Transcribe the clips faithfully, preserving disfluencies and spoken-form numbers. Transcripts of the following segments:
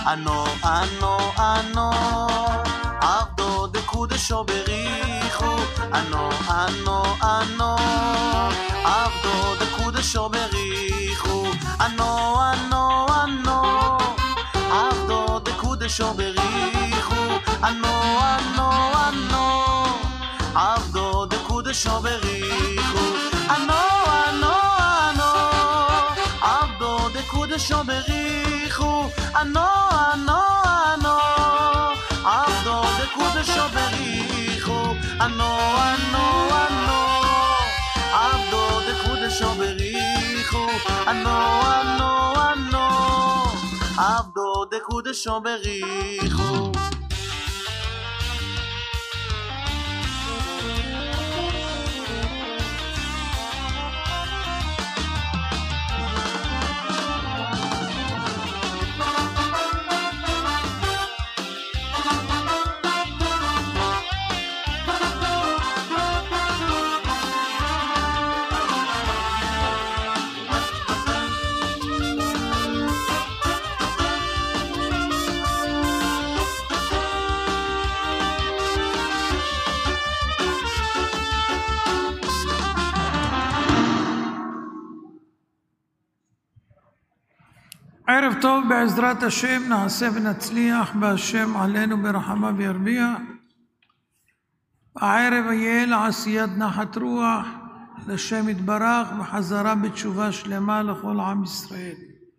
אנו אנו אנו עבדו דקודשו בריחו אנו אנו אנו עבדו דקודשו בריחו אנו אנו אנו עבדו דקודשו בריחו אנו אנו אנו עבדו דקודשו בריחו אנו אנו אנו עבדו דקודשו בריחו אנו אנו אנו עבדו דקודשו בריחו אנו אנו אנו עבדו דקודשו בריחו אנו אנו אנו עבדו דקודשו בריחו ערב טוב, בעזרת השם נעשה ונצליח בהשם עלינו ברחמה וירביע. הערב יהיה לעשיית נחת רוח לשם יתברך וחזרה בתשובה שלמה לכל עם ישראל.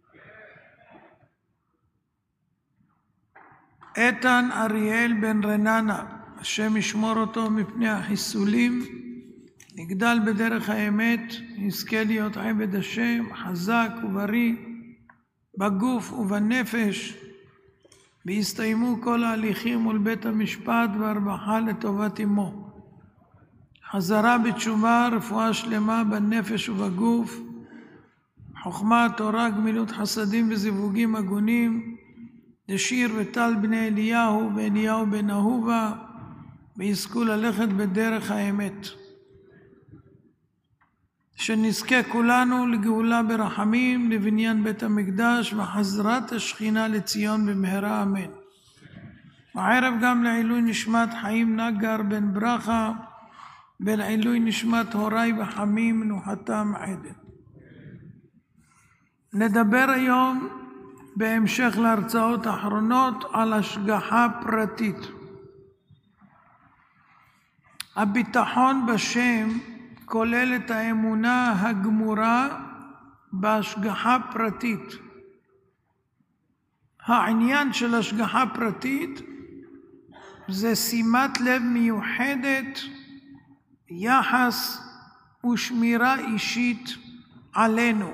איתן אריאל בן רננה, השם ישמור אותו מפני החיסולים, נגדל בדרך האמת, יזכה להיות עבד השם חזק ובריא בגוף ובנפש, והסתיימו כל ההליכים מול בית המשפט והרווחה לטובת אמו. חזרה בתשובה, רפואה שלמה בנפש ובגוף, חוכמה, תורה, גמילות חסדים וזיווגים הגונים, דשיר וטל בני אליהו ואליהו בן אהובה, ויזכו ללכת בדרך האמת. שנזכה כולנו לגאולה ברחמים, לבניין בית המקדש וחזרת השכינה לציון במהרה אמן. הערב גם לעילוי נשמת חיים נגר בן ברכה, ולעילוי נשמת הוריי וחמים מנוחתם עדן. נדבר היום בהמשך להרצאות האחרונות על השגחה פרטית. הביטחון בשם כולל את האמונה הגמורה בהשגחה פרטית. העניין של השגחה פרטית זה שימת לב מיוחדת, יחס ושמירה אישית עלינו.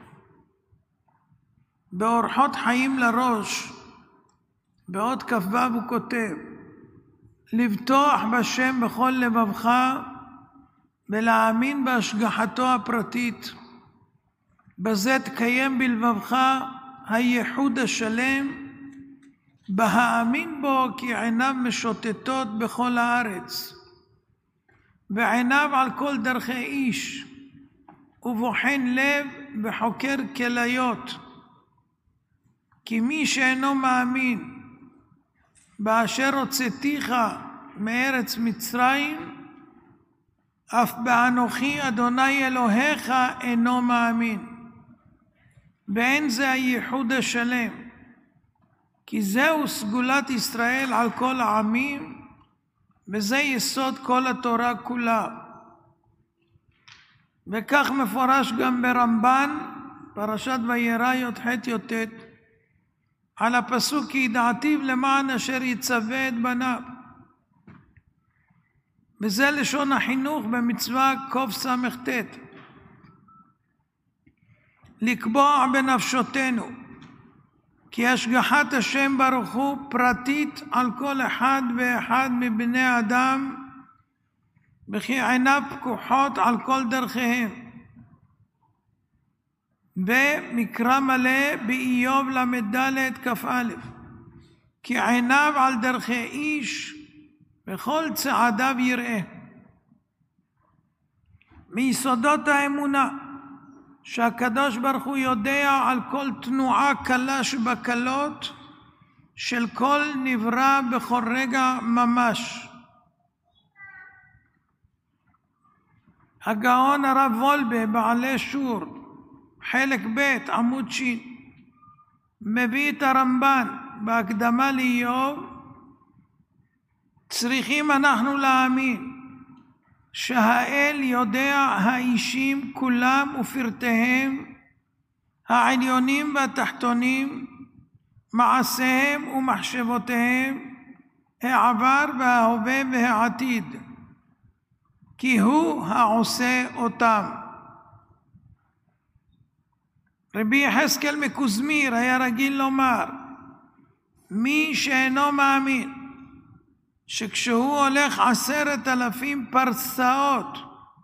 באורחות חיים לראש, בעוד כ"ו הוא כותב, לבטוח בשם בכל לבבך ולהאמין בהשגחתו הפרטית, בזה תקיים בלבבך הייחוד השלם, בהאמין בו כי עיניו משוטטות בכל הארץ, ועיניו על כל דרכי איש, ובוחן לב וחוקר כליות, כי מי שאינו מאמין באשר הוצאתיך מארץ מצרים, אף באנוכי אדוני אלוהיך אינו מאמין. ואין זה הייחוד השלם, כי זהו סגולת ישראל על כל העמים, וזה יסוד כל התורה כולה. וכך מפורש גם ברמב"ן, פרשת וירא י"ח י"ט, על הפסוק כי ידעתיו למען אשר יצווה את בניו. וזה לשון החינוך במצווה קס"ט. לקבוע בנפשותנו כי השגחת השם ברוך הוא פרטית על כל אחד ואחד מבני אדם, וכי עיניו פקוחות על כל דרכיהם. ומקרא מלא באיוב למד כ"א, כי עיניו על דרכי איש וכל צעדיו יראה. מיסודות האמונה שהקדוש ברוך הוא יודע על כל תנועה קלה שבקלות, של כל נברא בכל רגע ממש. הגאון הרב וולבה בעלי שור חלק ב' עמוד ש' מביא את הרמב"ן בהקדמה לאיוב. צריכים אנחנו להאמין שהאל יודע האישים כולם ופרטיהם, העליונים והתחתונים, מעשיהם ומחשבותיהם, העבר וההווה והעתיד, כי הוא העושה אותם. רבי יחזקאל מקוזמיר היה רגיל לומר, מי שאינו מאמין שכשהוא הולך עשרת אלפים פרסאות,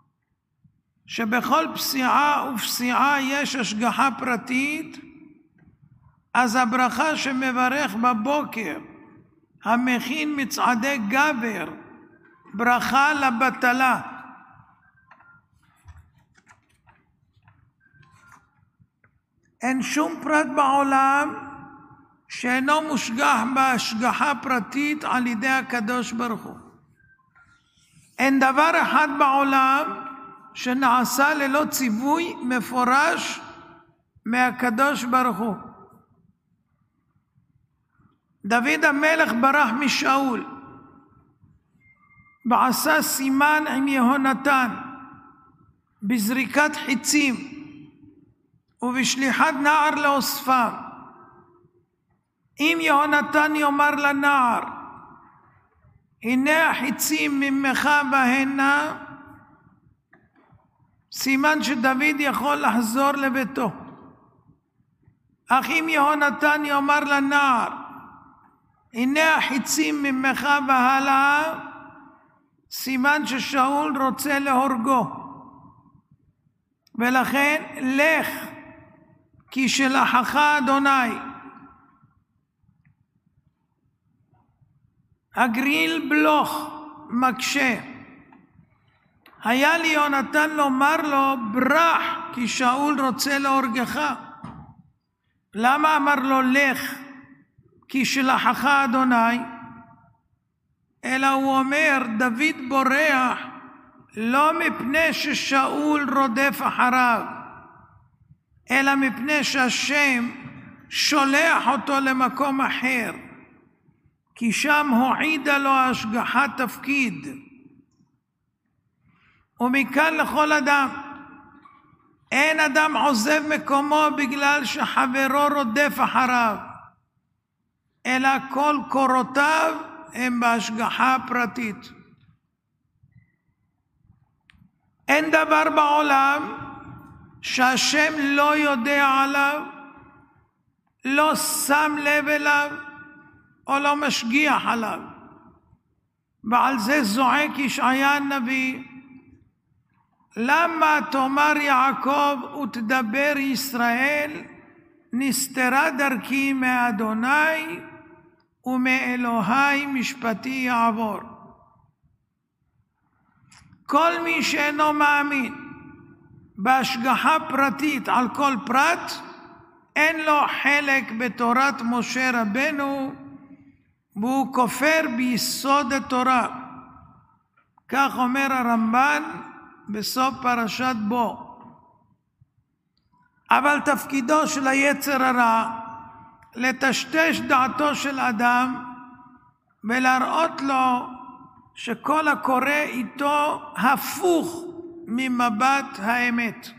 שבכל פסיעה ופסיעה יש השגחה פרטית, אז הברכה שמברך בבוקר, המכין מצעדי גבר, ברכה לבטלה. אין שום פרט בעולם שאינו מושגח בהשגחה פרטית על ידי הקדוש ברוך הוא. אין דבר אחד בעולם שנעשה ללא ציווי מפורש מהקדוש ברוך הוא. דוד המלך ברח משאול ועשה סימן עם יהונתן בזריקת חיצים ובשליחת נער לאוספם. אם יהונתן יאמר לנער, הנה החיצים ממך והנה, סימן שדוד יכול לחזור לביתו. אך אם יהונתן יאמר לנער, הנה החיצים ממך והלאה, סימן ששאול רוצה להורגו. ולכן לך, כי שלחך אדוני. הגריל בלוך מקשה, היה לי יונתן לומר לו ברח כי שאול רוצה להורגך. למה אמר לו לך כי שלחך אדוני? אלא הוא אומר דוד בורח לא מפני ששאול רודף אחריו, אלא מפני שהשם שולח אותו למקום אחר, כי שם הועידה לו השגחת תפקיד. ומכאן לכל אדם, אין אדם עוזב מקומו בגלל שחברו רודף אחריו, אלא כל קורותיו הם בהשגחה פרטית. אין דבר בעולם שהשם לא יודע עליו, לא שם לב אליו, או לא משגיח עליו. ועל זה זועק ישעיה הנביא, למה תאמר יעקב ותדבר ישראל, נסתרה דרכי מאדוני ומאלוהי משפטי יעבור. כל מי שאינו מאמין בהשגחה פרטית על כל פרט, אין לו חלק בתורת משה רבנו, והוא כופר ביסוד התורה. כך אומר הרמב"ן בסוף פרשת בו. אבל תפקידו של היצר הרע לטשטש דעתו של אדם ולהראות לו שכל הקורא איתו הפוך ממבט האמת.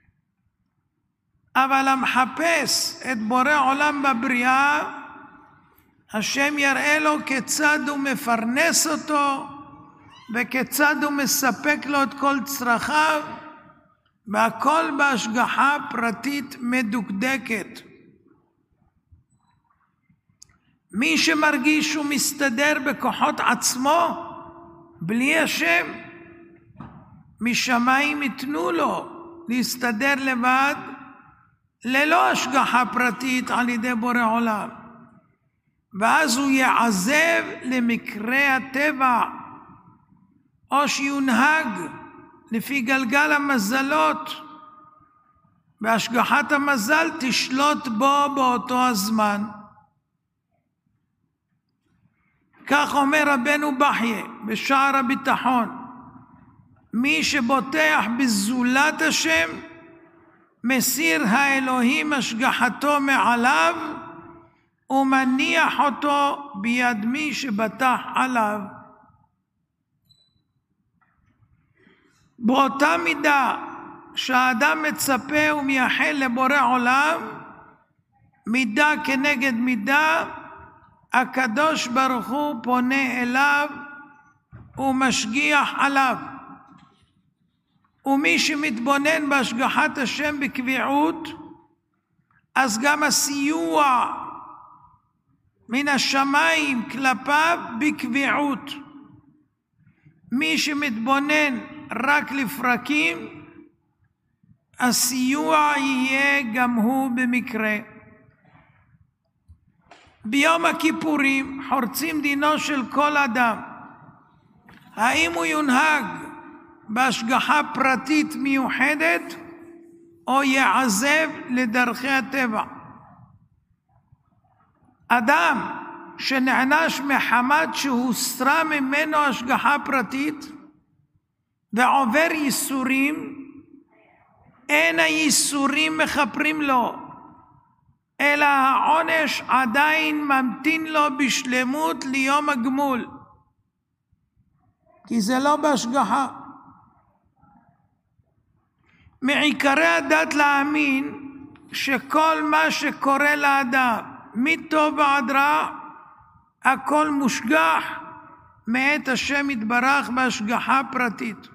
אבל המחפש את בורא עולם בבריאה, השם יראה לו כיצד הוא מפרנס אותו וכיצד הוא מספק לו את כל צרכיו, והכל בהשגחה פרטית מדוקדקת. מי שמרגיש שהוא מסתדר בכוחות עצמו בלי השם, משמיים יתנו לו להסתדר לבד ללא השגחה פרטית על ידי בורא עולם, ואז הוא יעזב למקרה הטבע, או שיונהג לפי גלגל המזלות, והשגחת המזל תשלוט בו באותו הזמן. כך אומר רבנו בחייה בשער הביטחון, מי שבוטח בזולת השם, מסיר האלוהים השגחתו מעליו, ומניח אותו ביד מי שבטח עליו. באותה מידה שהאדם מצפה ומייחל לבורא עולם, מידה כנגד מידה, הקדוש ברוך הוא פונה אליו ומשגיח עליו. ומי שמתבונן בהשגחת השם בקביעות, אז גם הסיוע מן השמיים כלפיו בקביעות. מי שמתבונן רק לפרקים, הסיוע יהיה גם הוא במקרה. ביום הכיפורים חורצים דינו של כל אדם. האם הוא יונהג בהשגחה פרטית מיוחדת, או יעזב לדרכי הטבע? אדם שנענש מחמת שהוסרה ממנו השגחה פרטית ועובר ייסורים, אין הייסורים מכפרים לו, אלא העונש עדיין ממתין לו בשלמות ליום הגמול, כי זה לא בהשגחה. מעיקרי הדת להאמין שכל מה שקורה לאדם מטוב ועד רע, הכל מושגח מאת השם יתברך בהשגחה פרטית.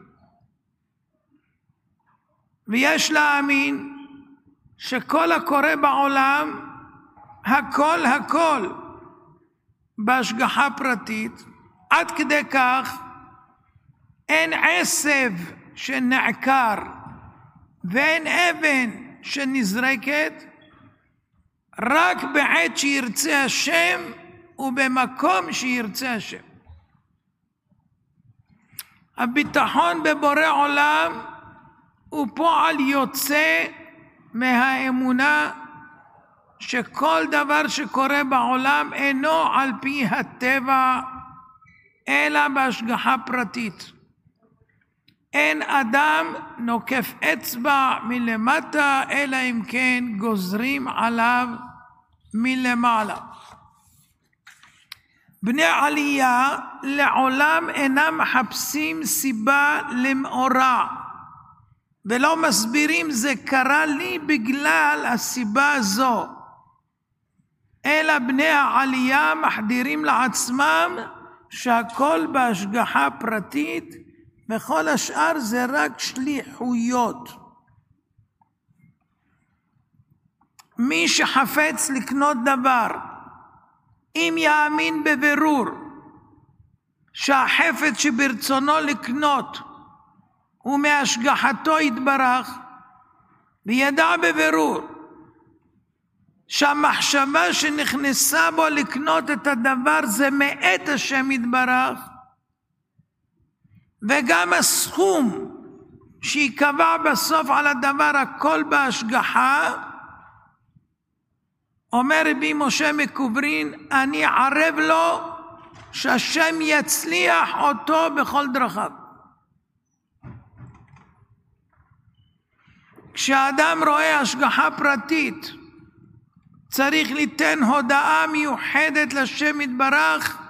ויש להאמין שכל הקורה בעולם, הכל הכל בהשגחה פרטית, עד כדי כך אין עשב שנעקר ואין אבן שנזרקת, רק בעת שירצה השם ובמקום שירצה השם. הביטחון בבורא עולם הוא פועל יוצא מהאמונה שכל דבר שקורה בעולם אינו על פי הטבע, אלא בהשגחה פרטית. אין אדם נוקף אצבע מלמטה, אלא אם כן גוזרים עליו מלמעלה. בני עלייה לעולם אינם מחפשים סיבה למאורע, ולא מסבירים זה קרה לי בגלל הסיבה הזו, אלא בני העלייה מחדירים לעצמם שהכל בהשגחה פרטית, וכל השאר זה רק שליחויות. מי שחפץ לקנות דבר, אם יאמין בבירור שהחפץ שברצונו לקנות הוא מהשגחתו יתברך, וידע בבירור שהמחשבה שנכנסה בו לקנות את הדבר זה מאת השם יתברך, וגם הסכום שיקבע בסוף על הדבר הכל בהשגחה, אומר רבי משה מקוברין, אני ערב לו שהשם יצליח אותו בכל דרכיו. כשאדם רואה השגחה פרטית, צריך ליתן הודעה מיוחדת לשם יתברך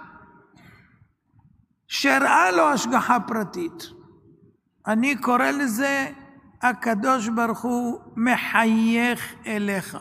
שהראה לו השגחה פרטית. אני קורא לזה הקדוש ברוך הוא מחייך אליך.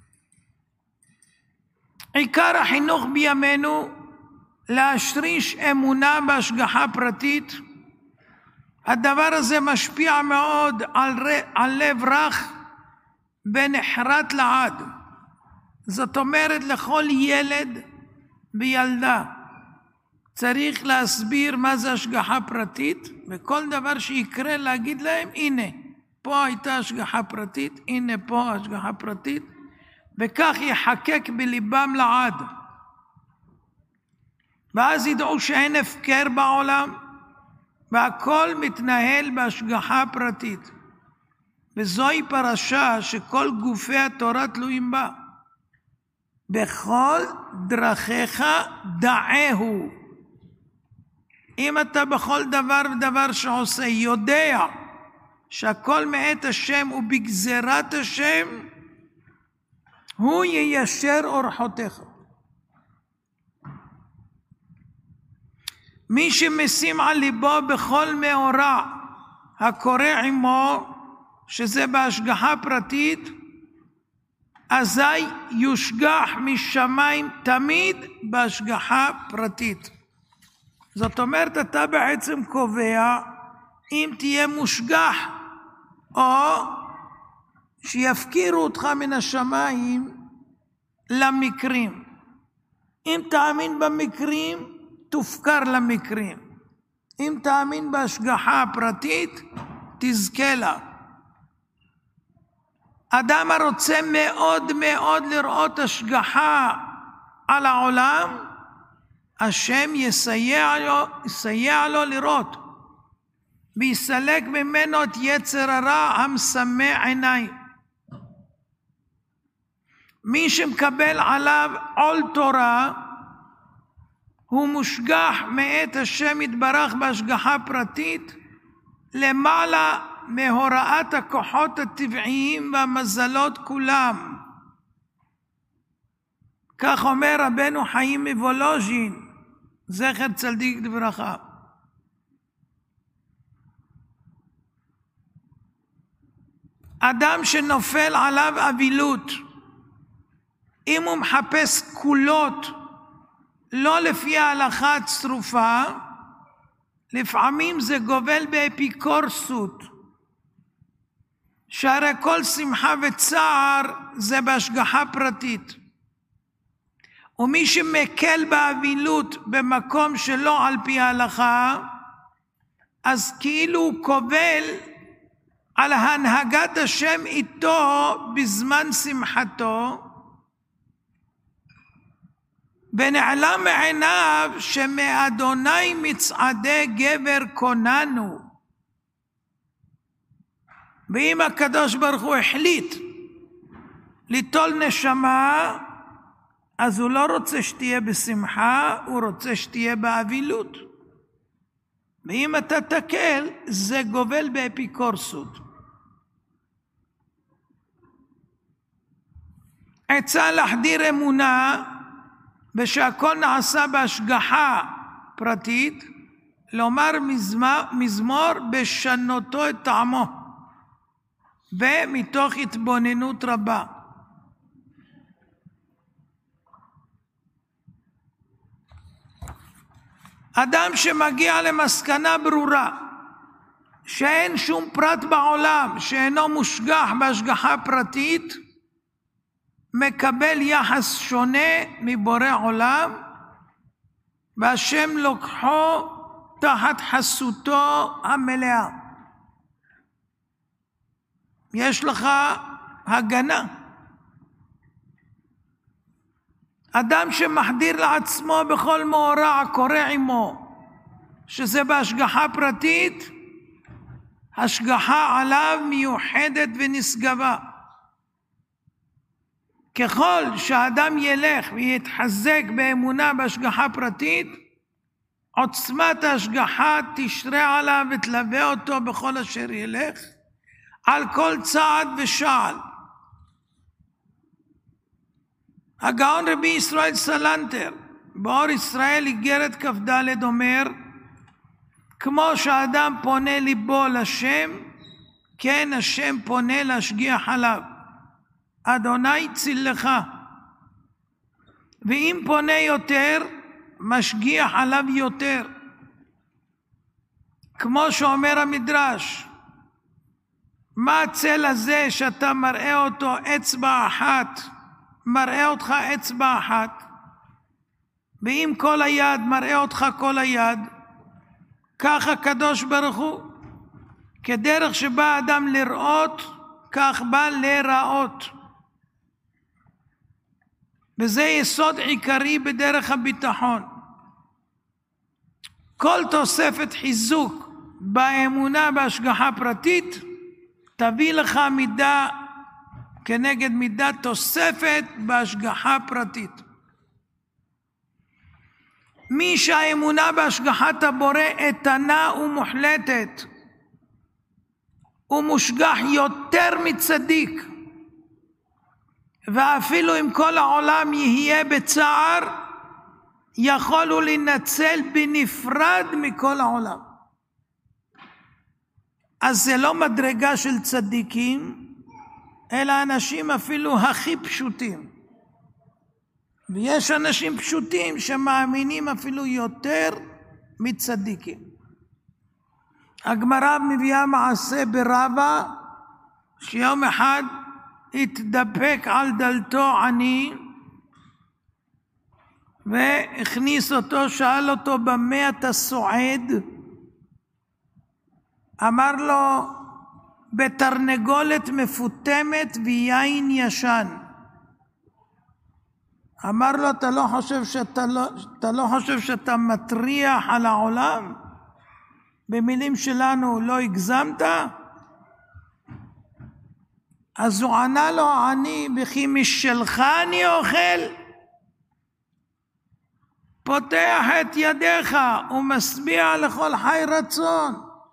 עיקר החינוך בימינו להשריש אמונה בהשגחה פרטית. הדבר הזה משפיע מאוד על, על לב רך ונחרט לעד. זאת אומרת, לכל ילד וילדה צריך להסביר מה זה השגחה פרטית, וכל דבר שיקרה להגיד להם, הנה, פה הייתה השגחה פרטית, הנה פה השגחה פרטית, וכך יחקק בליבם לעד. ואז ידעו שאין הפקר בעולם, והכל מתנהל בהשגחה פרטית. וזוהי פרשה שכל גופי התורה תלויים בה. בכל דרכיך דעהו, אם אתה בכל דבר ודבר שעושה יודע שהכל מאת השם ובגזירת השם, הוא יישר אורחותיך. מי שמשים על ליבו בכל מאורע הקורא עמו, שזה בהשגחה פרטית, אזי יושגח משמיים תמיד בהשגחה פרטית. זאת אומרת, אתה בעצם קובע אם תהיה מושגח או שיפקירו אותך מן השמיים למקרים. אם תאמין במקרים, תופקר למקרים. אם תאמין בהשגחה הפרטית, תזכה לה. אדם הרוצה מאוד מאוד לראות השגחה על העולם, השם יסייע לו, יסייע לו לראות, ויסלק ממנו את יצר הרע המשמח עיניים. מי שמקבל עליו עול תורה, הוא מושגח מאת השם יתברך בהשגחה פרטית, למעלה מהוראת הכוחות הטבעיים והמזלות כולם. כך אומר רבנו חיים מוולוז'ין, זכר צדיק לברכה. אדם שנופל עליו אבילות, אם הוא מחפש קולות לא לפי ההלכה הצרופה, לפעמים זה גובל באפיקורסות, שהרי כל שמחה וצער זה בהשגחה פרטית. ומי שמקל באבילות במקום שלא על פי ההלכה, אז כאילו הוא קובל על הנהגת השם איתו בזמן שמחתו, ונעלם מעיניו שמאדוני מצעדי גבר קוננו. ואם הקדוש ברוך הוא החליט ליטול נשמה, אז הוא לא רוצה שתהיה בשמחה, הוא רוצה שתהיה באבילות. ואם אתה תקל, זה גובל באפיקורסות. עצה להחדיר אמונה, ושהכל נעשה בהשגחה פרטית, לומר מזמור, מזמור בשנותו את טעמו, ומתוך התבוננות רבה. אדם שמגיע למסקנה ברורה שאין שום פרט בעולם שאינו מושגח בהשגחה פרטית, מקבל יחס שונה מבורא עולם, והשם לוקחו תחת חסותו המלאה. יש לך הגנה. אדם שמחדיר לעצמו בכל מאורע קורא עמו, שזה בהשגחה פרטית, השגחה עליו מיוחדת ונשגבה. ככל שהאדם ילך ויתחזק באמונה בהשגחה פרטית, עוצמת ההשגחה תשרה עליו ותלווה אותו בכל אשר ילך, על כל צעד ושעל. הגאון רבי ישראל סלנטר באור ישראל איגרת כ"ד אומר, כמו שהאדם פונה ליבו לשם, כן השם פונה להשגיח עליו. אדוני צילך. ואם פונה יותר, משגיח עליו יותר. כמו שאומר המדרש, מה הצל הזה שאתה מראה אותו אצבע אחת, מראה אותך אצבע אחת, ואם כל היד מראה אותך כל היד, כך הקדוש ברוך הוא, כדרך שבא אדם לראות, כך בא לראות. וזה יסוד עיקרי בדרך הביטחון. כל תוספת חיזוק באמונה בהשגחה פרטית, תביא לך מידה כנגד מידה תוספת בהשגחה פרטית. מי שהאמונה בהשגחת הבורא איתנה ומוחלטת, הוא מושגח יותר מצדיק, ואפילו אם כל העולם יהיה בצער, יכול הוא לנצל בנפרד מכל העולם. אז זה לא מדרגה של צדיקים, אלא אנשים אפילו הכי פשוטים. ויש אנשים פשוטים שמאמינים אפילו יותר מצדיקים. הגמרא מביאה מעשה ברבא, שיום אחד התדפק על דלתו עני, והכניס אותו, שאל אותו במה אתה סועד? אמר לו בתרנגולת מפותמת ויין ישן. אמר לו אתה לא חושב שאתה לא, אתה לא חושב שאתה מטריח על העולם? במילים שלנו לא הגזמת? אז הוא ענה לו אני בכי משלך אני אוכל? פותח את ידיך ומשביע לכל חי רצון.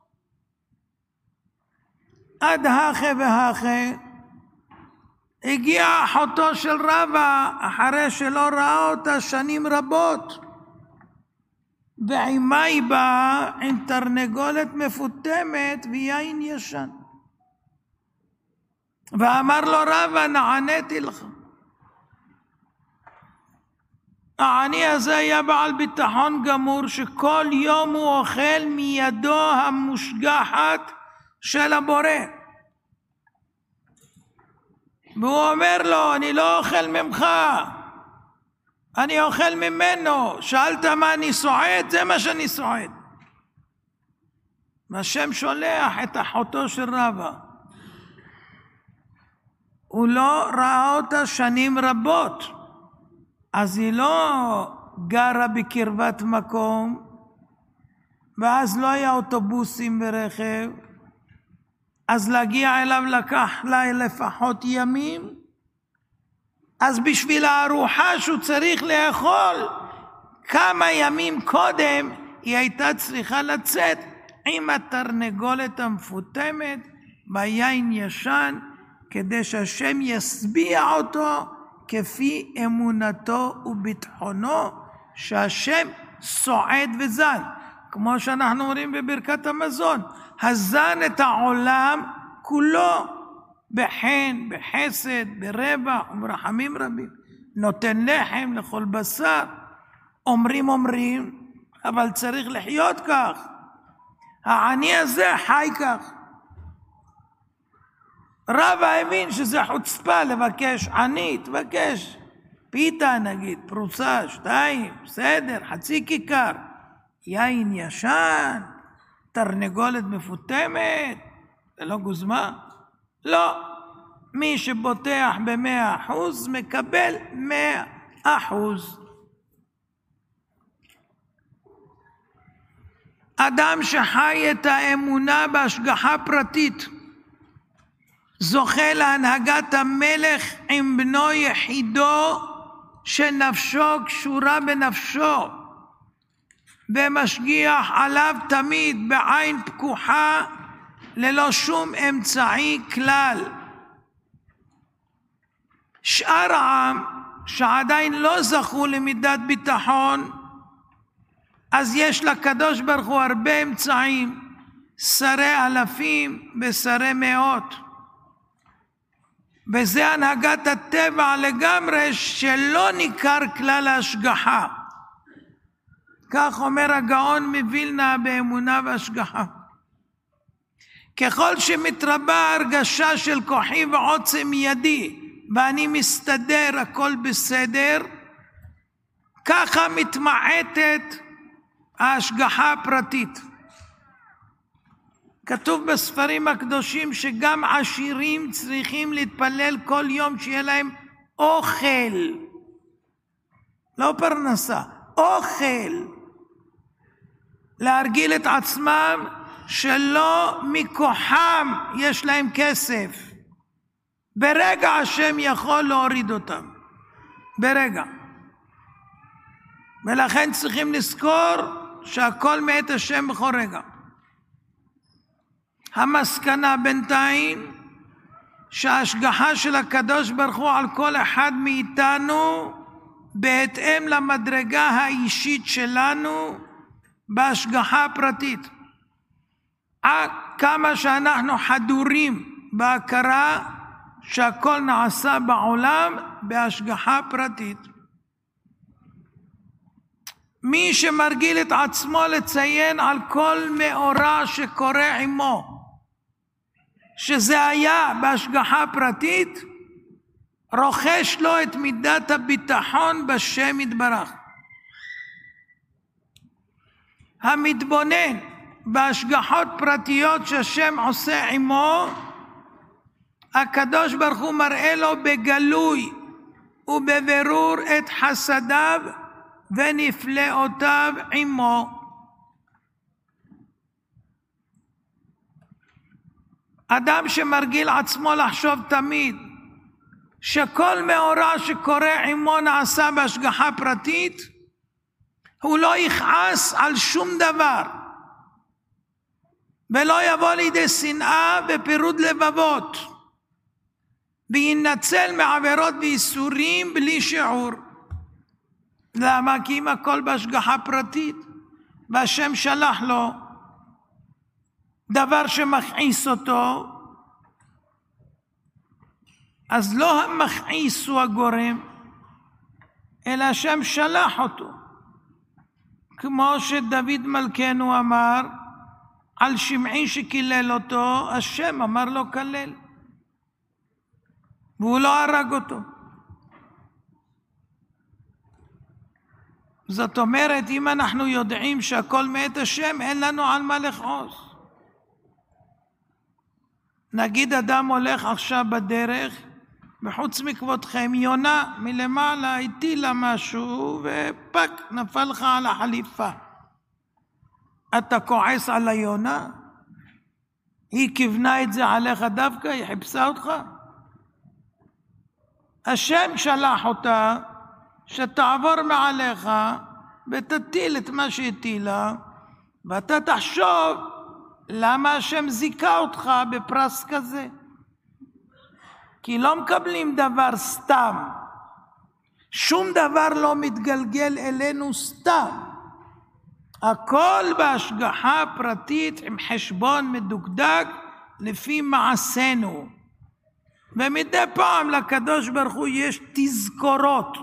עד הכי והכי הגיעה אחותו של רבא אחרי שלא ראה אותה שנים רבות, ועימה היא באה עם תרנגולת מפותמת ויין ישן, ואמר לו רבא נעניתי לך. העני הזה היה בעל ביטחון גמור שכל יום הוא אוכל מידו המושגחת של הבורא, והוא אומר לו אני לא אוכל ממך, אני אוכל ממנו. שאלת מה אני סועד? זה מה שאני סועד. והשם שולח את אחותו של רבא, הוא לא ראה אותה שנים רבות, אז היא לא גרה בקרבת מקום, ואז לא היה אוטובוסים ורכב, אז להגיע אליו לקח לה לפחות ימים. אז בשביל הארוחה שהוא צריך לאכול כמה ימים קודם, היא הייתה צריכה לצאת עם התרנגולת המפותמת ביין ישן, כדי שהשם ישביע אותו כפי אמונתו וביטחונו שהשם סועד וזן. כמו שאנחנו אומרים בברכת המזון, הזן את העולם כולו בחן, בחסד, ברבע וברחמים רבים. נותן לחם לכל בשר. אומרים אומרים, אבל צריך לחיות כך. העני הזה חי כך. רבא הבין שזה חוצפה לבקש עני, תבקש פיתה נגיד, פרוסה, שתיים, בסדר, חצי כיכר. יין ישן, תרנגולת מפותמת, זה לא גוזמה? לא. מי שבוטח במאה אחוז מקבל מאה אחוז. אדם שחי את האמונה בהשגחה פרטית, זוכה להנהגת המלך עם בנו יחידו שנפשו קשורה בנפשו, ומשגיח עליו תמיד בעין פקוחה ללא שום אמצעי כלל. שאר העם שעדיין לא זכו למידת ביטחון, אז יש לקדוש ברוך הוא הרבה אמצעים, שרי אלפים ושרי מאות, וזה הנהגת הטבע לגמרי שלא ניכר כלל ההשגחה. כך אומר הגאון מווילנה באמונה והשגחה. ככל שמתרבה הרגשה של כוחי ועוצם ידי ואני מסתדר הכל בסדר, ככה מתמעטת ההשגחה הפרטית. כתוב בספרים הקדושים שגם עשירים צריכים להתפלל כל יום שיהיה להם אוכל, לא פרנסה, אוכל, להרגיל את עצמם שלא מכוחם יש להם כסף. ברגע השם יכול להוריד אותם, ברגע. ולכן צריכים לזכור שהכל מאת השם בכל רגע. המסקנה בינתיים שההשגחה של הקדוש ברוך הוא על כל אחד מאיתנו בהתאם למדרגה האישית שלנו בהשגחה הפרטית. כמה שאנחנו חדורים בהכרה שהכל נעשה בעולם בהשגחה פרטית. מי שמרגיל את עצמו לציין על כל מאורע שקורה עמו שזה היה בהשגחה פרטית, רוכש לו את מידת הביטחון בשם יתברך. המתבונן בהשגחות פרטיות שהשם עושה עמו, הקדוש ברוך הוא מראה לו בגלוי ובבירור את חסדיו ונפלאותיו עמו. אדם שמרגיל עצמו לחשוב תמיד שכל מאורע שקורה עמו נעשה בהשגחה פרטית, הוא לא יכעס על שום דבר ולא יבוא לידי שנאה ופירוד לבבות וינצל מעבירות ואיסורים בלי שיעור. למה? כי אם הכל בהשגחה פרטית והשם שלח לו דבר שמכעיס אותו, אז לא המכעיס הוא הגורם אלא השם שלח אותו. כמו שדוד מלכנו אמר על שמעי שקילל אותו, השם אמר לו כלל והוא לא הרג אותו. זאת אומרת, אם אנחנו יודעים שהכל מאת השם, אין לנו על מה לכעוס. נגיד אדם הולך עכשיו בדרך וחוץ מכבודכם יונה מלמעלה הטילה משהו ופק נפל לך על החליפה, אתה כועס על היונה? היא כיוונה את זה עליך דווקא? היא חיפשה אותך? השם שלח אותה שתעבור מעליך ותטיל את מה שהטילה, ואתה תחשוב למה השם זיכה אותך בפרס כזה. כי לא מקבלים דבר סתם, שום דבר לא מתגלגל אלינו סתם, הכל בהשגחה פרטית עם חשבון מדוקדק לפי מעשינו. ומדי פעם לקדוש ברוך הוא יש תזכורות,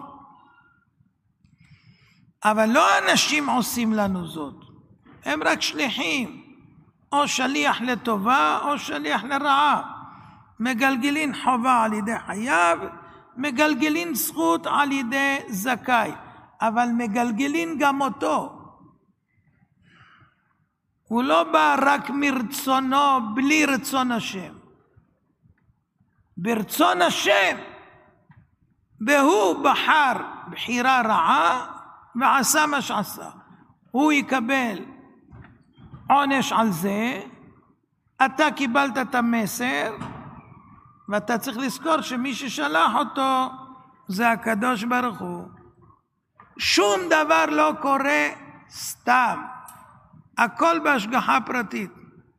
אבל לא אנשים עושים לנו זאת, הם רק שליחים, או שליח לטובה או שליח לרעה. מגלגלין חובה על ידי חייב, מגלגלין זכות על ידי זכאי, אבל מגלגלין גם אותו. הוא לא בא רק מרצונו בלי רצון השם, ברצון השם, והוא בחר בחירה רעה ועשה מה שעשה, הוא יקבל עונש על זה. אתה קיבלת את המסר, ואתה צריך לזכור שמי ששלח אותו זה הקדוש ברוך הוא. שום דבר לא קורה סתם, הכל בהשגחה פרטית.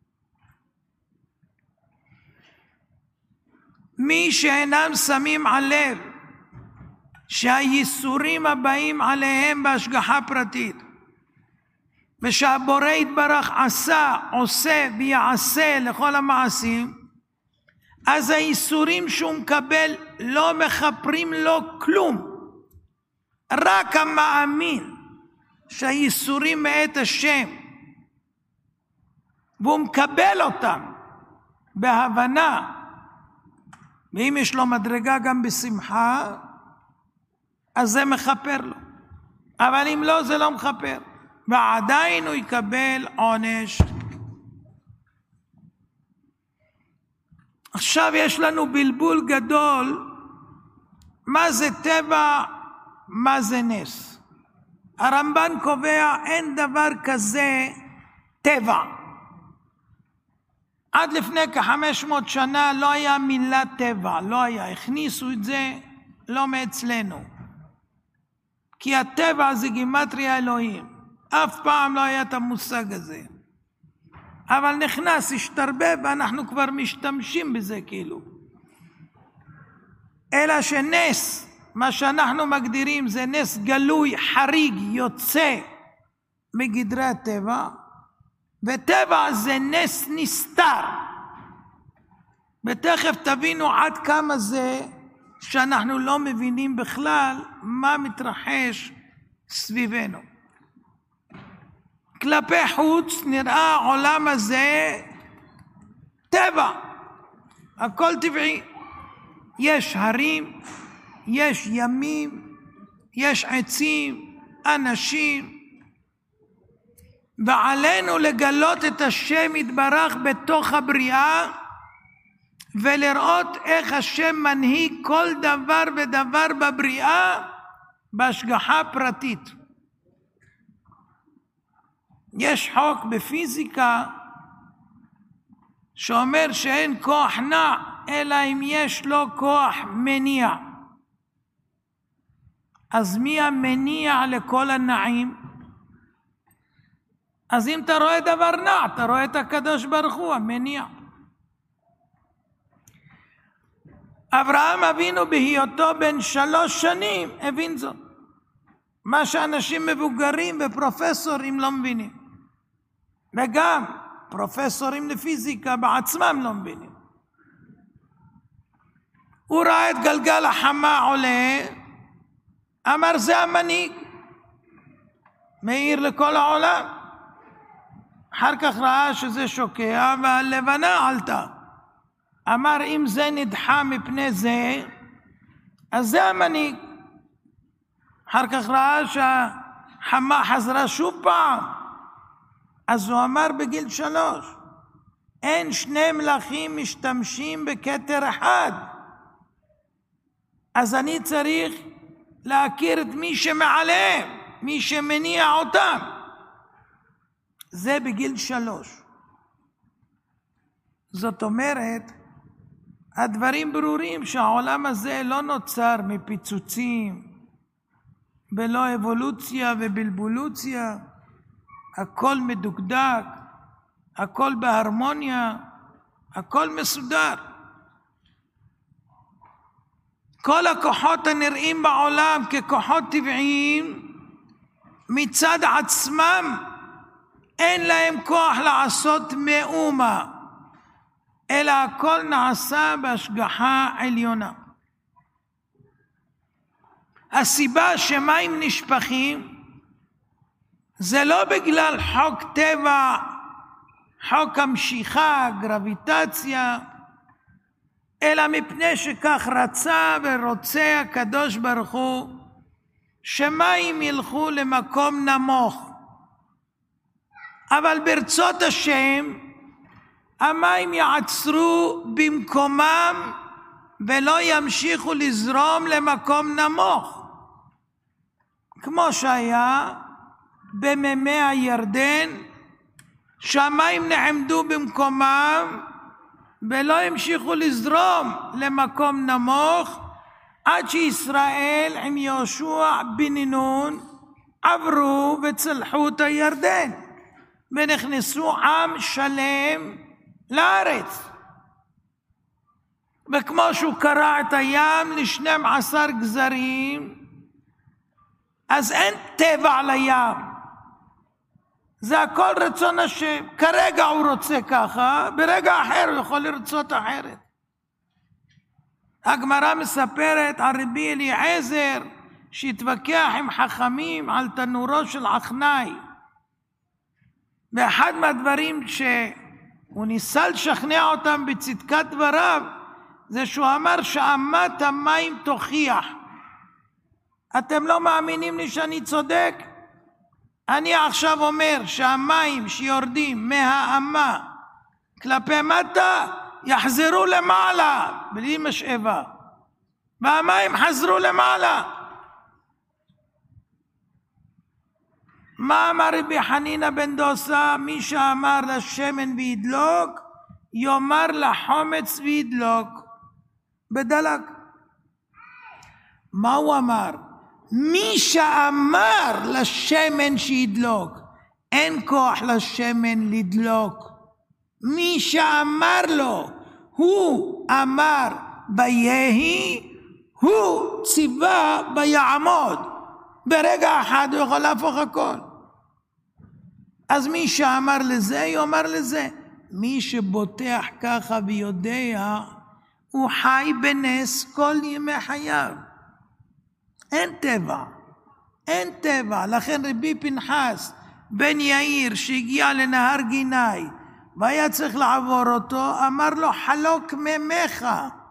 מי שאינם שמים על לב שהייסורים הבאים עליהם בהשגחה פרטית, ושהבורא יתברך עשה, עושה ויעשה לכל המעשים, אז הייסורים שהוא מקבל לא מחפרים לו כלום. רק המאמין שהייסורים מאת השם והוא מקבל אותם בהבנה, ואם יש לו מדרגה גם בשמחה, אז זה מחפר לו. אבל אם לא, זה לא מחפר, ועדיין הוא יקבל עונש. עכשיו יש לנו בלבול גדול, מה זה טבע, מה זה נס. הרמב"ן קובע אין דבר כזה טבע. עד לפני כ-חמש מאות שנה לא היה מילה טבע, לא היה, הכניסו את זה לא מאצלנו. כי הטבע זה גימטריה אלוהים. אף פעם לא היה את המושג הזה. אבל נכנס, השתרבב, ואנחנו כבר משתמשים בזה כאילו. אלא שנס, מה שאנחנו מגדירים זה נס גלוי, חריג, יוצא מגדרי הטבע, וטבע זה נס נסתר. ותכף תבינו עד כמה זה שאנחנו לא מבינים בכלל מה מתרחש סביבנו. כלפי חוץ נראה העולם הזה טבע, הכל טבעי. יש הרים, יש ימים, יש עצים, אנשים, ועלינו לגלות את השם יתברך בתוך הבריאה, ולראות איך השם מנהיג כל דבר ודבר בבריאה בהשגחה פרטית. יש חוק בפיזיקה שאומר שאין כוח נע אלא אם יש לו כוח מניע. אז מי המניע לכל הנעים? אז אם אתה רואה דבר נע, אתה רואה את הקדוש ברוך הוא המניע. אברהם אבינו בהיותו בן שלוש שנים הבין זאת, מה שאנשים מבוגרים ופרופסורים לא מבינים, וגם פרופסורים לפיזיקה בעצמם לא מבינים. הוא ראה את גלגל החמה עולה, אמר זה המנהיג, מאיר לכל העולם. אחר כך ראה שזה שוקע והלבנה עלתה, אמר אם זה נדחה מפני זה, אז זה המנהיג. אחר כך ראה שהחמה חזרה שוב פעם, אז הוא אמר בגיל שלוש, אין שני מלכים משתמשים בכתר אחד, אז אני צריך להכיר את מי שמעליהם, מי שמניע אותם. זה בגיל שלוש. זאת אומרת, הדברים ברורים שהעולם הזה לא נוצר מפיצוצים, בלא אבולוציה ובלבולוציה, הכל מדוקדק, הכל בהרמוניה, הכל מסודר. כל הכוחות הנראים בעולם ככוחות טבעיים, מצד עצמם אין להם כוח לעשות מאומה, אלא הכל נעשה בהשגחה עליונה. הסיבה שמים נשפכים זה לא בגלל חוק טבע, חוק המשיכה, גרביטציה, אלא מפני שכך רצה ורוצה הקדוש ברוך הוא שמים ילכו למקום נמוך. אבל ברצות השם המים יעצרו במקומם ולא ימשיכו לזרום למקום נמוך, כמו שהיה במימי הירדן, שהמים נעמדו במקומם ולא המשיכו לזרום למקום נמוך, עד שישראל עם יהושע בן נון עברו וצלחו את הירדן ונכנסו עם שלם לארץ. וכמו שהוא קרע את הים לשנים עשר גזרים, אז אין טבע לים, זה הכל רצון השם. כרגע הוא רוצה ככה, ברגע אחר הוא יכול לרצות אחרת. הגמרא מספרת על רבי אליעזר שהתווכח עם חכמים על תנורו של עכנאי, ואחד מהדברים שהוא ניסה לשכנע אותם בצדקת דבריו זה שהוא אמר שאמת המים תוכיח. אתם לא מאמינים לי שאני צודק? אני עכשיו אומר שהמים שיורדים מהאמה כלפי מטה יחזרו למעלה בלי משאבה, והמים חזרו למעלה. מה אמר רבי חנינא בן דוסה? מי שאמר לשמן וידלוק יאמר לחומץ וידלוק בדלק. מה הוא אמר? מי שאמר לשמן שידלוק, אין כוח לשמן לדלוק. מי שאמר לו, הוא אמר ביהי, הוא ציווה ביעמוד. ברגע אחד הוא יכול להפוך הכל. אז מי שאמר לזה, יאמר לזה. מי שבוטח ככה ויודע, הוא חי בנס כל ימי חייו. אין טבע, אין טבע. לכן רבי פנחס בן יאיר שהגיע לנהר גיני, והיה צריך לעבור אותו, אמר לו חלוק ממך.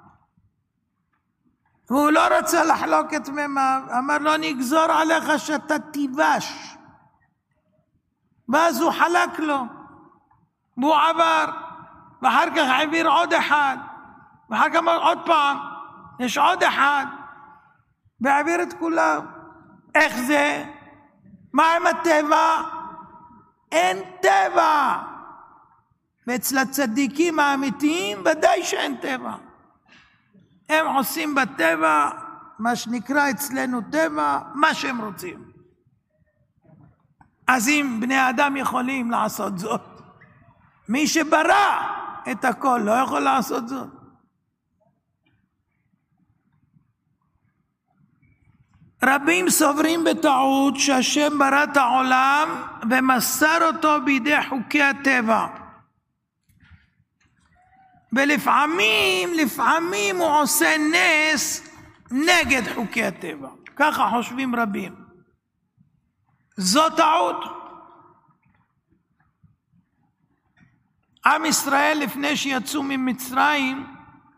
והוא לא רצה לחלוק את מימיו, אמר לו אני אגזור עליך שאתה תיבש. ואז הוא חלק לו, והוא עבר, ואחר כך העביר עוד אחד, ואחר כך עוד פעם, יש עוד אחד, והעביר את כולם. איך זה? מה עם הטבע? אין טבע. ואצל הצדיקים האמיתיים ודאי שאין טבע. הם עושים בטבע מה שנקרא אצלנו טבע, מה שהם רוצים. אז אם בני אדם יכולים לעשות זאת, מי שברא את הכל לא יכול לעשות זאת. רבים סוברים בטעות שהשם ברא את העולם ומסר אותו בידי חוקי הטבע. ולפעמים, לפעמים הוא עושה נס נגד חוקי הטבע. ככה חושבים רבים. זו טעות. עם ישראל לפני שיצאו ממצרים,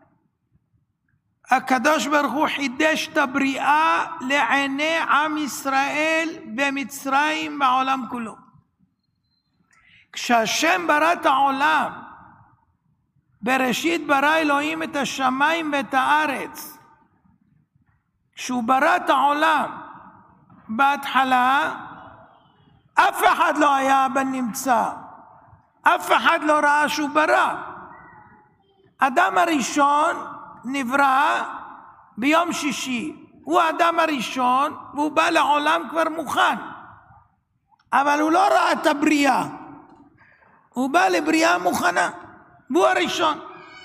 הקדוש ברוך הוא חידש את הבריאה לעיני עם ישראל במצרים בעולם כולו. כשהשם ברא את העולם, בראשית ברא אלוהים את השמיים ואת הארץ. כשהוא ברא את העולם בהתחלה, אף אחד לא היה בנמצא. אף אחד לא ראה שהוא ברא. אדם הראשון נברא ביום שישי. הוא האדם הראשון, והוא בא לעולם כבר מוכן. אבל הוא לא ראה את הבריאה. הוא בא לבריאה מוכנה. הוא הראשון.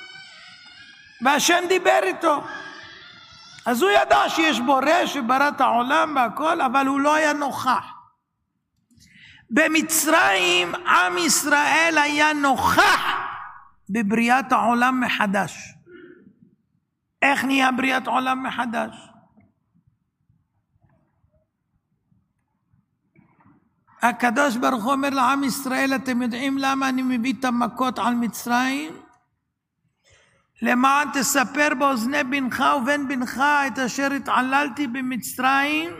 והשם דיבר איתו. אז הוא ידע שיש בורא שברא את העולם והכל, אבל הוא לא היה נוכח. במצרים עם ישראל היה נוכח בבריאת העולם מחדש. איך נהיה בריאת עולם מחדש? הקדוש ברוך הוא אומר לעם ישראל, אתם יודעים למה אני מביא את המכות על מצרים? למען תספר באוזני בנך ובן בנך את אשר התעללתי במצרים,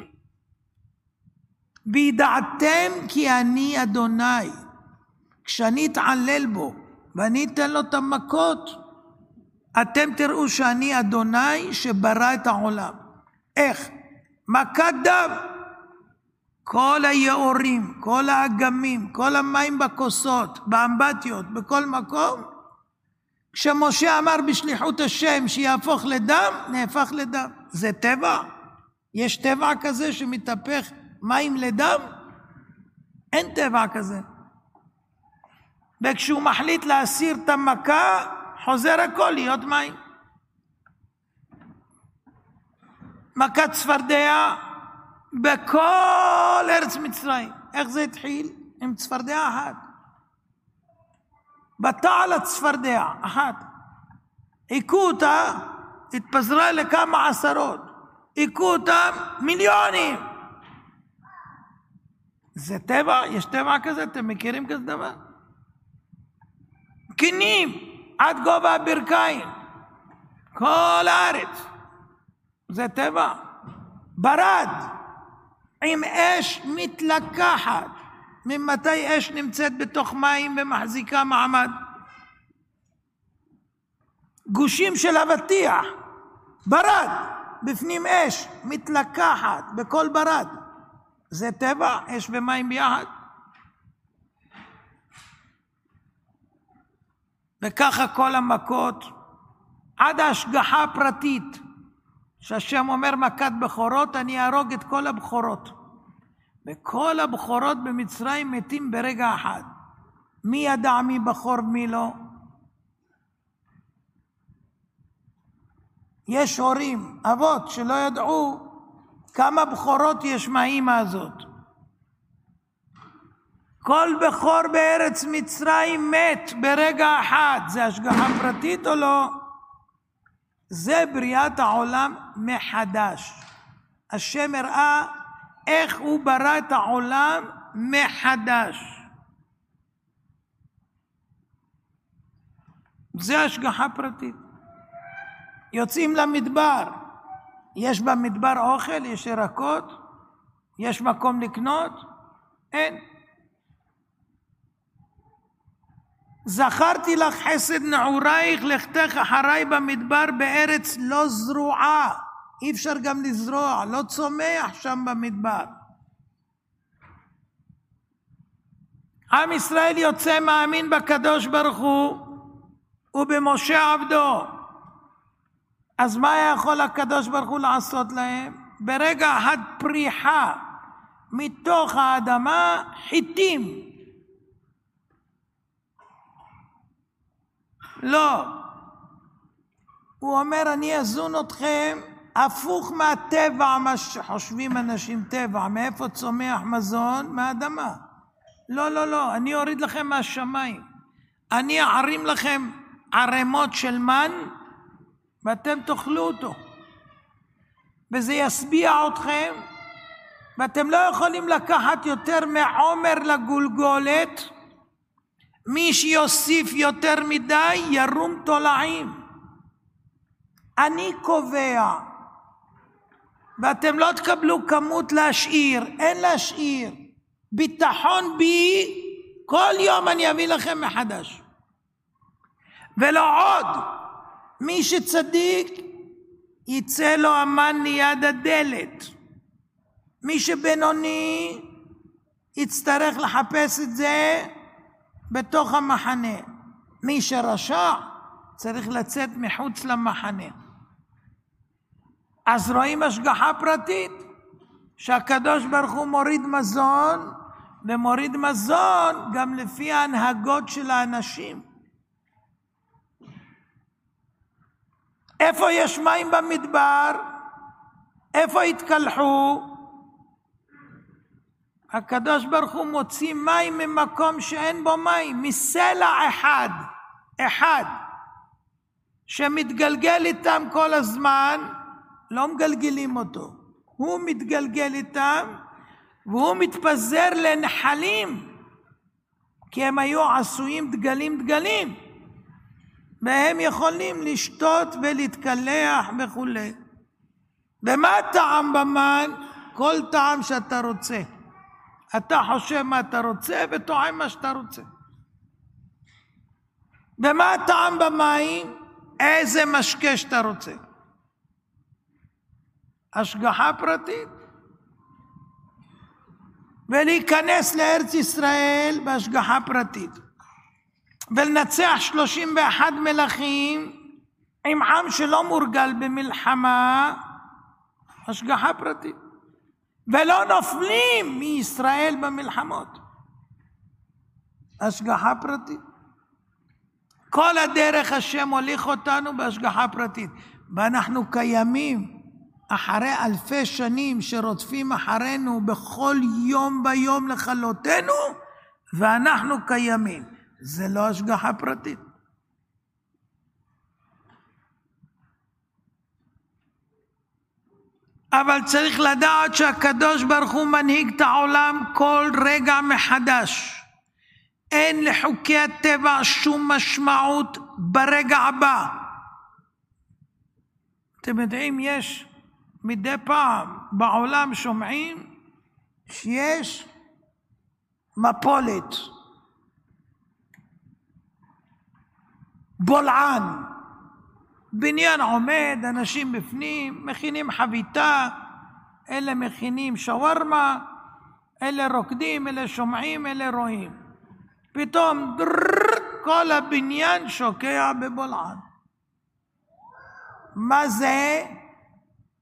וידעתם כי אני אדוני. כשאני אתעלל בו ואני אתן לו את המכות, אתם תראו שאני אדוני שברא את העולם. איך? מכת דם. כל היעורים, כל האגמים, כל המים בכוסות, באמבטיות, בכל מקום, כשמשה אמר בשליחות השם שיהפוך לדם, נהפך לדם. זה טבע? יש טבע כזה שמתהפך מים לדם? אין טבע כזה. וכשהוא מחליט להסיר את המכה, חוזר הכל להיות מים. מכת צפרדע בכל ארץ מצרים. איך זה התחיל? עם צפרדע אחת. בתעל הצפרדע אחת. עיקו אותה, התפזרה לכמה עשרות. עיקו אותם מיליונים. זה טבע? יש טבע כזה? אתם מכירים כזה דבר? קינים עד גובה הברכיים. כל הארץ. זה טבע. ברד. עם אש מתלקחת. ממתי אש נמצאת בתוך מים ומחזיקה מעמד? גושים של אבטיח. ברד. בפנים אש מתלקחת בכל ברד. זה טבע? אש ומים ביחד? וככה כל המכות, עד ההשגחה הפרטית. שהשם אומר מכת בכורות, אני אהרוג את כל הבכורות. וכל הבכורות במצרים מתים ברגע אחד. מי ידע מי בכור מי לא? יש הורים, אבות, שלא ידעו כמה בכורות יש מהאימא הזאת. כל בכור בארץ מצרים מת ברגע אחד. זה השגחה פרטית או לא? זה בריאת העולם מחדש. השם הראה איך הוא ברא את העולם מחדש. זה השגחה פרטית. יוצאים למדבר. יש במדבר אוכל, יש ירקות, יש מקום לקנות? אין. זכרתי לך חסד נעורייך, לכתך אחריי במדבר בארץ לא זרועה. אי אפשר גם לזרוע, לא צומח שם במדבר. עם ישראל יוצא מאמין בקדוש ברוך הוא ובמשה עבדו. אז מה יכול הקדוש ברוך הוא לעשות להם? ברגע אחד פריחה מתוך האדמה חיטים. לא. הוא אומר אני אזון אתכם הפוך מהטבע, מה שחושבים אנשים טבע. מאיפה צומח מזון? מהאדמה. לא, לא, לא. אני אוריד לכם מהשמיים. אני אערים לכם ערימות של מן, ואתם תאכלו אותו. וזה ישביע אתכם, ואתם לא יכולים לקחת יותר מעומר לגולגולת. מי שיוסיף יותר מדי ירום תולעים. אני קובע, ואתם לא תקבלו כמות להשאיר. אין להשאיר. ביטחון בי, כל יום אני אביא לכם מחדש. ולא עוד, מי שצדיק יצא לו המן ליד הדלת. מי שבינוני יצטרך לחפש את זה בתוך המחנה. מי שרשע צריך לצאת מחוץ למחנה. אז רואים השגחה פרטית, שהקדוש ברוך הוא מוריד מזון, ומוריד מזון גם לפי ההנהגות של האנשים. איפה יש מים במדבר? איפה התקלחו? הקדוש ברוך הוא מוציא מים ממקום שאין בו מים, מסלע אחד, אחד, שמתגלגל איתם כל הזמן, לא מגלגלים אותו. הוא מתגלגל איתם, והוא מתפזר לנחלים, כי הם היו עשויים דגלים דגלים, והם יכולים לשתות ולהתקלח וכו'. ומה טעם במן? כל טעם שאתה רוצה. אתה חושב מה אתה רוצה וטועם מה שאתה רוצה. ומה טעם במים? איזה משקה שאתה רוצה. השגחה פרטית. ולהיכנס לארץ ישראל בהשגחה פרטית. ולנצח שלושים ואחד מלכים עם עם שלא מורגל במלחמה, השגחה פרטית. ולא נופלים מישראל במלחמות, השגחה פרטית. כל הדרך השם הוליך אותנו בהשגחה פרטית, ואנחנו קיימים אחרי אלפי שנים שרודפים אחרינו בכל יום ביום לכלותנו, ואנחנו קיימים. זה לא השגחה פרטית. אבל צריך לדעת שהקדוש ברוך הוא מנהיג את העולם כל רגע מחדש. אין לחוקי הטבע שום משמעות ברגע הבא. אתם יודעים, יש מדי פעם בעולם שומעים שיש מפולת, בולען, בניין עומד, אנשים בפנים, מכינים חביתה, אלה מכינים שווארמה, אלה רוקדים, אלה שומעים, אלה רואים. פתאום דררר, כל הבניין שוקע בבולען. מה זה?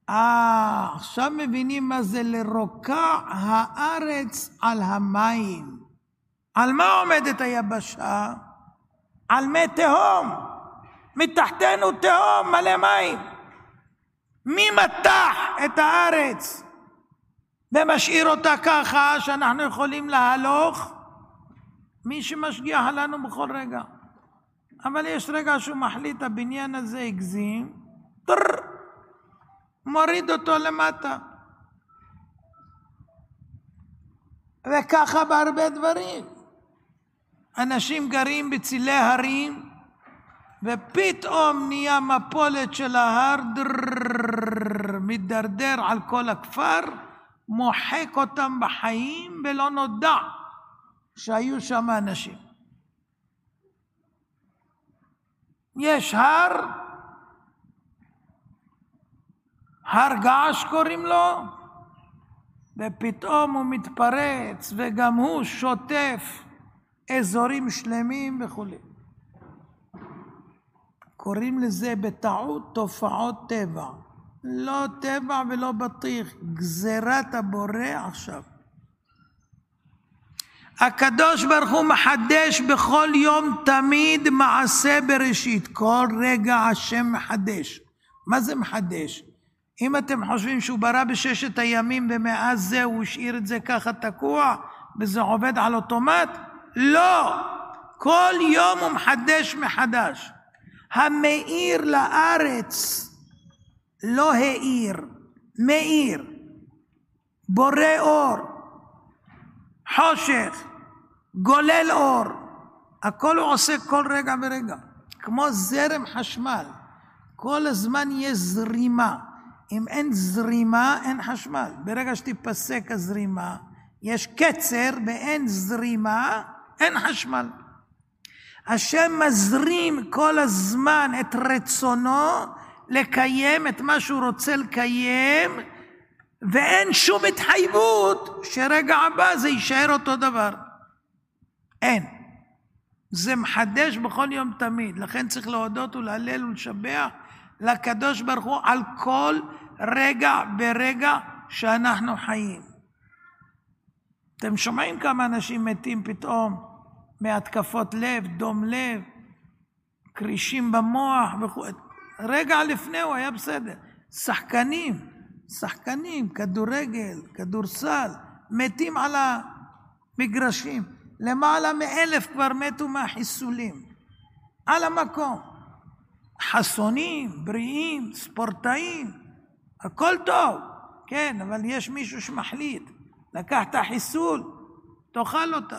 אה, עכשיו מבינים מה זה לרוקע הארץ על המים. על מה עומדת היבשה? על מי תהום. מתחתנו תהום מלא מים. מי מתח את הארץ ומשאיר אותה ככה שאנחנו יכולים להלוך? מי שמשגיח עלינו בכל רגע. אבל יש רגע שהוא מחליט הבניין הזה הגזים, טר, מוריד אותו למטה. וככה בהרבה דברים. אנשים גרים בצילי הרים, ופתאום נהיה מפולת של ההר, דר, מתדרדר על כל הכפר, מוחק אותם בחיים ולא נודע שהיו שם אנשים. יש הר, הר געש קוראים לו, ופתאום הוא מתפרץ וגם הוא שוטף אזורים שלמים וכו'. קוראים לזה בטעות תופעות טבע. לא טבע ולא בטיח, גזירת הבורא עכשיו. הקדוש ברוך הוא מחדש בכל יום תמיד מעשה בראשית. כל רגע השם מחדש. מה זה מחדש? אם אתם חושבים שהוא ברא בששת הימים ומאז זה הוא השאיר את זה ככה תקוע וזה עובד על אוטומט, לא. כל יום הוא מחדש מחדש. המאיר לארץ לא האיר, מאיר, בורא אור, חושך, גולל אור, הכל הוא עושה כל רגע ורגע, כמו זרם חשמל. כל הזמן יש זרימה. אם אין זרימה, אין חשמל. ברגע שתיפסק הזרימה, יש קצר ואין זרימה, אין חשמל. השם מזרים כל הזמן את רצונו לקיים את מה שהוא רוצה לקיים, ואין שום התחייבות שרגע הבא זה יישאר אותו דבר. אין. זה מחדש בכל יום תמיד. לכן צריך להודות ולהלל ולשבח לקדוש ברוך הוא על כל רגע ברגע שאנחנו חיים. אתם שומעים כמה אנשים מתים פתאום מהתקפות לב, דום לב, קרישים במוח וכו'. רגע לפני הוא היה בסדר. שחקנים, שחקנים, כדורגל, כדורסל, מתים על המגרשים. למעלה מאלף כבר מתו מהחיסולים. על המקום. חסונים, בריאים, ספורטאים, הכל טוב. כן, אבל יש מישהו שמחליט. לקח את החיסול, תאכל אותה.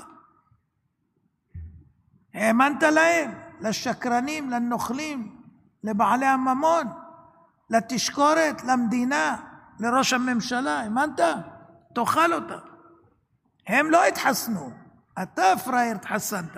האמנת להם, לשקרנים, לנוכלים, לבעלי הממון, לתשקורת, למדינה, לראש הממשלה, האמנת? תאכל אותה. הם לא התחסנו, אתה פראייר התחסנת.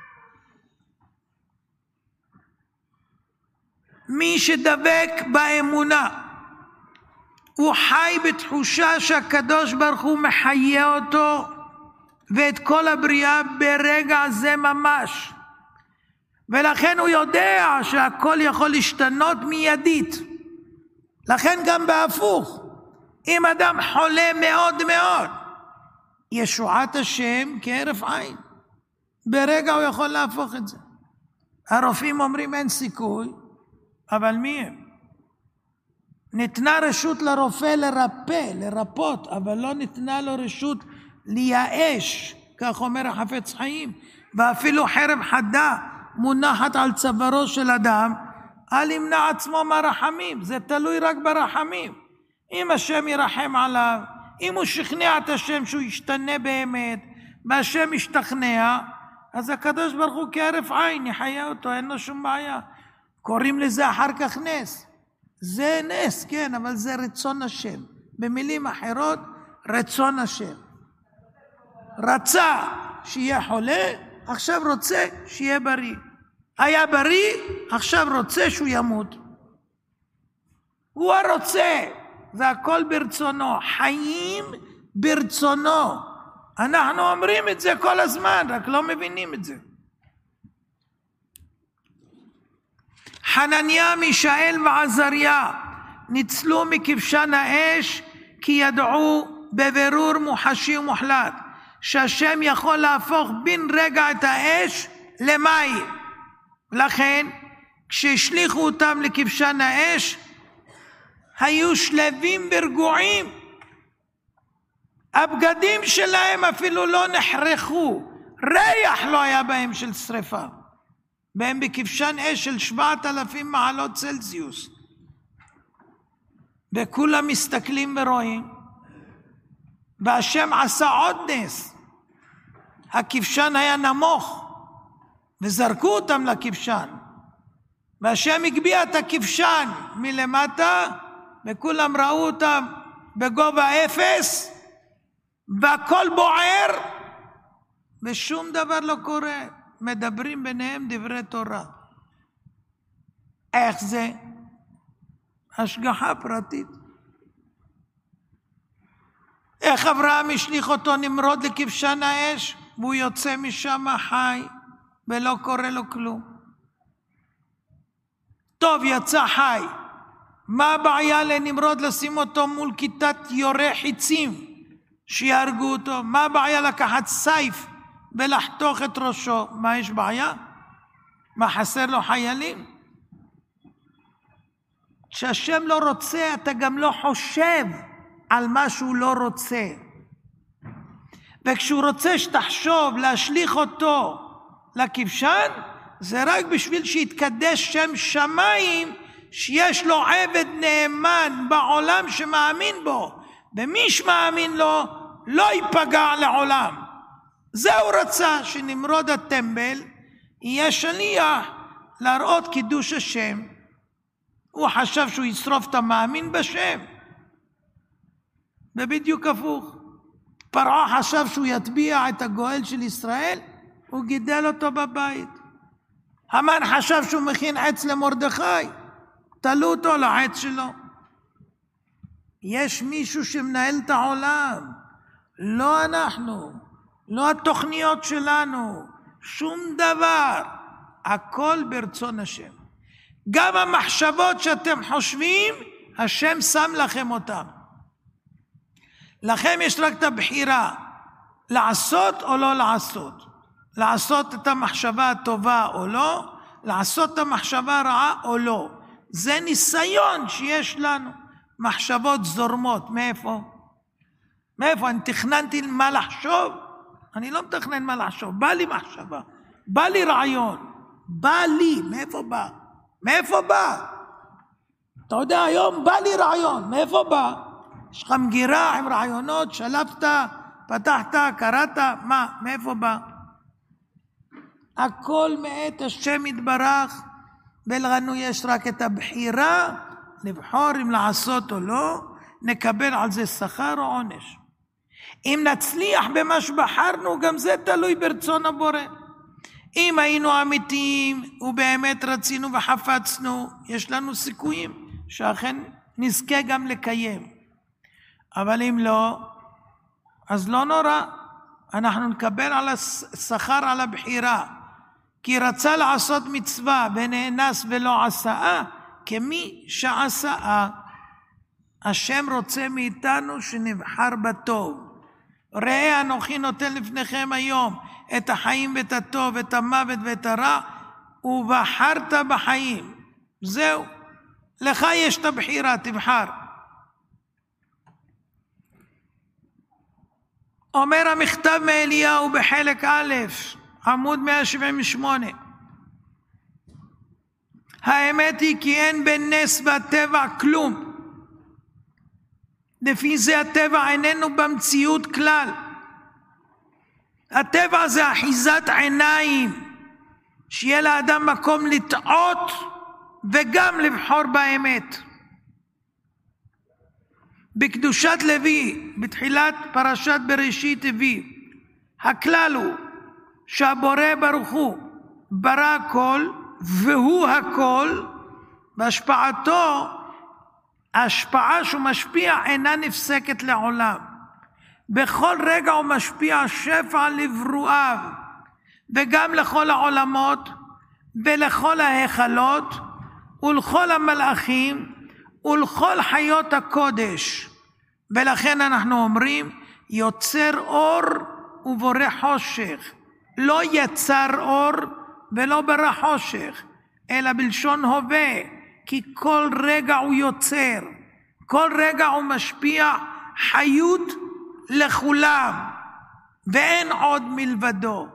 מי שדבק באמונה, הוא חי בתחושה שהקדוש ברוך הוא מחיה אותו, ואת כל הבריאה ברגע זה ממש. ולכן הוא יודע שהכל יכול להשתנות מיידית. לכן גם בהפוך. אם אדם חולה מאוד מאוד, ישועת השם כהרף עין. ברגע הוא יכול להפוך את זה. הרופאים אומרים אין סיכוי, אבל מי הם? ניתנה רשות לרופא לרפא, לרפות, אבל לא ניתנה לו רשות לייאש, כך אומר החפץ חיים. ואפילו חרב חדה מונחת על צווארו של אדם, אל ימנע עצמו מהרחמים. זה תלוי רק ברחמים. אם השם ירחם עליו, אם הוא שכנע את השם שהוא ישתנה באמת, והשם ישתכנע, אז הקדוש ברוך הוא כהרף עין יחיה אותו, אין לו שום בעיה. קוראים לזה אחר כך נס. זה נס, כן, אבל זה רצון השם. במילים אחרות, רצון השם. רצה שיהיה חולה, עכשיו רוצה שיהיה בריא. היה בריא, עכשיו רוצה שהוא ימות. הוא הרוצה, זה הכל ברצונו. חיים ברצונו. אנחנו אומרים את זה כל הזמן, רק לא מבינים את זה. חנניה, מישאל ועזריה ניצלו מכבשן האש, כי ידעו בבירור מוחשי ומוחלט, שהשם יכול להפוך בן רגע את האש למים. לכן, כשהשליחו אותם לכבשן האש, היו שלבים ורגועים. הבגדים שלהם אפילו לא נחרחו, ריח לא היה בהם של שריפה. והם בכבשן אש של שבעת אלפים מעלות צלזיוס. וכולם מסתכלים ורואים, והשם עשה עוד נס. הכבשן היה נמוך, וזרקו אותם לכבשן. והשם הגביה את הכבשן מלמטה, וכולם ראו אותם בגובה אפס, והכל בוער, ושום דבר לא קורה. מדברים ביניהם דברי תורה. איך זה? השגחה פרטית. איך אברהם השליך אותו נמרוד לכבשן האש, והוא יוצא משם חי, ולא קורה לו כלום. טוב, יצא חי. מה הבעיה לנמרוד לשים אותו מול כיתת יורה חיצים, שיהרגו אותו? מה הבעיה לקחת סייף ולחתוך את ראשו? מה יש בעיה? מה חסר לו חיילים? כשהשם לא רוצה, אתה גם לא חושב על מה שהוא לא רוצה. וכשהוא רוצה שתחשוב להשליך אותו לכבשן, זה רק בשביל שיתקדש שם שמיים, שיש לו עבד נאמן בעולם שמאמין בו, ומי שמאמין לו לא ייפגע לעולם. זה הוא רצה, שנמרוד הטמבל יהיה שליח להראות קידוש השם. הוא חשב שהוא ישרוף את המאמין בשם, ובדיוק הפוך. פרעה חשב שהוא יטביע את הגואל של ישראל, הוא גידל אותו בבית. המן חשב שהוא מכין עץ למרדכי, תלו אותו לעץ שלו. יש מישהו שמנהל את העולם, לא אנחנו, לא התוכניות שלנו, שום דבר, הכל ברצון השם. גם המחשבות שאתם חושבים, השם שם לכם אותם. לכם יש רק את הבחירה, לעשות או לא לעשות. לעשות את המחשבה הטובה או לא, לעשות את המחשבה הרעה או לא. זה ניסיון שיש לנו. מחשבות זורמות, מאיפה? מאיפה? אני תכננתי מה לחשוב? אני לא מתכנן מה לחשוב, בא לי מחשבה, בא לי רעיון, בא לי, מאיפה בא? מאיפה בא? אתה יודע, היום בא לי רעיון, מאיפה בא? יש לך מגירה עם רעיונות, שלפת, פתחת, קראת, מה? מאיפה בא? הכל מאת השם יתברך, ולנו יש רק את הבחירה, לבחור אם לעשות או לא, נקבל על זה שכר או עונש. אם נצליח במה שבחרנו, גם זה תלוי ברצון הבורא. אם היינו אמיתיים ובאמת רצינו וחפצנו, יש לנו סיכויים שאכן נזכה גם לקיים. אבל אם לא, אז לא נורא, אנחנו נקבל על השכר על הבחירה. כי רצה לעשות מצווה ונאנס ולא עשה, כמי שעשה. השם רוצה מאיתנו שנבחר בטוב. ראה אנוכי נותן לפניכם היום את החיים ואת הטוב, את המוות ואת הרע, ובחרת בחיים. זהו, לך יש את הבחירה, תבחר. אומר המכתב מאליהו בחלק א', עמוד מאה שבעים ושמונה. האמת היא כי אין בין נס והטבע כלום. לפי זה הטבע איננו במציאות כלל. הטבע זה אחיזת עיניים, שיהיה לאדם מקום לטעות וגם לבחור באמת. בקדושת לוי, בתחילת פרשת בראשית הביא, הכלל הוא שהבורא ברוך הוא ברא הכל והוא הכל, והשפעתו, ההשפעה שהוא משפיע אינה נפסקת לעולם. בכל רגע הוא משפיע שפע לברואיו, וגם לכל העולמות ולכל ההיכלות ולכל המלאכים ולכל חיות הקודש. ולכן אנחנו אומרים, יוצר אור ובורא חושך. לא יצר אור ולא ברא חושך, אלא בלשון הווה, כי כל רגע הוא יוצר, כל רגע הוא משפיע חיות לכולם, ואין עוד מלבדו.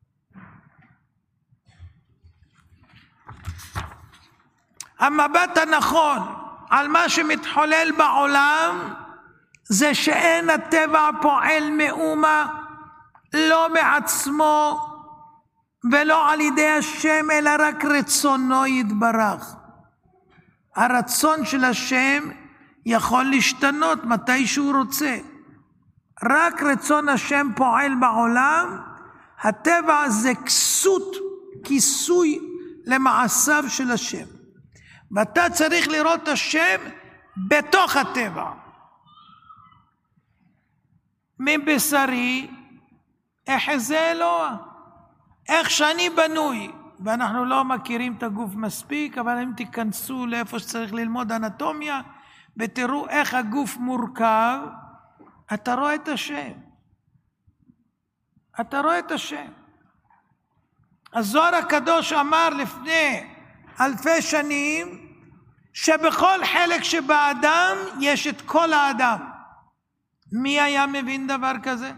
המבט הנכון על מה שמתחולל בעולם, זה שאין הטבע פועל מאומה, לא מעצמו ולא על ידי השם, אלא רק רצונו יתברך. הרצון של השם יכול להשתנות מתי שהוא רוצה. רק רצון השם פועל בעולם. הטבע זה כסות, כיסוי למעשיו של השם. ואתה צריך לראות את השם בתוך הטבע. מבשרי אחזה אלוה. איך שאני בנוי, ואנחנו לא מכירים את הגוף מספיק, אבל אם תיכנסו לאיפה שצריך ללמוד אנטומיה, ותראו איך הגוף מורכב, אתה רואה את השם. אתה רואה את השם. הזוהר הקדוש אמר לפני אלפי שנים, שבכל חלק שבאדם יש את כל האדם. מי היה מבין דבר כזה?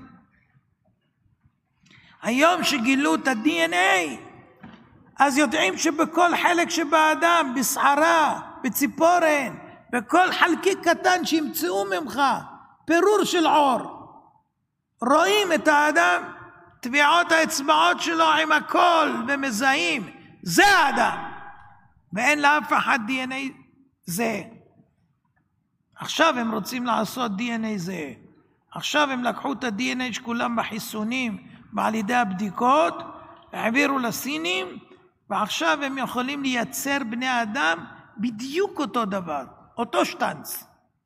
היום שגילו את ה-די אן איי, אז יודעים שבכל חלק שבאדם, בסערה, בציפורן, בכל חלקיק קטן שימצאו ממך, פירור של עור, רואים את האדם, טביעות האצבעות שלו עם הכל, ומזהים, זה האדם. ואין לאף אחד די אן איי זה. עכשיו הם רוצים לעשות די אן איי זה. עכשיו הם לקחו את ה-די אן איי שכולם בחיסונים, ועל ידי הבדיקות, העבירו לסינים, ועכשיו הם יכולים לייצר בני אדם בדיוק אותו דבר, אותו שטנץ.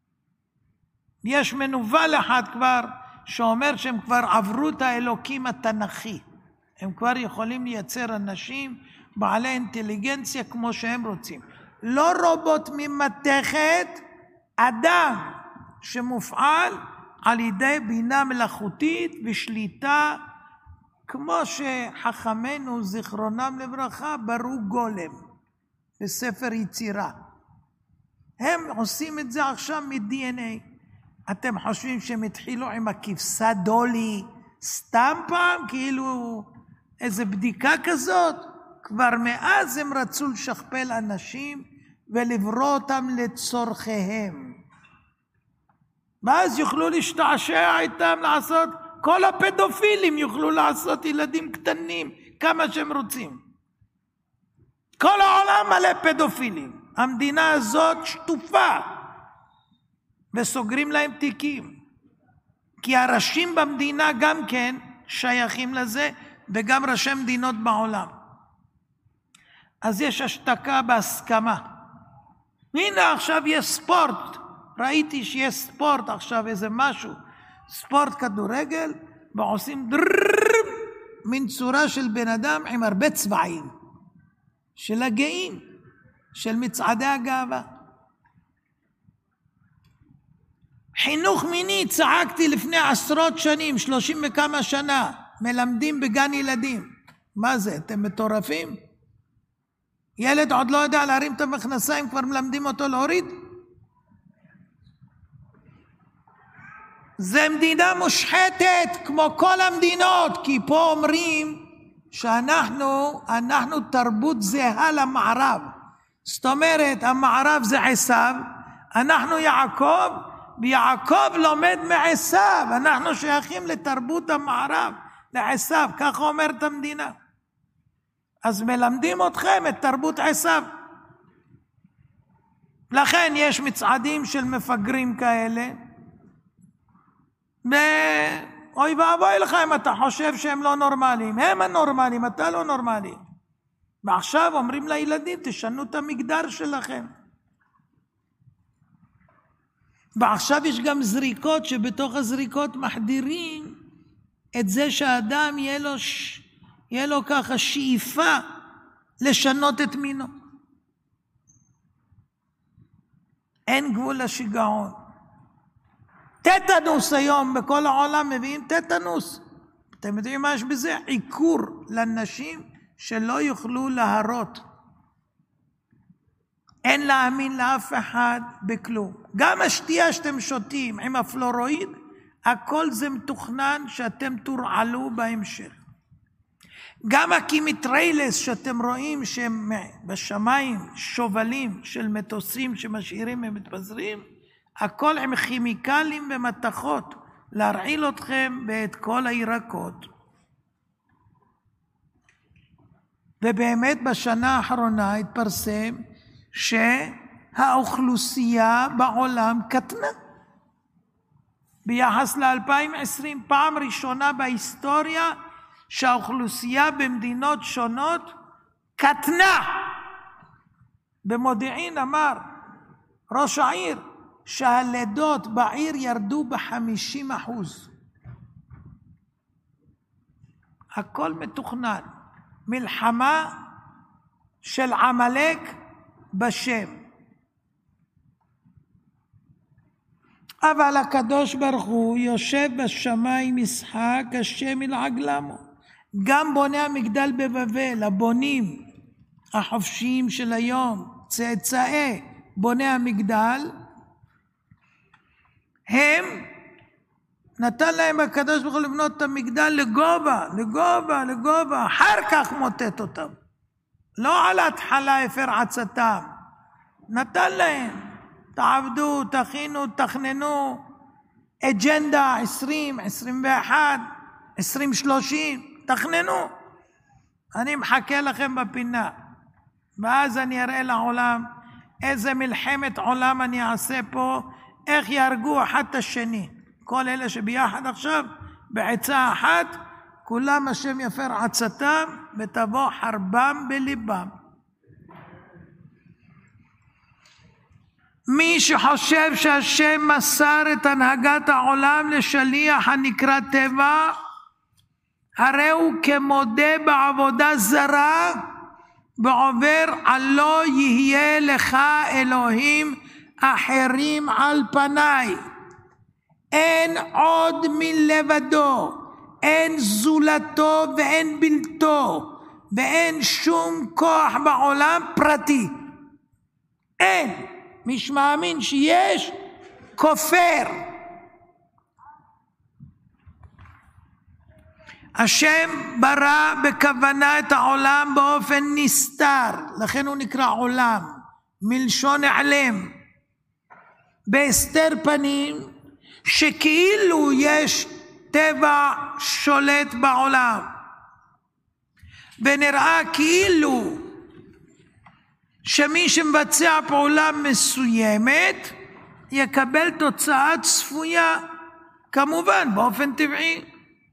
יש מנוול אחד כבר, שאומר שהם כבר עברו את האלוקים התנ"כי. הם כבר יכולים לייצר אנשים בעלי אינטליגנציה כמו שהם רוצים. לא רובוט ממתכת, אדם שמופעל על ידי בינה מלאכותית ושליטה, כמו שחכמינו זיכרונם לברכה ברו גולם בספר יצירה. הם עושים את זה עכשיו מ-די אן איי. אתם חושבים שהם התחילו עם הכבשה דולי סתם פעם, כאילו איזה בדיקה כזאת? כבר מאז הם רצו לשכפל אנשים ולברוא אותם לצורכיהם. ואז יוכלו להשתעשע איתם, לעשות, כל הפדופילים יוכלו לעשות ילדים קטנים כמה שהם רוצים. כל העולם מלא פדופילים. המדינה הזאת שטופה, וסוגרים להם תיקים. כי הראשים במדינה גם כן שייכים לזה, וגם ראשי מדינות בעולם. אז יש השתקה בהסכמה. הנה עכשיו יש ספורט. ראיתי שיש ספורט עכשיו, איזה משהו. ספורט כדורגל, ועושים דררררר, מן צורה של בן אדם עם הרבה צבעים. של הגאים, של מצעדי הגאווה. חינוך מיני, צעקתי לפני עשרות שנים, שלושים וכמה שנה, מלמדים בגן ילדים. מה זה, אתם מטורפים? ילד עוד לא יודע להרים את המכנסיים, כבר מלמדים אותו להוריד? זה מדינה מושחתת כמו כל המדינות, כי פה אומרים שאנחנו אנחנו תרבות זהה למערב. זאת אומרת, המערב זה עשיו, אנחנו יעקב, ויעקב לומד מעשיו, אנחנו שייכים לתרבות המערב, לעשיו, כך אומרת המדינה. אז מלמדים אתכם את תרבות עשיו. לכן יש מצעדים של מפגרים כאלה, ואוי ואבוי לך אם אתה חושב שהם לא נורמליים. הם הנורמליים, אתה לא נורמלי. ועכשיו אומרים לילדים, תשנו את המגדר שלכם. ועכשיו יש גם זריקות, שבתוך הזריקות מחדירים את זה שהאדם יהיה לו, יהיה לו ככה שאיפה לשנות את מינו. אין גבול לשיגעון. טטנוס היום בכל העולם מביאים טטנוס. אתם יודעים מה יש בזה? עיקור לנשים שלא יוכלו להרות. אין להאמין לאף אחד בכלום. גם השתייה שאתם שותים עם הפלורואיד, הכל זה מתוכנן שאתם תורעלו בהמשך. גם הקימיטריילס שאתם רואים שהם בשמיים שובלים של מטוסים שמשאירים ומתפזרים, הכל עם כימיקלים ומתכות להרעיל אתכם ואת כל הירקות. ובאמת בשנה האחרונה התפרסם שהאוכלוסייה בעולם קטנה. ביחס ל-אלפיים ועשרים, פעם ראשונה בהיסטוריה שהאוכלוסייה במדינות שונות קטנה. במודיעין אמר ראש העיר שהלידות בעיר ירדו ב-חמישים אחוז. הכל מתוכנן. מלחמה של עמלק בשם. אבל הקדוש ברוך הוא יושב בשמיים משחק השם ילעג למו. גם בוני המגדל בבבל, הבונים החופשיים של היום, צאצאי בוני המגדל, הם נתן להם הקדוש ברוך הוא לבנות את המגדל לגובה, לגובה, לגובה, אחר כך מוטט אותם. לא על ההתחלה הפר עצתם. נתן להם, תעבדו, תכינו, תכננו, אג'נדה עשרים, עשרים ואחת, עשרים שלושים, תכננו. אני מחכה לכם בפינה. ואז אני אראה לעולם איזה מלחמת עולם אני אעשה פה, איך יהרגו אחד את השני. כל אלה שביחד עכשיו, בעצה אחת, כולם השם יפר עצתם, ותבוא חרבם בליבם. מי שחושב שהשם מסר את הנהגת העולם לשליח הנקרא טבע, הרי הוא כמודה בעבודה זרה, ועובר על לא יהיה לך אלוהים אחרים על פניי. אין עוד מלבדו, אין זולתו ואין בלתו, ואין שום כוח בעולם פרטי. אין. מי שמאמין שיש, כופר. השם ברא בכוונה את העולם באופן נסתר, לכן הוא נקרא עולם, מלשון העלם, בהסתר פנים, שכאילו יש טבע שולט בעולם, ונראה כאילו שמי שמבצע פעולה מסוימת יקבל תוצאה צפויה, כמובן באופן טבעי.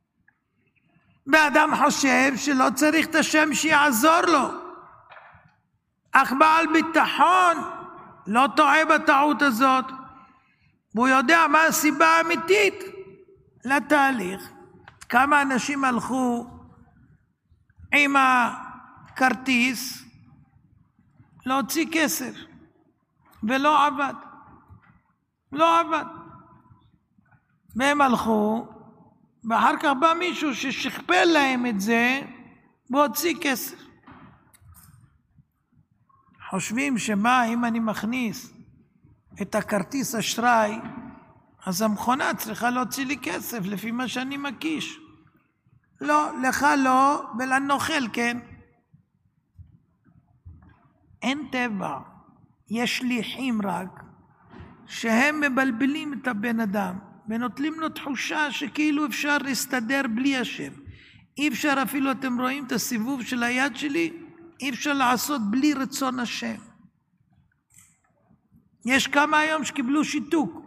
ואדם חושב שלא צריך את השם שיעזור לו, אך בעל ביטחון לא טועה בטעות הזאת, והוא יודע מה הסיבה האמיתית לתהליך. כמה אנשים הלכו עם הכרטיס להוציא כסף ולא עבד, לא עבד, והם הלכו, ואחר כך בא מישהו ששכפל להם את זה והוציא כסף. חושבים שמה, אם אני מכניס את הכרטיס אשראי, אז המכונה צריכה להוציא לי כסף לפי מה שאני מקיש. לא, לך לא, ולנוכל כן. אין טבע, יש שליחים רק, שהם מבלבלים את הבן אדם, ונוטלים לו תחושה שכאילו אפשר להסתדר בלי השם. אי אפשר אפילו, אתם רואים את הסיבוב של היד שלי, אי אפשר לעשות בלי רצון השם. יש כמה היום שקיבלו שיתוק.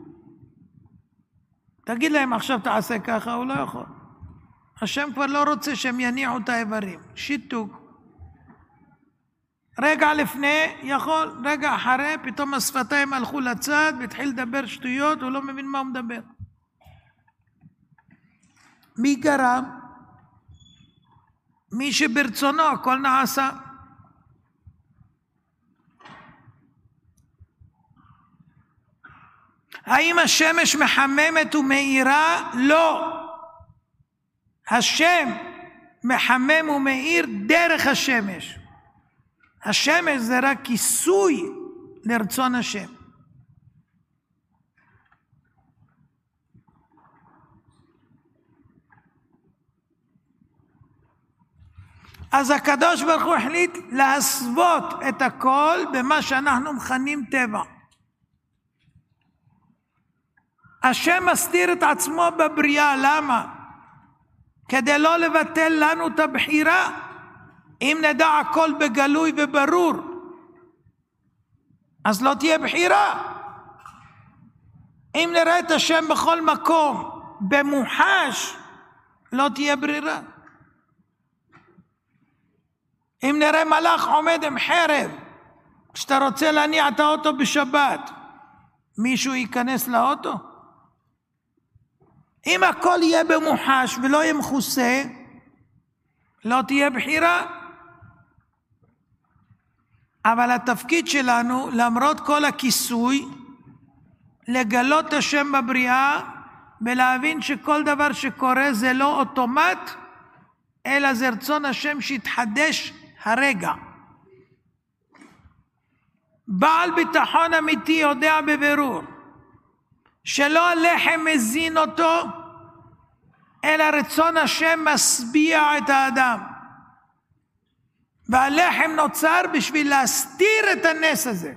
תגיד להם עכשיו תעשה ככה, הוא לא יכול. השם כבר לא רוצה שהם יניעו את האיברים. שיתוק. רגע לפני יכול, רגע אחרי, פתאום השפתיים הלכו לצד, והתחיל לדבר שטויות, הוא לא מבין מה הוא מדבר. מי גרם? מי שברצונו הכל נעשה. האם השמש מחממת ומאירה? לא. השם מחמם ומאיר דרך השמש. השמש זה רק כיסוי לרצון השם. אז הקדוש ברוך הוא החליט להסוות את הכל במה שאנחנו מכנים טבע. השם מסתיר את עצמו בבריאה, למה? כדי לא לבטל לנו את הבחירה. אם נדע הכל בגלוי וברור, אז לא תהיה בחירה. אם נראה את השם בכל מקום במוחש, לא תהיה ברירה. אם נראה מלאך עומד עם חרב, כשאתה רוצה להניע את האוטו בשבת, מישהו ייכנס לאוטו? אם הכל יהיה במוחש ולא יהיה מכוסה, לא תהיה בחירה. אבל התפקיד שלנו, למרות כל הכיסוי, לגלות השם בבריאה, ולהבין שכל דבר שקורה זה לא אוטומט, אלא זה רצון השם שיתחדש הרגע. בעל ביטחון אמיתי יודע בבירור, שלא הלחם מזין אותו, אלא רצון השם משביע את האדם. והלחם נוצר בשביל להסתיר את הנס הזה.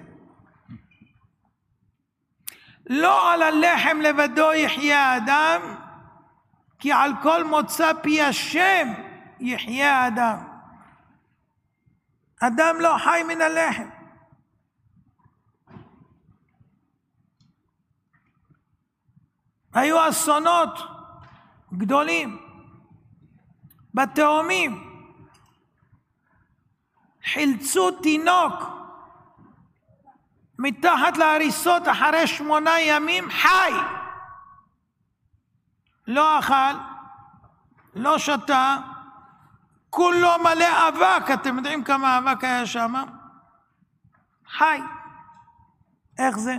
לא על הלחם לבדו יחיה האדם, כי על כל מוצא פי השם יחיה האדם. אדם לא חי מן הלחם. היו אסונות גדולים בתאומים. חילצו תינוק מתחת להריסות אחרי שמונה ימים חי. לא אכל, לא שתה, כולו מלא אבק. אתם יודעים כמה אבק היה שם? חי. איך זה?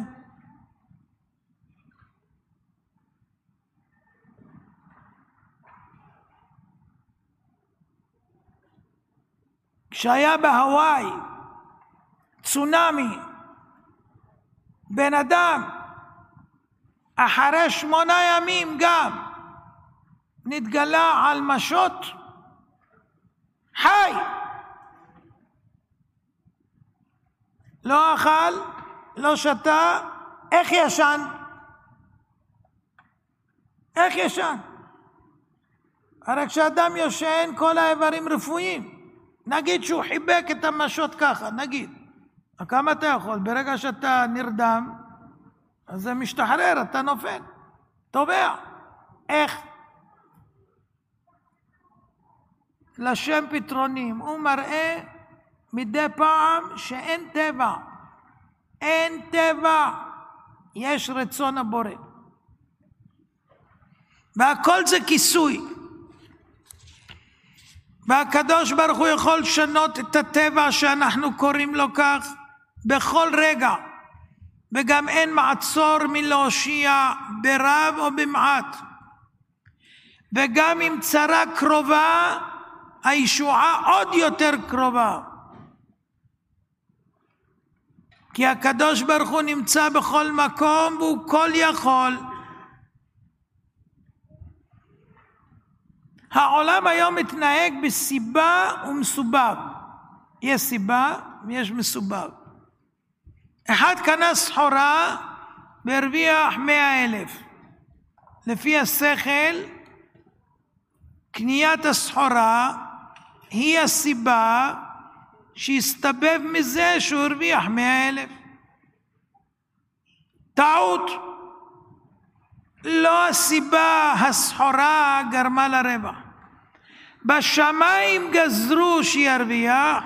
כשהיה בהוואי צונמי, בן אדם אחרי שמונה ימים גם נתגלה על משות חי. לא אכל, לא שתה, איך ישן? איך ישן? הרי כשאדם יושן כל האיברים רפואיים. נגיד שהוא חיבק את המשות ככה, נגיד. כמה אתה יכול? ברגע שאתה נרדם, אז זה משתחרר, אתה נופל. טובע. איך? לשם פתרונים. הוא מראה מדי פעם שאין טבע. אין טבע. יש רצון הבורא. והכל זה כיסוי. והקדוש ברוך הוא יכול לשנות את הטבע שאנחנו קוראים לו כך בכל רגע, וגם אין מעצור מלהושיע ברב או במעט. וגם אם צרה קרובה, הישועה עוד יותר קרובה, כי הקדוש ברוך הוא נמצא בכל מקום והוא כל יכול. העולם היום מתנהג בסיבה ומסובב. יש סיבה ויש מסובב. אחד קנה סחורה והרוויח מאה אלף. לפי השכל, קניית הסחורה היא הסיבה שהסתבב מזה שהוא הרוויח מאה אלף. טעות. לא הסיבה, הסחורה גרמה לרווח. בשמיים גזרו שירוויח,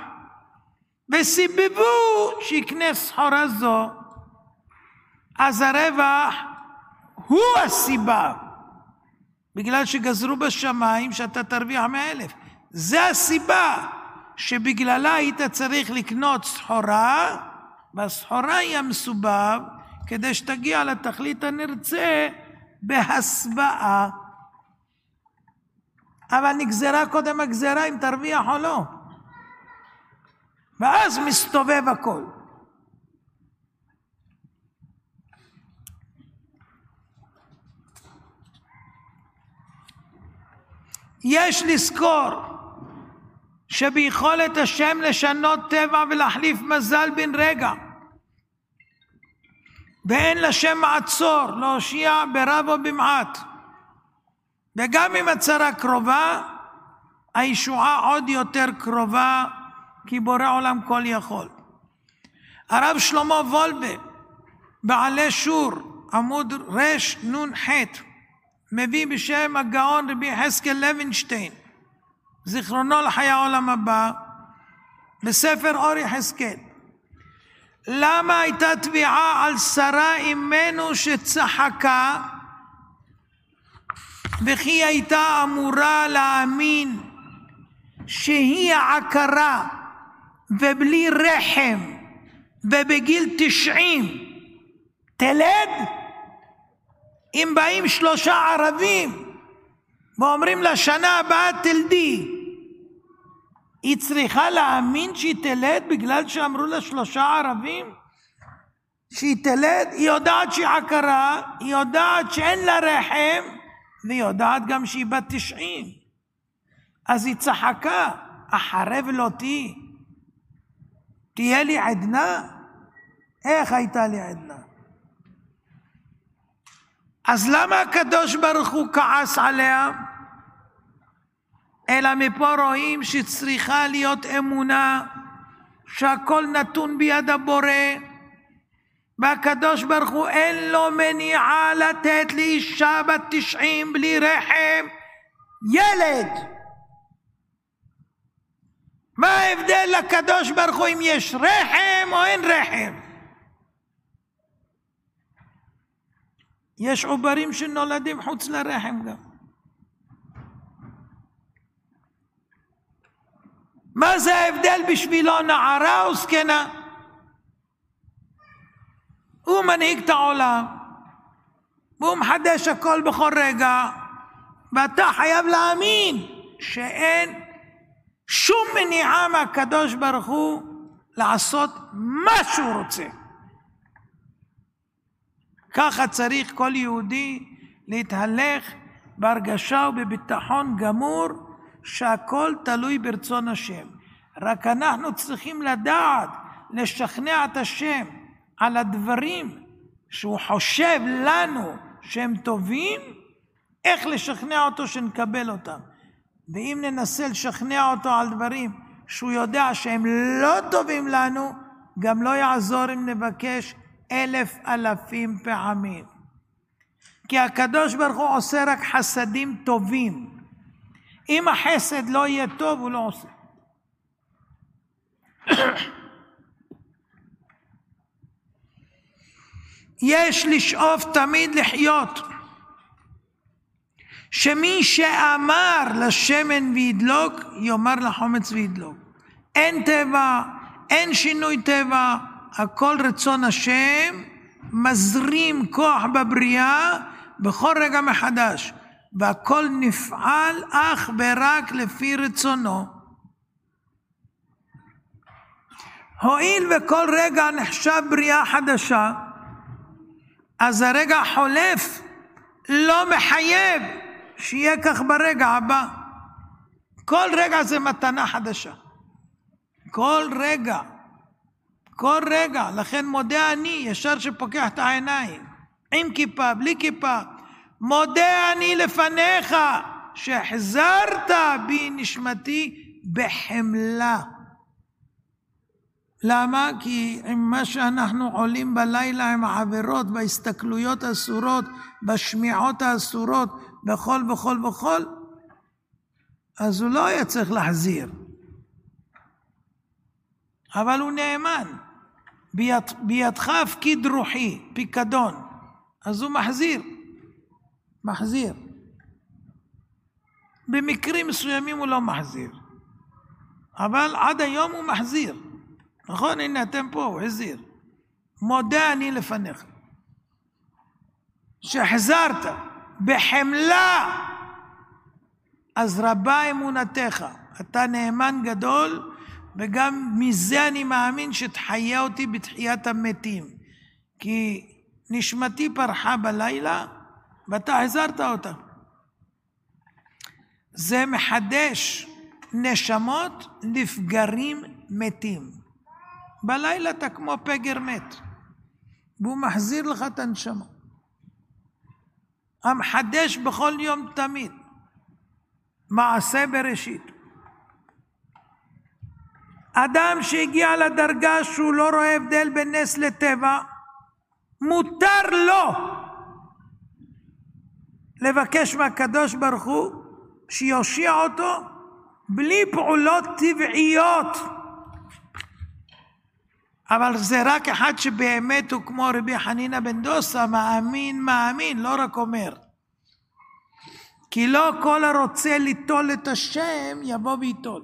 וסיבבו שיקנה סחורה זו, אז הרווח הוא הסיבה. בגלל שגזרו בשמיים שאתה תרוויח מאה אלף. זה הסיבה שבגללה היית צריך לקנות סחורה, והסחורה היא המסובב, כדי שתגיע לתכלית הנרצה בהסבעה. אבל נגזרה קודם הגזרה אם תרוויח או לא. ואז מסתובב הכל. יש לזכור שביכולת השם לשנות טבע ולהחליף מזל בן רגע. ואין לשם מעצור, להושיע ברב או במעט. וגם אם הצרה קרובה, הישועה עוד יותר קרובה, כי בורא עולם כל יכול. הרב שלמה וולבה, בעלי שור, עמוד רש נון חט, מביא בשם הגאון רבי יחזקאל לוינשטיין, זיכרונו לחיי העולם הבא, בספר אור יחזקאל. למה הייתה תביעה על שרה אימנו שצחקה, וכי הייתה אמורה להאמין שהיא עקרה ובלי רחם ובגיל תשעים תלד? אם באים שלושה ערבים ואומרים לה שנה הבאה תלדי, היא צריכה להאמין שהיא תלד בגלל שאמרו לה שלושה ערבים שהיא תלד? היא יודעת שהיא עקרה, היא יודעת שאין לה רחם, והיא יודעת גם שהיא בת תשעים. אז היא צחקה, אחרי ולותי תהיה לי עדנה? איך הייתה לי עדנה? אז למה הקדוש ברוך הוא כעס עליה? אלא מפה רואים שצריכה להיות אמונה שהכל נתון ביד הבורא, והקדוש ברוך הוא אין לו מניעה לתת לאישה בת תשעים בלי רחם ילד. מה ההבדל לקדוש ברוך הוא אם יש רחם או אין רחם? יש עוברים שנולדים חוץ לרחם גם. מה זה ההבדל בשבילו, נערה או זקנה? הוא מנהיג את העולם, והוא מחדש הכל בכל רגע, ואתה חייב להאמין שאין שום מניעה מהקדוש ברוך הוא לעשות מה שהוא רוצה. ככה צריך כל יהודי להתהלך בהרגשה ובביטחון גמור שהכל תלוי ברצון השם. רק אנחנו צריכים לדעת לשכנע את השם על הדברים שהוא חושב לנו שהם טובים, איך לשכנע אותו שנקבל אותם. ואם ננסה לשכנע אותו על דברים שהוא יודע שהם לא טובים לנו, גם לא יעזור אם נבקש אלף אלפים פעמים. כי הקדוש ברוך הוא עושה רק חסדים טובים. אם החסד לא יהיה טוב, הוא לא עושה. יש לשאוף תמיד לחיות. שמי שאמר לשמן וידלוק, יאמר לחומץ וידלוק. אין טבע, אין שינוי טבע, הכל רצון השם, מזרים כוח בבריאה בכל רגע מחדש, והכל נפעל אך ורק לפי רצונו. הואיל וכל רגע נחשב בריאה חדשה, אז הרגע חולף לא מחייב שיהיה כך ברגע הבא. כל רגע זה מתנה חדשה. כל רגע. כל רגע. לכן מודה אני, ישר שפוקח את העיניים. עם כיפה, בלי כיפה. מודה אני לפניך שהחזרת בי נשמתי בחמלה. למה? כי עם מה שאנחנו עולים בלילה עם העבירות, בהסתכלויות האסורות, בשמיעות האסורות, בכל וכל וכל, אז הוא לא היה צריך להחזיר. אבל הוא נאמן. ביד, בידך הפקיד רוחי, פיקדון. אז הוא מחזיר. מחזיר. במקרים מסוימים הוא לא מחזיר. אבל עד היום הוא מחזיר. נכון? הנה אתם פה, הוא החזיר. מודה אני לפניך. שהחזרת בחמלה, אז רבה אמונתך, אתה נאמן גדול, וגם מזה אני מאמין שתחיה אותי בתחיית המתים, כי נשמתי פרחה בלילה ואתה החזרת אותה. זה מחדש נשמות לפגרים מתים. בלילה אתה כמו פגר מת, והוא מחזיר לך את הנשמה. המחדש בכל יום תמיד. מעשה בראשית. אדם שהגיע לדרגה שהוא לא רואה הבדל בין נס לטבע, מותר לו לבקש מהקדוש ברוך הוא שיושיע אותו בלי פעולות טבעיות. אבל זה רק אחד שבאמת הוא כמו רבי חנינה בן דוסה, מאמין מאמין, לא רק אומר. כי לא כל הרוצה ליטול את השם יבוא ויטול.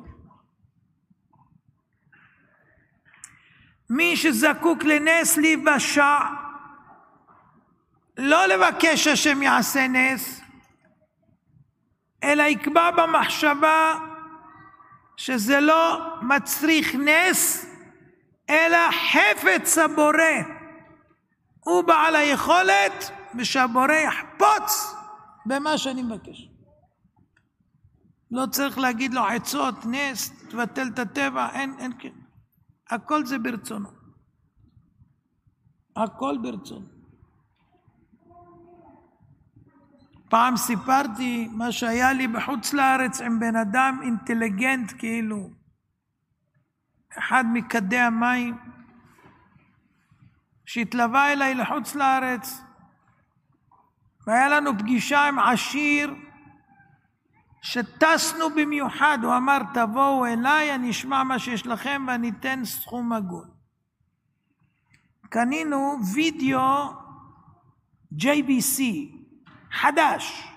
מי שזקוק לנס להיוושע, לא לבקש השם יעשה נס, אלא יקבע במחשבה שזה לא מצריך נס, אלא חפץ הבורא. הוא בעל היכולת, ושהבורא יחפוץ במה שאני מבקש. לא צריך להגיד לו עצות, נס, תבטל את הטבע, אין, אין כן. הכל זה ברצונו. הכל ברצונו. פעם סיפרתי מה שהיה לי בחוץ לארץ עם בן אדם אינטליגנט כאילו. אחד מקדי המים שהתלווה אליי לחוץ לארץ, והיה לנו פגישה עם עשיר שטסנו במיוחד. הוא אמר תבואו אליי, אני אשמע מה שיש לכם ואני אתן סכום הגון. קנינו וידאו ג'יי בי סי חדש,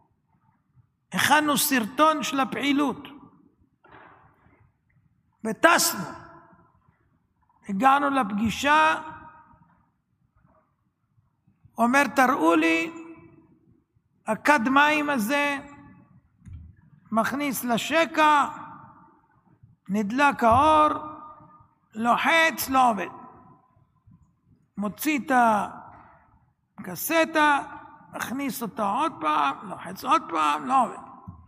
הכנו סרטון של הפעילות וטסנו. הגענו לפגישה, אומר תראו לי, הכד מים הזה מכניס לשקע, נדלק האור, לוחץ, לא עובד. מוציא את הקסטה, מכניס אותה עוד פעם, לוחץ עוד פעם, לא עובד.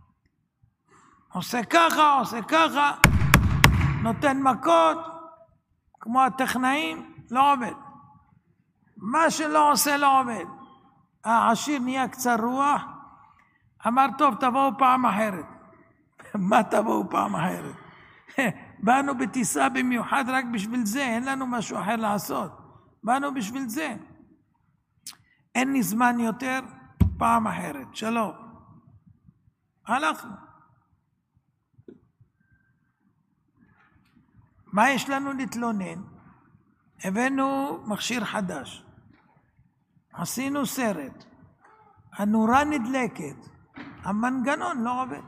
עושה ככה, עושה ככה, נותן מכות, כמו הטכנאים, לא עובד. מה שלא עושה לא עובד. העשיר נהיה קצר רוח, אמר טוב תבואו פעם אחרת. מה תבואו פעם אחרת? באנו בטיסה במיוחד רק בשביל זה, אין לנו משהו אחר לעשות. באנו בשביל זה. אין לי זמן יותר, פעם אחרת. שלום. הלכנו. מה יש לנו להתלונן? הבאנו מכשיר חדש. עשינו סרט. הנורה נדלקת. המנגנון לא עובד.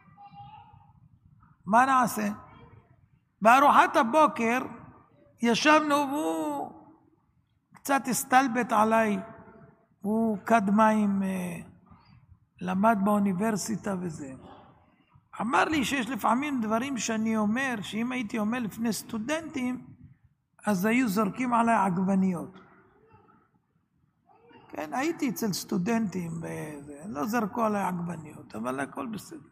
מה נעשה? בארוחת הבוקר ישבנו והוא קצת הסתלבט עליי. הוא כד מים, למד באוניברסיטה וזה. אמר לי שיש לפעמים דברים שאני אומר, שאם הייתי אומר לפני סטודנטים, אז היו זורקים עליי עגבניות. כן, הייתי אצל סטודנטים, לא זרקו עליי עגבניות, אבל הכל בסדר.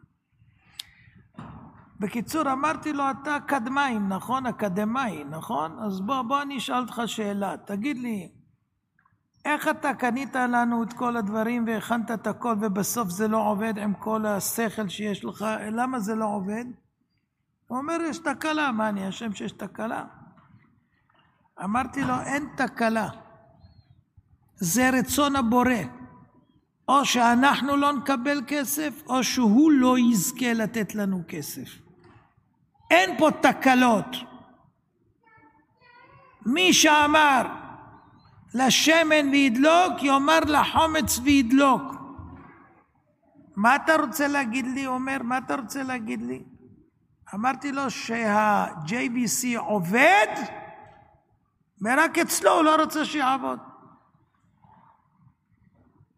בקיצור, אמרתי לו, אתה אקדמאי, נכון? אקדמאי, נכון? אז בוא, בוא אני אשאל אותך שאלה. תגיד לי, איך אתה קנית לנו את כל הדברים והכנת את הכל ובסוף זה לא עובד עם כל השכל שיש לך? למה זה לא עובד? הוא אומר, יש תקלה. מה, אני אשם שיש תקלה? אמרתי לו, אין תקלה. זה רצון הבורא. או שאנחנו לא נקבל כסף, או שהוא לא יזכה לתת לנו כסף. אין פה תקלות. מי שאמר לשמן וידלוק, יאמר לחומץ וידלוק. מה אתה רוצה להגיד לי? אומר, מה אתה רוצה להגיד לי? אמרתי לו שה-ג'יי בי סי עובד, ורק אצלו הוא לא רוצה שיעבוד.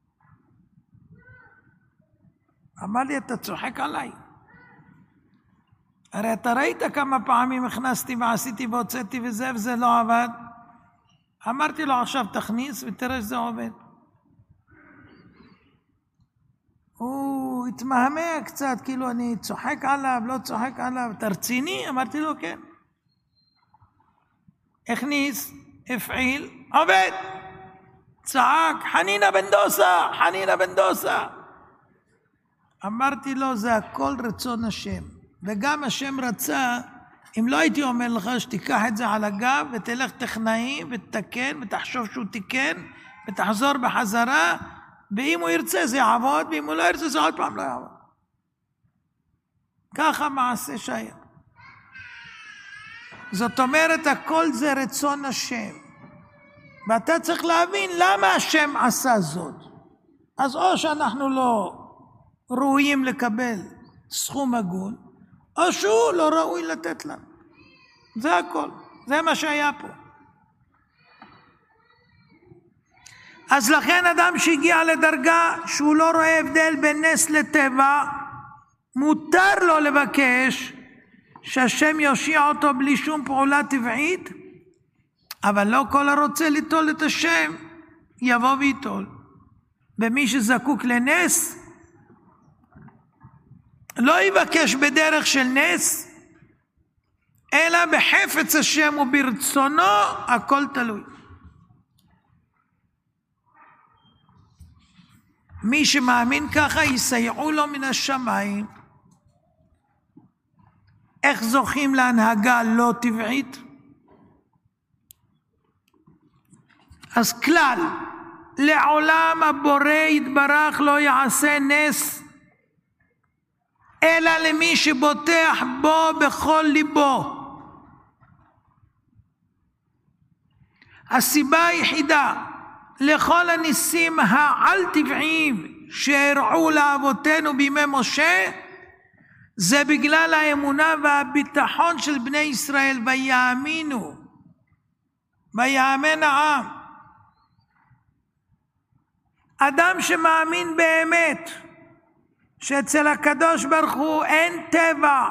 אמר לי, אתה צוחק עליי? הרי אתה ראית כמה פעמים הכנסתי ועשיתי והוצאתי וזה וזה לא עבד. אמרתי לו, עכשיו תכניס ותראה שזה עובד. הוא התמהמה קצת, כאילו אני צוחק עליו, לא צוחק עליו, אתה רציני? אמרתי לו, כן. הכניס, הפעיל, עובד. צעק, חנינה בן דוסה, חנינה בן דוסה. אמרתי לו, זה הכל רצון השם. וגם השם רצה, אם לא הייתי אומר לך שתיקח את זה על הגב ותלך טכנאי ותתקן ותחשוב שהוא תיקן ותחזור בחזרה, ואם הוא ירצה זה יעבוד, ואם הוא לא ירצה זה עוד פעם לא יעבוד. ככה מעשה שהיה. זאת אומרת, הכל זה רצון השם. ואתה צריך להבין למה השם עשה זאת. אז או שאנחנו לא ראויים לקבל סכום הגון, או שהוא לא ראוי לתת לנו. זה הכל. זה מה שהיה פה. אז לכן אדם שהגיע לדרגה שהוא לא רואה הבדל בין נס לטבע, מותר לו לבקש שהשם יושיע אותו בלי שום פעולה טבעית, אבל לא כל הרוצה ליטול את השם יבוא ויטול. ומי שזקוק לנס לא יבקש בדרך של נס, אלא בחפץ השם וברצונו, הכל תלוי. מי שמאמין ככה יסייעו לו מן השמיים. איך זוכים להנהגה לא טבעית? אז כלל, לעולם הבורא יתברך לא יעשה נס, אלא למי שבוטח בו בכל ליבו. הסיבה היחידה לכל הניסים העל טבעיים שהראו לאבותינו בימי משה, זה בגלל האמונה והביטחון של בני ישראל, ויאמינו, ויאמן העם. אדם שמאמין באמת שאצל הקדוש ברוך הוא אין טבע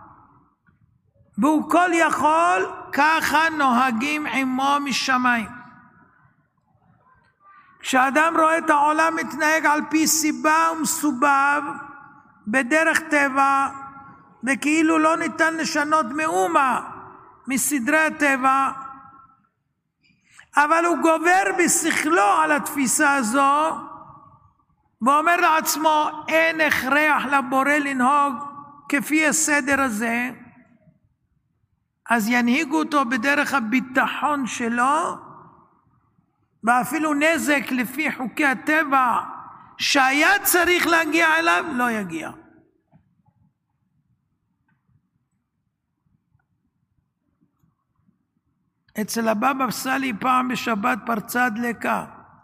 והוא כל יכול, ככה נוהגים עמו משמיים. כשאדם רואה את העולם מתנהג על פי סיבה ומסובב בדרך טבע, וכאילו לא ניתן לשנות מאומה מסדרי הטבע, אבל הוא גובר בשכלו על התפיסה הזו, ואומר לעצמו, אין הכרח לבורא לנהוג כפי הסדר הזה, אז ינהיגו אותו בדרך הביטחון שלו, ואפילו נזק לפי חוקי הטבע שהיה צריך להגיע אליו, לא יגיע. אצל הבבא סאלי פעם בשבת פרצה דלקה.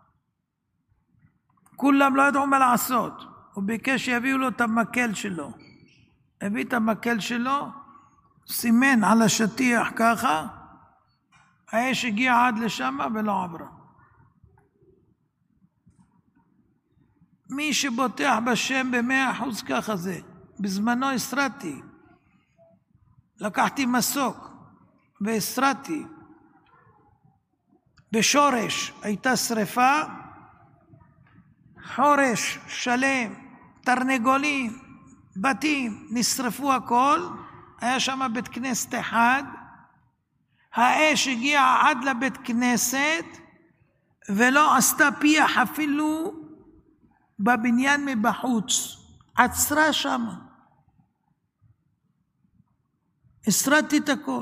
כולם לא ידעו מה לעשות. הוא ביקש שיביאו לו את המקל שלו. הביא את המקל שלו, סימן על השטיח ככה, האש הגיעה עד לשם ולא עברה. מי שבוטח בשם במאה אחוז ככה זה. בזמנו הסרתי. לקחתי מסוק והסרתי. בשורש הייתה שריפה, חורש שלם, תרנגולים, בתים, נשרפו הכל. היה שם בית כנסת אחד, האש הגיעה עד לבית כנסת ולא עשתה פיח אפילו בבניין מבחוץ, עצרה שם. הסרתי את הכל.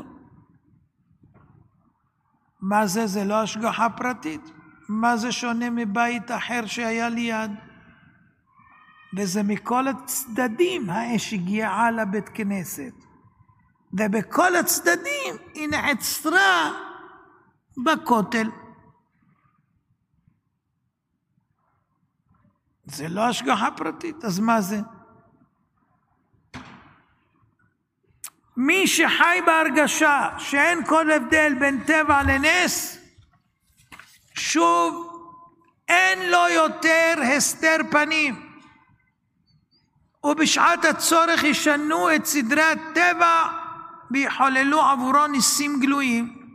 מה זה? זה לא השגחה פרטית? מה זה שונה מבית אחר שהיה ליד? וזה מכל הצדדים האש הגיעה לבית כנסת, ובכל הצדדים היא נעצרה בכותל. זה לא השגחה פרטית, אז מה זה? מי שחי בהרגשה שאין כל הבדל בין טבע לנס, שוב אין לו יותר הסתר פנים. ובשעת הצורך ישנו את סדרי הטבע ויחוללו עבורו ניסים גלויים.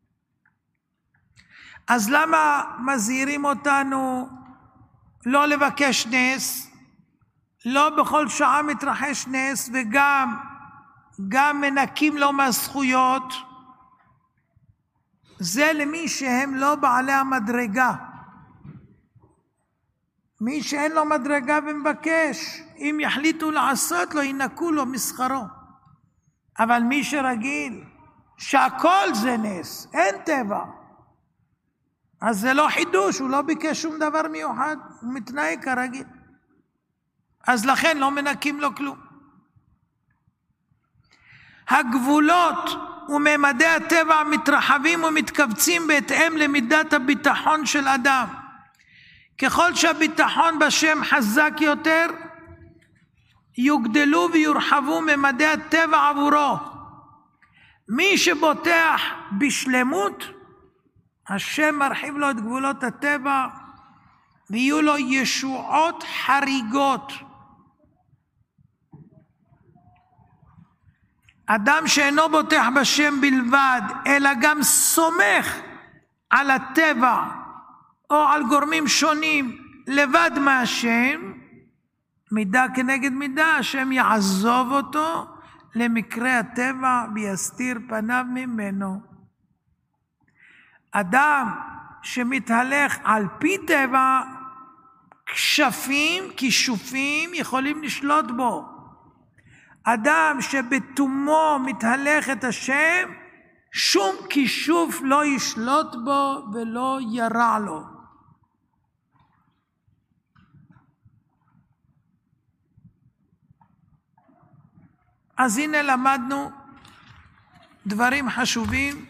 אז למה מזהירים אותנו לא לבקש נס? לא בכל שעה מתרחש נס, וגם גם מנקים לו מהזכויות. זה למי שהם לא בעלי המדרגה. מי שאין לו מדרגה ומבקש, אם יחליטו לעשות לו, ינקו לו משכרו. אבל מי שרגיל שהכל זה נס, אין טבע, אז זה לא חידוש, הוא לא ביקש שום דבר מיוחד, הוא מתנהג כרגיל. אז לכן לא מנקים לו כלום. הגבולות וממדי הטבע מתרחבים ומתכווצים בהתאם למידת הביטחון של אדם. ככל שהביטחון בשם חזק יותר, יוגדלו ויורחבו ממדי הטבע עבורו. מי שבוטח בשלמות, השם מרחיב לו את גבולות הטבע, ויהיו לו ישועות חריגות. אדם שאינו בוטח בשם בלבד, אלא גם סומך על הטבע, או על גורמים שונים לבד מהשם, מידה כנגד מידה, השם יעזוב אותו למקרה הטבע ויסתיר פניו ממנו. אדם שמתהלך על פי טבע, כשפים, כישופים יכולים לשלוט בו. אדם שבתומו מתהלך את השם, שום כישוף לא ישלוט בו ולא ירע לו. אז הנה למדנו דברים חשובים,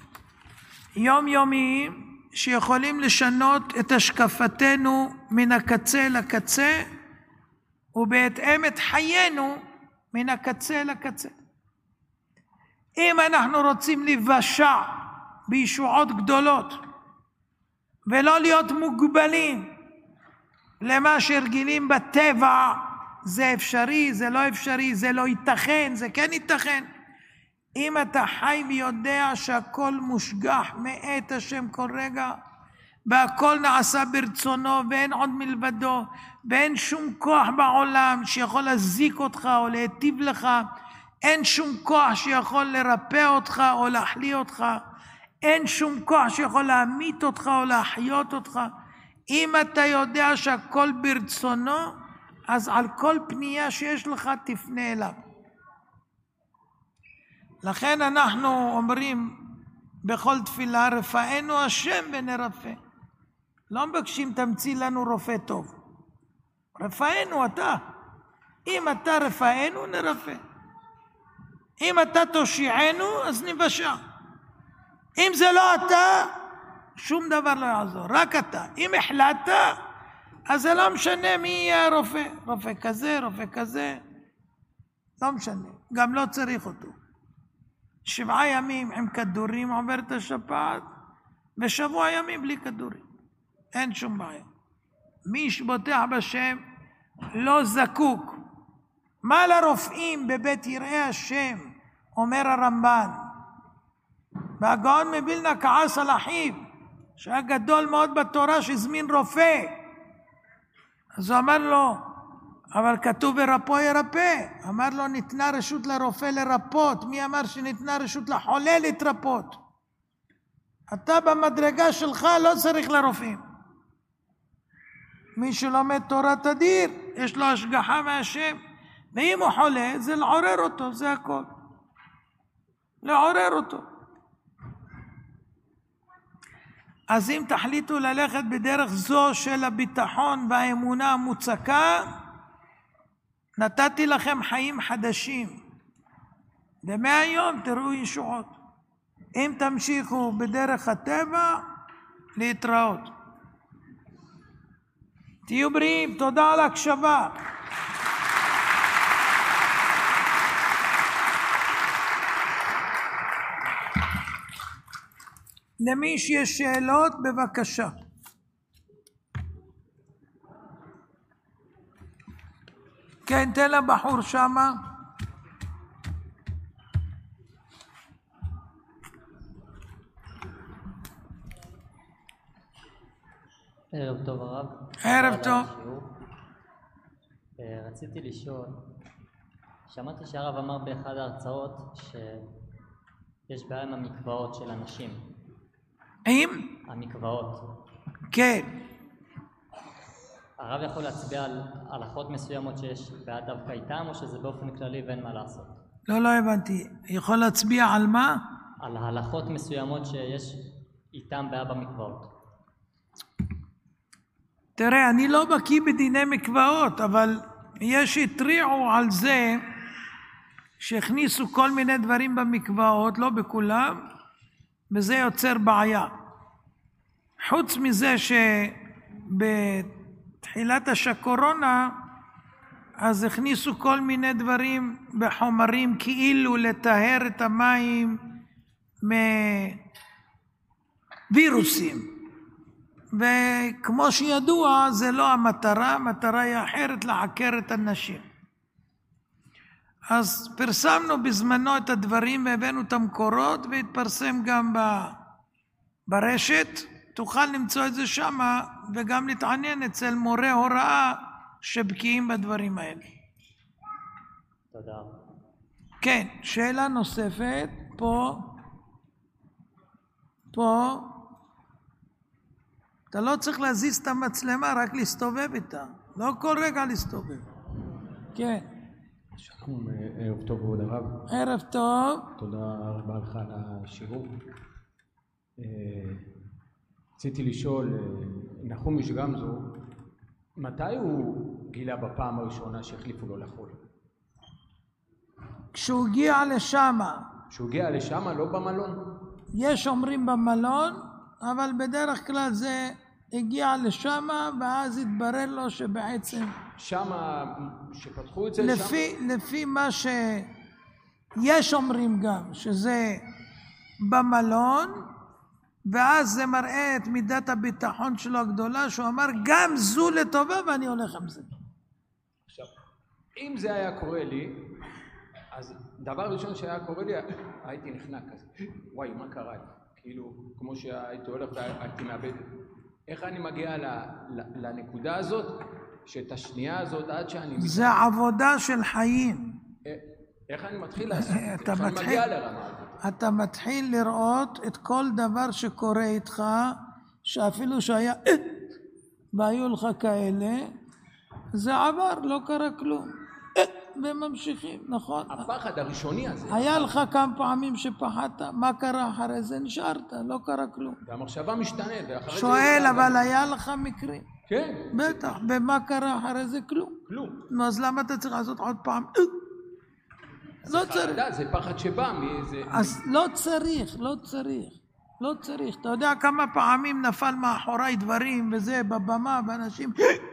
יומיומיים, שיכולים לשנות את השקפתנו מן הקצה לקצה, ובהתאם את חיינו מן הקצה לקצה. אם אנחנו רוצים לבשע בישועות גדולות, ולא להיות מוגבלים למה שרגילים בטבע, זה אפשרי, זה לא אפשרי, זה לא ייתכן, זה כן ייתכן. אם אתה חי ויודע שהכל מושגח מאת השם כל רגע, והכל נעשה ברצונו ואין עוד מלבדו, ואין שום כוח בעולם שיכול להזיק אותך או להיטיב לך, אין שום כוח שיכול לרפא אותך או להחליא אותך, אין שום כוח שיכול להמית אותך או להחיות אותך. אם אתה יודע שהכל ברצונו, אז על כל פנייה שיש לך תפנה אליו. לכן אנחנו אומרים בכל תפילה, רפאנו השם ונרפא. לא מבקשים תמציא לנו רופא טוב. רפאנו אתה. אם אתה רפאנו נרפא. אם אתה תושיענו אז נבשע. אם זה לא אתה, שום דבר לא יעזור, רק אתה. אם החלטת, אז זה לא משנה מי יהיה הרופא. רופא כזה, רופא כזה, לא משנה. גם לא צריך אותו. שבעה ימים עם כדורים עובר את השפעת, ושבוע ימים בלי כדורים. אין שום בעיה. מי שבוטח בשם לא זקוק. מה לרופאים בבית יראי השם, אומר הרמב"ן. והגאון מבילנה כעס על אחיו, שהיה גדול מאוד בתורה, שהזמין רופא. אז הוא אמר לו, אבל כתוב ברפוא ירפא. אמר לו, ניתנה רשות לרופא לרפות. מי אמר שניתנה רשות לחולה להתרפות? אתה במדרגה שלך לא צריך לרופאים. מי שלומד תורת הדיר, יש לו השגחה מהשם. ואם הוא חולה, זה לעורר אותו, זה הכל. לעורר אותו. אז אם תחליטו ללכת בדרך זו של הביטחון והאמונה המוצקה, נתתי לכם חיים חדשים. ומהיום תראו ישועות. אם תמשיכו בדרך הטבע, להתראות. תהיו בריאים, תודה על הקשבה. למי שיש שאלות, בבקשה. כן. כן, תן לבחור שמה. ערב טוב הרב. ערב טוב. רציתי לשאול, שמעתי שהרב אמר באחד ההרצאות שיש בעיה עם המקוואות של אנשים. עם? המקוואות. כן. הרב יכול להצביע על הלכות מסוימות שיש בעיה דווקא איתם, או שזה באופן כללי ואין מה לעשות? לא, לא הבנתי. יכול להצביע על מה? על הלכות מסוימות שיש איתם בעיה במקוואות. תראה, אני לא בקיא בדיני מקוואות, אבל יש התריעו על זה שהכניסו כל מיני דברים במקוואות, לא בכולם, וזה יוצר בעיה. חוץ מזה שבתחילת השקורונה, אז הכניסו כל מיני דברים בחומרים כאילו לטהר את המים מווירוסים. וכמו שידוע, זה לא המטרה, המטרה היא אחרת, לעקר את הנשים. אז פרסמנו בזמנו את הדברים והבאנו את המקורות, והתפרסם גם ברשת. תוכל למצוא את זה שמה, וגם להתעניין אצל מורי הוראה שבקיאים בדברים האלה. תודה. כן, שאלה נוספת, פה, פה, אתה לא צריך להזיז את המצלמה, רק להסתובב איתה. לא כל רגע להסתובב. כן. שלום, ערב טוב כבוד הרב. ערב טוב. תודה רבה לך על השיעור. רציתי לשאול, נחום איש גמזו, מתי הוא גילה בפעם הראשונה שהחליפו לו לחול? כשהוא הגיע לשמה. כשהוא הגיע לשמה, לא במלון? יש אומרים במלון, אבל בדרך כלל זה הגיע לשמה, ואז התברר לו שבעצם שמה, שפתחו את זה לפי, שמה? לפי מה שיש אומרים גם, שזה במלון, ואז זה מראה את מידת הביטחון שלו הגדולה, שהוא אמר גם זו לטובה ואני הולך עם זה. עכשיו, אם זה היה קורה לי, אז דבר ראשון שהיה קורה לי, הייתי נחנק כזה, וואי, מה קרה לי? כאילו, כמו שהייתי הולך והייתי מאבד. איך אני מגיע לנקודה הזאת, שאת השנייה הזאת עד שאני... זה עבודה של חיים. איך אני מתחיל לעשות? אתה איך אני מתחיל, מגיע לרמה הזאת? אתה מתחיל לראות את כל דבר שקורה איתך, שאפילו שהיה והיו לך כאלה, זה עבר, לא קרה כלום. וממשיכים, נכון? הפחד הראשוני הזה. היה לך כמה פעמים שפחדת, מה קרה אחרי זה? נשארת, לא קרה כלום. והמחשבה משתנה. שואל, אבל היה לך מקרים. כן. בטח, ומה קרה אחרי זה? כלום. כלום. אז למה אתה צריך לעשות עוד פעם? לא צריך. זה פחד שבא מאיזה... אז לא צריך, לא צריך. לא צריך. אתה יודע כמה פעמים נפל מאחוריי דברים, וזה בבמה, ואנשים...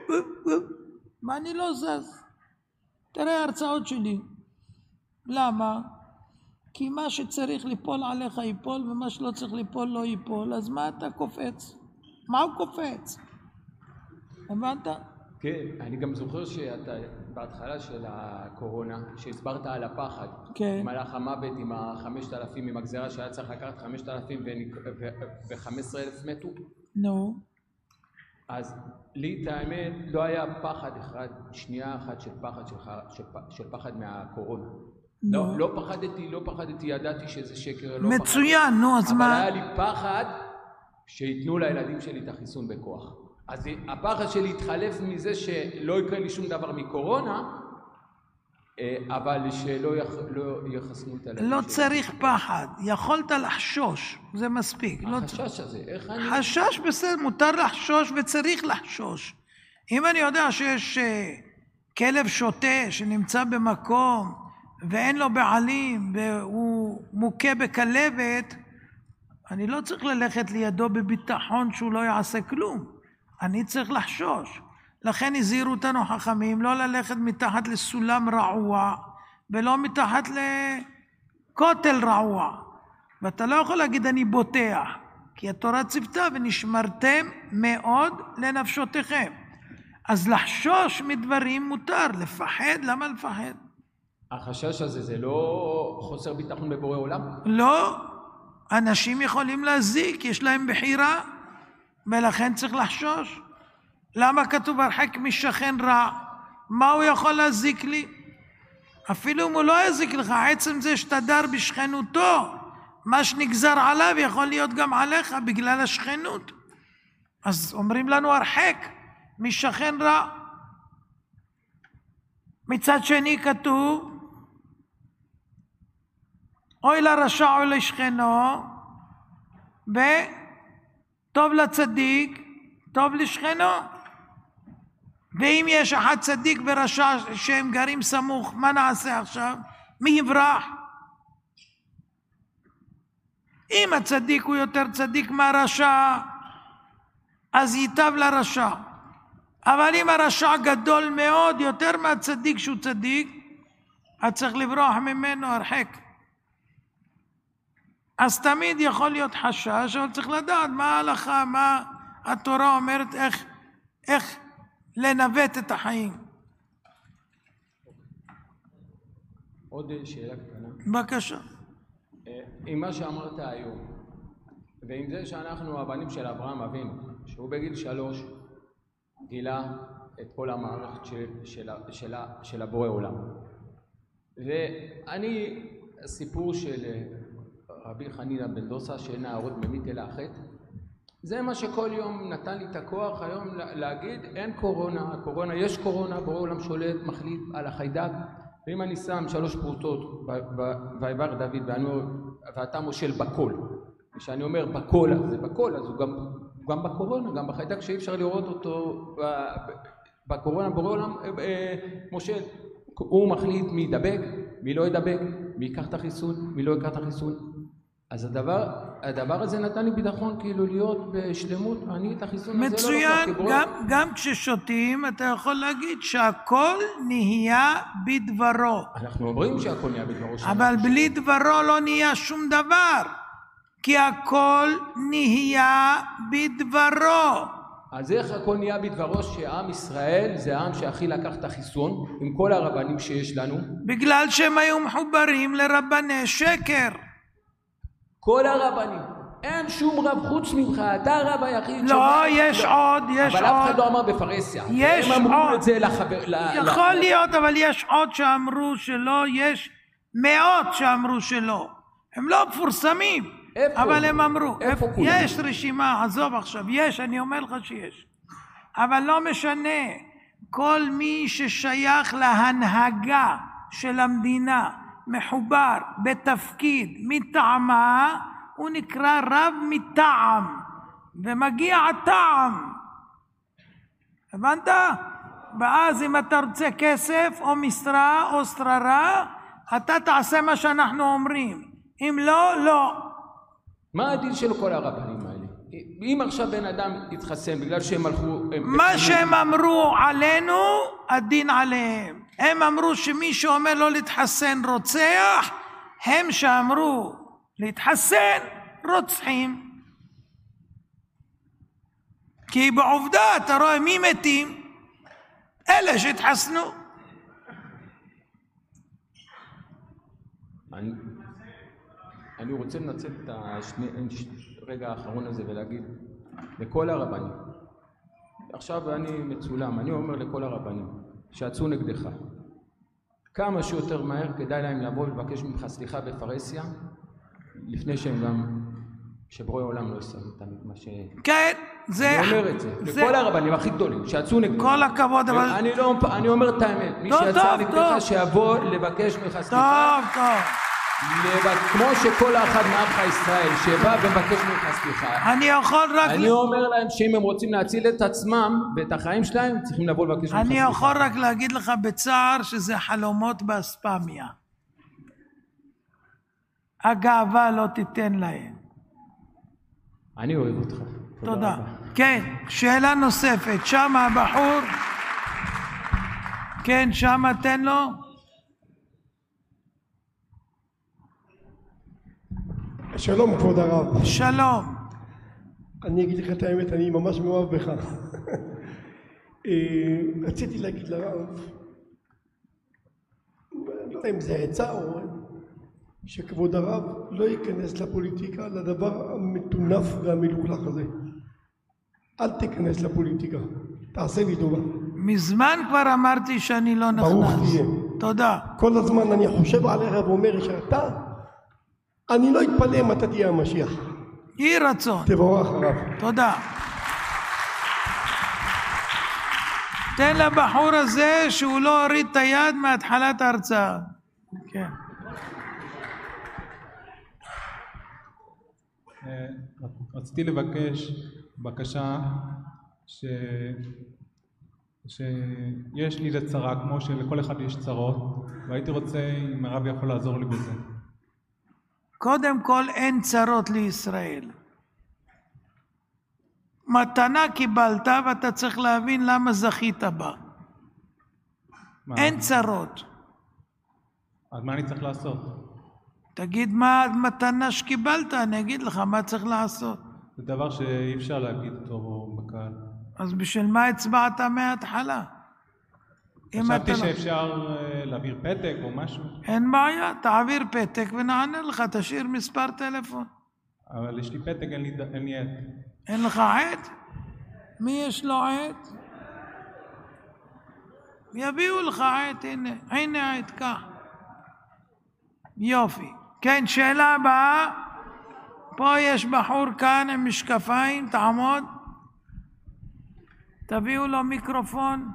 מה אני לא זז? תראה ההרצאות שלי. למה? כי מה שצריך ליפול עליך ייפול, ומה שלא צריך ליפול לא ייפול, אז מה אתה קופץ? מה הוא קופץ? הבנת? כן, אני גם זוכר שאתה בהתחלה של הקורונה, שהסברת על הפחד, כן. עם הלך המוות, עם החמשת אלפים, עם הגזרה שהיה צריך לקחת חמשת אלפים וחמש עשרה אלף מתו. נו. אז לי את האמת לא היה פחד אחד, שנייה אחת של פחד שלך, של, של פחד מהקורונה. נו. לא, לא פחדתי, לא פחדתי, ידעתי שזה שקר, לא מצוין, פחדתי. נו, אז מה? אבל היה לי פחד שיתנו לילדים שלי את החיסון בכוח. אז הפחד שלי התחלף מזה שלא יקרה לי שום דבר מקורונה, אבל שלא יח, לא יחסנו את הילדים לא שלי. צריך פחד, יכולת לחשוש, זה מספיק. החשש לא הזה, איך אני... חשש בסדר, מותר לחשוש וצריך לחשוש. אם אני יודע שיש כלב שוטה שנמצא במקום ואין לו בעלים והוא מוכה בכלבת, אני לא צריך ללכת לידו בביטחון שהוא לא יעשה כלום. אני צריך לחשוש. לכן הזהירו אותנו חכמים לא ללכת מתחת לסולם רעוע ולא מתחת לכותל רעוע. ואתה לא יכול להגיד אני בוטח, כי התורה ציוותה ונשמרתם מאוד לנפשותיכם. אז לחשוש מדברים מותר, לפחד, למה לפחד? החשש הזה זה לא חוסר ביטחון בבורא עולם? לא, אנשים יכולים להזיק, יש להם בחירה, ולכן צריך לחשוש. למה כתוב הרחק משכן רע? מה הוא יכול להזיק לי? אפילו אם הוא לא יזיק לך, עצם זה שתדר בשכנותו, מה שנגזר עליו יכול להיות גם עליך בגלל השכנות. אז אומרים לנו הרחק משכן רע. מצד שני כתוב אוי לרשע או לשכנו, וטוב לצדיק טוב לשכנו. ואם יש אחד צדיק ורשע שהם גרים סמוך, מה נעשה עכשיו? מי יברח? אם הצדיק הוא יותר צדיק מהרשע, אז ייטב לרשע. אבל אם הרשע גדול מאוד יותר מהצדיק שהוא צדיק, אז צריך לברוח ממנו הרחק. אז תמיד יכול להיות חשש, אבל צריך לדעת מה ההלכה, מה התורה אומרת, איך, איך לנווט את החיים. עוד שאלה קטנה. בבקשה. עם מה שאמרת היום, ועם זה שאנחנו הבנים של אברהם אבינו, שהוא בגיל שלוש גילה את כל המערכת של, של, של, של הבורא עולם. ואני, הסיפור של רבי חנינא בן דוסה שאין נערות ממית אלא החטא, זה מה שכל יום נתן לי את הכוח היום להגיד אין קורונה, הקורונה, יש קורונה, בורא עולם שולט, מחליט על החיידק. ואם אני שם שלוש פרוטות ויברך דוד ואתה מושל בכל, כשאני אומר בכל, אז זה בכל, אז הוא גם, גם בקורונה, גם בחיידק שאי אפשר לראות אותו בקורונה, בורא עולם מושל, הוא מחליט מי ידבק, מי לא ידבק, מי ייקח את החיסון, מי לא ייקח את החיסון. אז הדבר, הדבר הזה נתן לי ביטחון כאילו להיות בשלמות, אני את החיסון הזה לא לוקח. מצוין, גם, גם כששותים אתה יכול להגיד שהכל נהיה בדברו. אנחנו אומרים שהכל נהיה בדברו. אבל בלי דברו לא נהיה שום דבר, כי הכל נהיה בדברו. אז איך הכל נהיה בדברו שעם ישראל זה העם שהכי לקח את החיסון עם כל הרבנים שיש לנו? בגלל שהם היו מחוברים לרבני שקר. כל הרבנים, אין שום רב חוץ ממך, אתה הרב היחיד. לא, יש עוד, יש עוד. אבל אף אחד לא אמר בפרהסיה. יש עוד. הם אמרו את זה לחבר... יכול להיות, אבל יש עוד שאמרו שלא, יש מאות שאמרו שלא. הם לא מפורסמים, אבל הם אמרו. איפה כולם? יש רשימה, עזוב עכשיו, יש, אני אומר לך שיש. אבל לא משנה, כל מי ששייך להנהגה של המדינה, מחובר בתפקיד מטעמה, הוא נקרא רב מטעם, ומגיע הטעם. הבנת? ואז אם אתה רוצה כסף או משרה או שררה, אתה תעשה מה שאנחנו אומרים. אם לא, לא. מה הדין של כל הרבנים האלה? אם עכשיו בן אדם יתחסן בגלל שהם הלכו... מה שהם אמרו עלינו, הדין עליהם. הם אמרו שמי שאומר לא להתחסן רוצח, הם שאמרו להתחסן רוצחים. כי בעובדה אתה רואה מי מתים? אלה שהתחסנו. אני, אני רוצה לנצל את הרגע האחרון הזה ולהגיד לכל הרבנים, עכשיו אני מצולם, אני אומר לכל הרבנים שיצאו נגדך, כמה שיותר מהר כדאי להם לבוא ולבקש ממך סליחה בפרהסיה, לפני שהם גם, שבורא עולם לא יסיים אותם את מה ש... כן, זה... אני אומר את זה, זה... לכל הרבנים הכי גדולים, שיצאו נגדך. כל הכבוד, אבל... אני, לא, אני אומר את האמת, מי שיצא נגדך שיבוא לבקש ממך סליחה. טוב, טוב. כמו שכל אחד מעמך ישראל שבא ומבקש ממך סליחה, אני יכול רק... אני אומר להם שאם הם רוצים להציל את עצמם ואת החיים שלהם, צריכים לבוא לבקש ממך סליחה. אני יכול רק להגיד לך בצער שזה חלומות באספמיה. הגאווה לא תיתן להם. אני אוהב אותך. תודה. כן, שאלה נוספת. שם הבחור. כן, שם תן לו. שלום כבוד הרב. שלום. אני אגיד לך את האמת, אני ממש מאוהב בך. רציתי להגיד לרב, לא יודע אם זה עצה או שכבוד הרב לא ייכנס לפוליטיקה, לדבר המטונף והמלוכלך הזה. אל תיכנס לפוליטיקה, תעשה לי טובה. מזמן כבר אמרתי שאני לא נכנס. ברוך תהיה. תודה. כל הזמן אני חושב עליך ואומר שאתה, אני לא אתפלא אם אתה תהיה המשיח. יהי רצון. תבורך הרב. תודה. תן לבחור הזה שהוא לא הוריד את היד מהתחלת ההרצאה. כן. רציתי לבקש בקשה ש... שיש לי לצרה כמו שלכל אחד יש צרות, והייתי רוצה אם הרב יכול לעזור לי בזה. קודם כל אין צרות לישראל. מתנה קיבלת ואתה צריך להבין למה זכית בה. מה? אין צרות. אז מה אני צריך לעשות? תגיד מה המתנה שקיבלת, אני אגיד לך מה צריך לעשות. זה דבר שאי אפשר להגיד אותו בקהל. אז בשביל מה הצבעת מההתחלה? חשבתי לא... שאפשר להעביר פתק או משהו. אין בעיה, תעביר פתק ונענה לך, תשאיר מספר טלפון. אבל יש לי פתק, אין לי, אין לי עת. אין לך עת? מי יש לו עת? יביאו לך עת, הנה, הנה עת, כך. יופי. כן, שאלה הבאה. פה יש בחור כאן עם משקפיים, תעמוד. תביאו לו מיקרופון.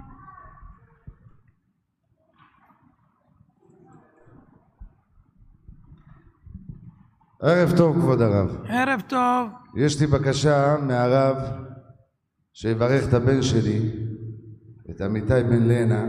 ערב טוב כבוד הרב. ערב טוב. יש לי בקשה מהרב שיברך את הבן שלי, את אמיתי בן לנה,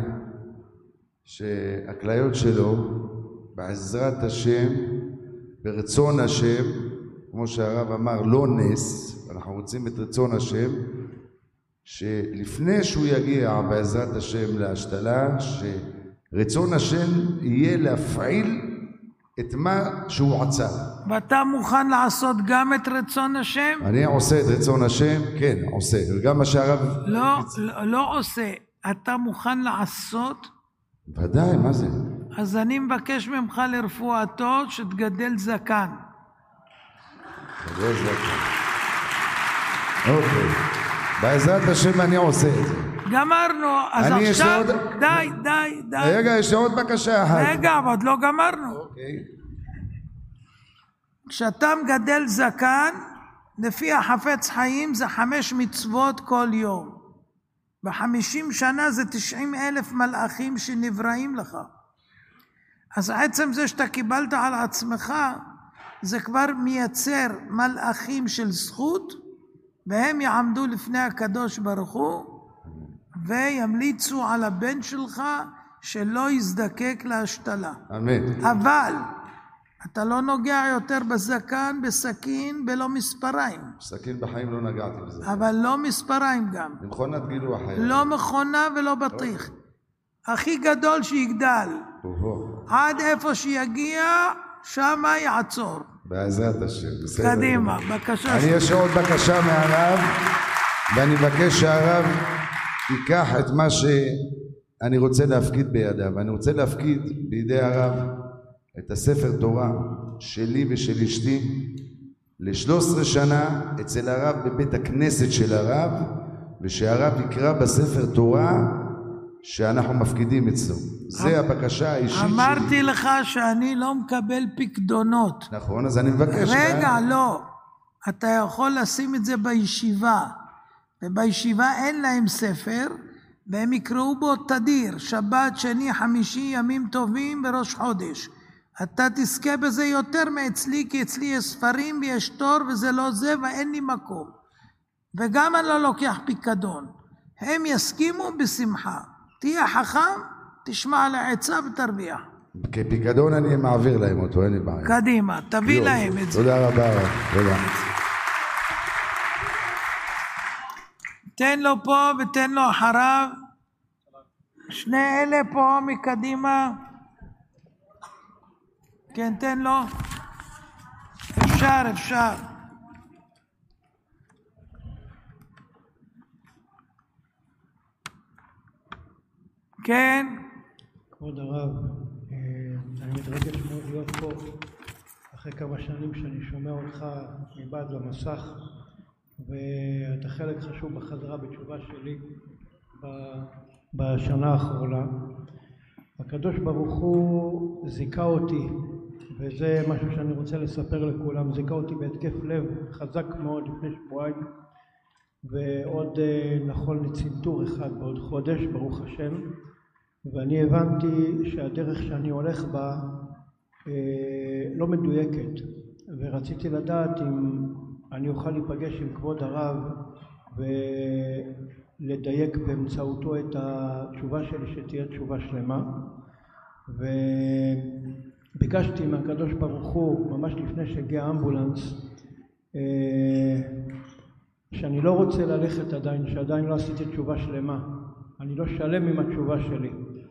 שהכליות שלו בעזרת השם, ברצון השם, כמו שהרב אמר, לא נס, אנחנו רוצים את רצון השם, שלפני שהוא יגיע בעזרת השם להשתלה, שרצון השם יהיה להפעיל את מה שהוא עצר. ואתה מוכן לעשות גם את רצון השם? אני עושה את רצון השם, כן, עושה. וגם מה שהרב... לא, לא, לא עושה. אתה מוכן לעשות? ודאי, מה זה? אז אני מבקש ממך לרפואתו שתגדל זקן. תגדל זקן. אוקיי. בעזרת השם אני עושה את זה. גמרנו, אז עכשיו, עוד... די, די, די. רגע, יש עוד בקשה אחת. רגע, אבל עוד לא גמרנו. אוקיי. כשאתה מגדל זקן, לפי החפץ חיים זה חמש מצוות כל יום. בחמישים שנה זה תשעים אלף מלאכים שנבראים לך. אז עצם זה שאתה קיבלת על עצמך, זה כבר מייצר מלאכים של זכות, והם יעמדו לפני הקדוש ברוך הוא, וימליצו על הבן שלך שלא יזדקק להשתלה. אמן. אבל אתה לא נוגע יותר בזקן, בסכין, בלא מספריים. סכין בחיים לא נגעתי בזה. אבל לא מספריים גם. במכונת גילוח חיים. לא מכונה ולא בטיח. הכי גדול שיגדל. עד איפה שיגיע, שמה יעצור. בעזרת השם. בסדר. קדימה, בקשה. אני יש עוד בקשה מהרב, ואני מבקש שהרב ייקח את מה שאני רוצה להפקיד בידיו. אני רוצה להפקיד בידי הרב את הספר תורה שלי ושל אשתי ל-שלוש עשרה שנה אצל הרב בבית הכנסת של הרב, ושהרב יקרא בספר תורה שאנחנו מפקידים אצלו. זה הבקשה האישית שלי. אמרתי לך שאני לא מקבל פקדונות. נכון, אז אני מבקש. רגע, לא. אתה יכול לשים את זה בישיבה, ובישיבה אין להם ספר, והם יקראו בו תדיר, שבת, שני, חמישי, ימים טובים בראש חודש. אתה תזכה בזה יותר מאצלי, כי אצלי יש ספרים ויש תור וזה לא זה, ואין לי מקום. וגם אני לא לוקח פיקדון. הם יסכימו בשמחה. תהיה חכם, תשמע על העצה ותרוויח. כפיקדון אני מעביר להם אותו, אין לי בעיה. קדימה, תביא יום. להם את זה. תודה רבה, תודה. תן לו פה ותן לו אחריו. שני אלה פה מקדימה. כן, תן לו. אפשר, אפשר. כן. כבוד הרב, אני מתרגש מאוד להיות פה אחרי כמה שנים שאני שומע אותך מבעד למסך, ואתה חלק חשוב בחזרה בתשובה שלי בשנה האחרונה. הקדוש ברוך הוא זיכה אותי, וזה משהו שאני רוצה לספר לכולם, זיכה אותי בהתקף לב חזק מאוד לפני שבועיים, ועוד נכון לצנתור אחד בעוד חודש, ברוך השם. ואני הבנתי שהדרך שאני הולך בה לא מדויקת, ורציתי לדעת אם אני אוכל להיפגש עם כבוד הרב ולדייק באמצעותו את התשובה שלי, שתהיה תשובה שלמה. וביקשתי מהקדוש ברוך הוא ממש לפני שהגיע האמבולנס שאני לא רוצה ללכת עדיין, שעדיין לא עשיתי תשובה שלמה, אני לא שלם עם התשובה שלי,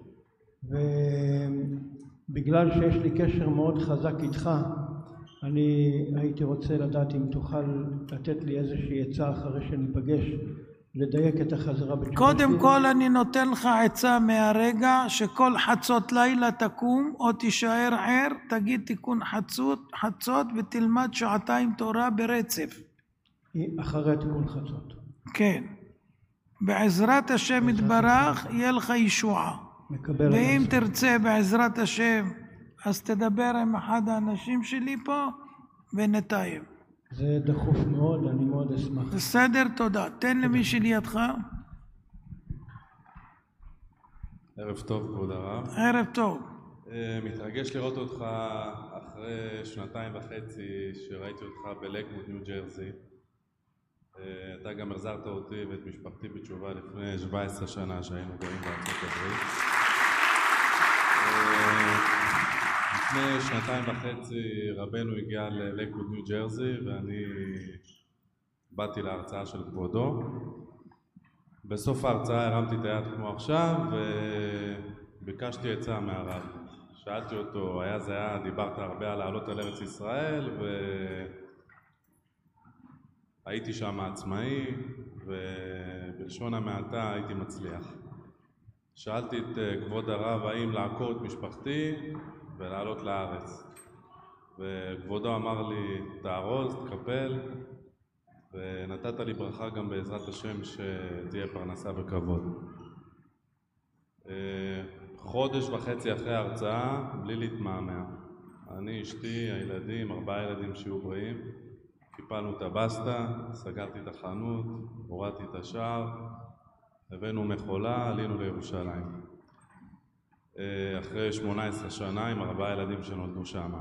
ובגלל שיש לי קשר מאוד חזק איתך, אני הייתי רוצה לדעת אם תוכל לתת לי איזושהי עצה אחרי שניפגש, לדייק את החזרה בתשובה. קודם כל אני נותן לך עצה מהרגע שכל חצות לילה תקום או תישאר ער, תגיד תיקון חצות, חצות ותלמד שעתיים תורה ברצף. אחרי תיקון חצות. כן. בעזרת השם יתברך יהיה לך ישועה. ואם תרצה בעזרת השם אז תדבר עם אחד האנשים שלי פה ונתאם. זה דחוף מאוד, אני מאוד אשמח. בסדר, תודה. תן למי שלידך. ערב טוב, כבוד הרב. ערב טוב. מתרגש לראות אותך אחרי שנתיים וחצי שראיתי אותך בלקווד, ניו ג'רזי. אתה גם החזרת אותי ואת משפחתי בתשובה לפני שבע עשרה שנה שהיינו גרים בארצות הברית. לפני שנתיים וחצי רבנו הגיע ללקווד, ניו ג'רזי, ואני באתי להרצאה של כבודו. בסוף ההרצאה הרמתי את היד כמו עכשיו וביקשתי עצה מהרב. שאלתי אותו, היה זה היה, דיברת הרבה על לעלות על ארץ ישראל, והייתי שם עצמאי, ובלשון המעטה הייתי מצליח. שאלתי את כבוד הרב האם לעקור את משפחתי ולעלות לארץ, וכבודו אמר לי תארוז, תקפל, ונתת לי ברכה גם בעזרת השם שתהיה פרנסה בכבוד. חודש וחצי אחרי ההרצאה, בלי להתמהמה, אני, אשתי, הילדים, ארבעה ילדים שיהיו בריאים, קיפלנו את הבסטה, סגרתי את החנות, הורדתי את השער, הבאנו מחולה, עלינו לירושלים. אחרי שמונה עשרה שנה עם ארבעה ילדים שנולדו שם.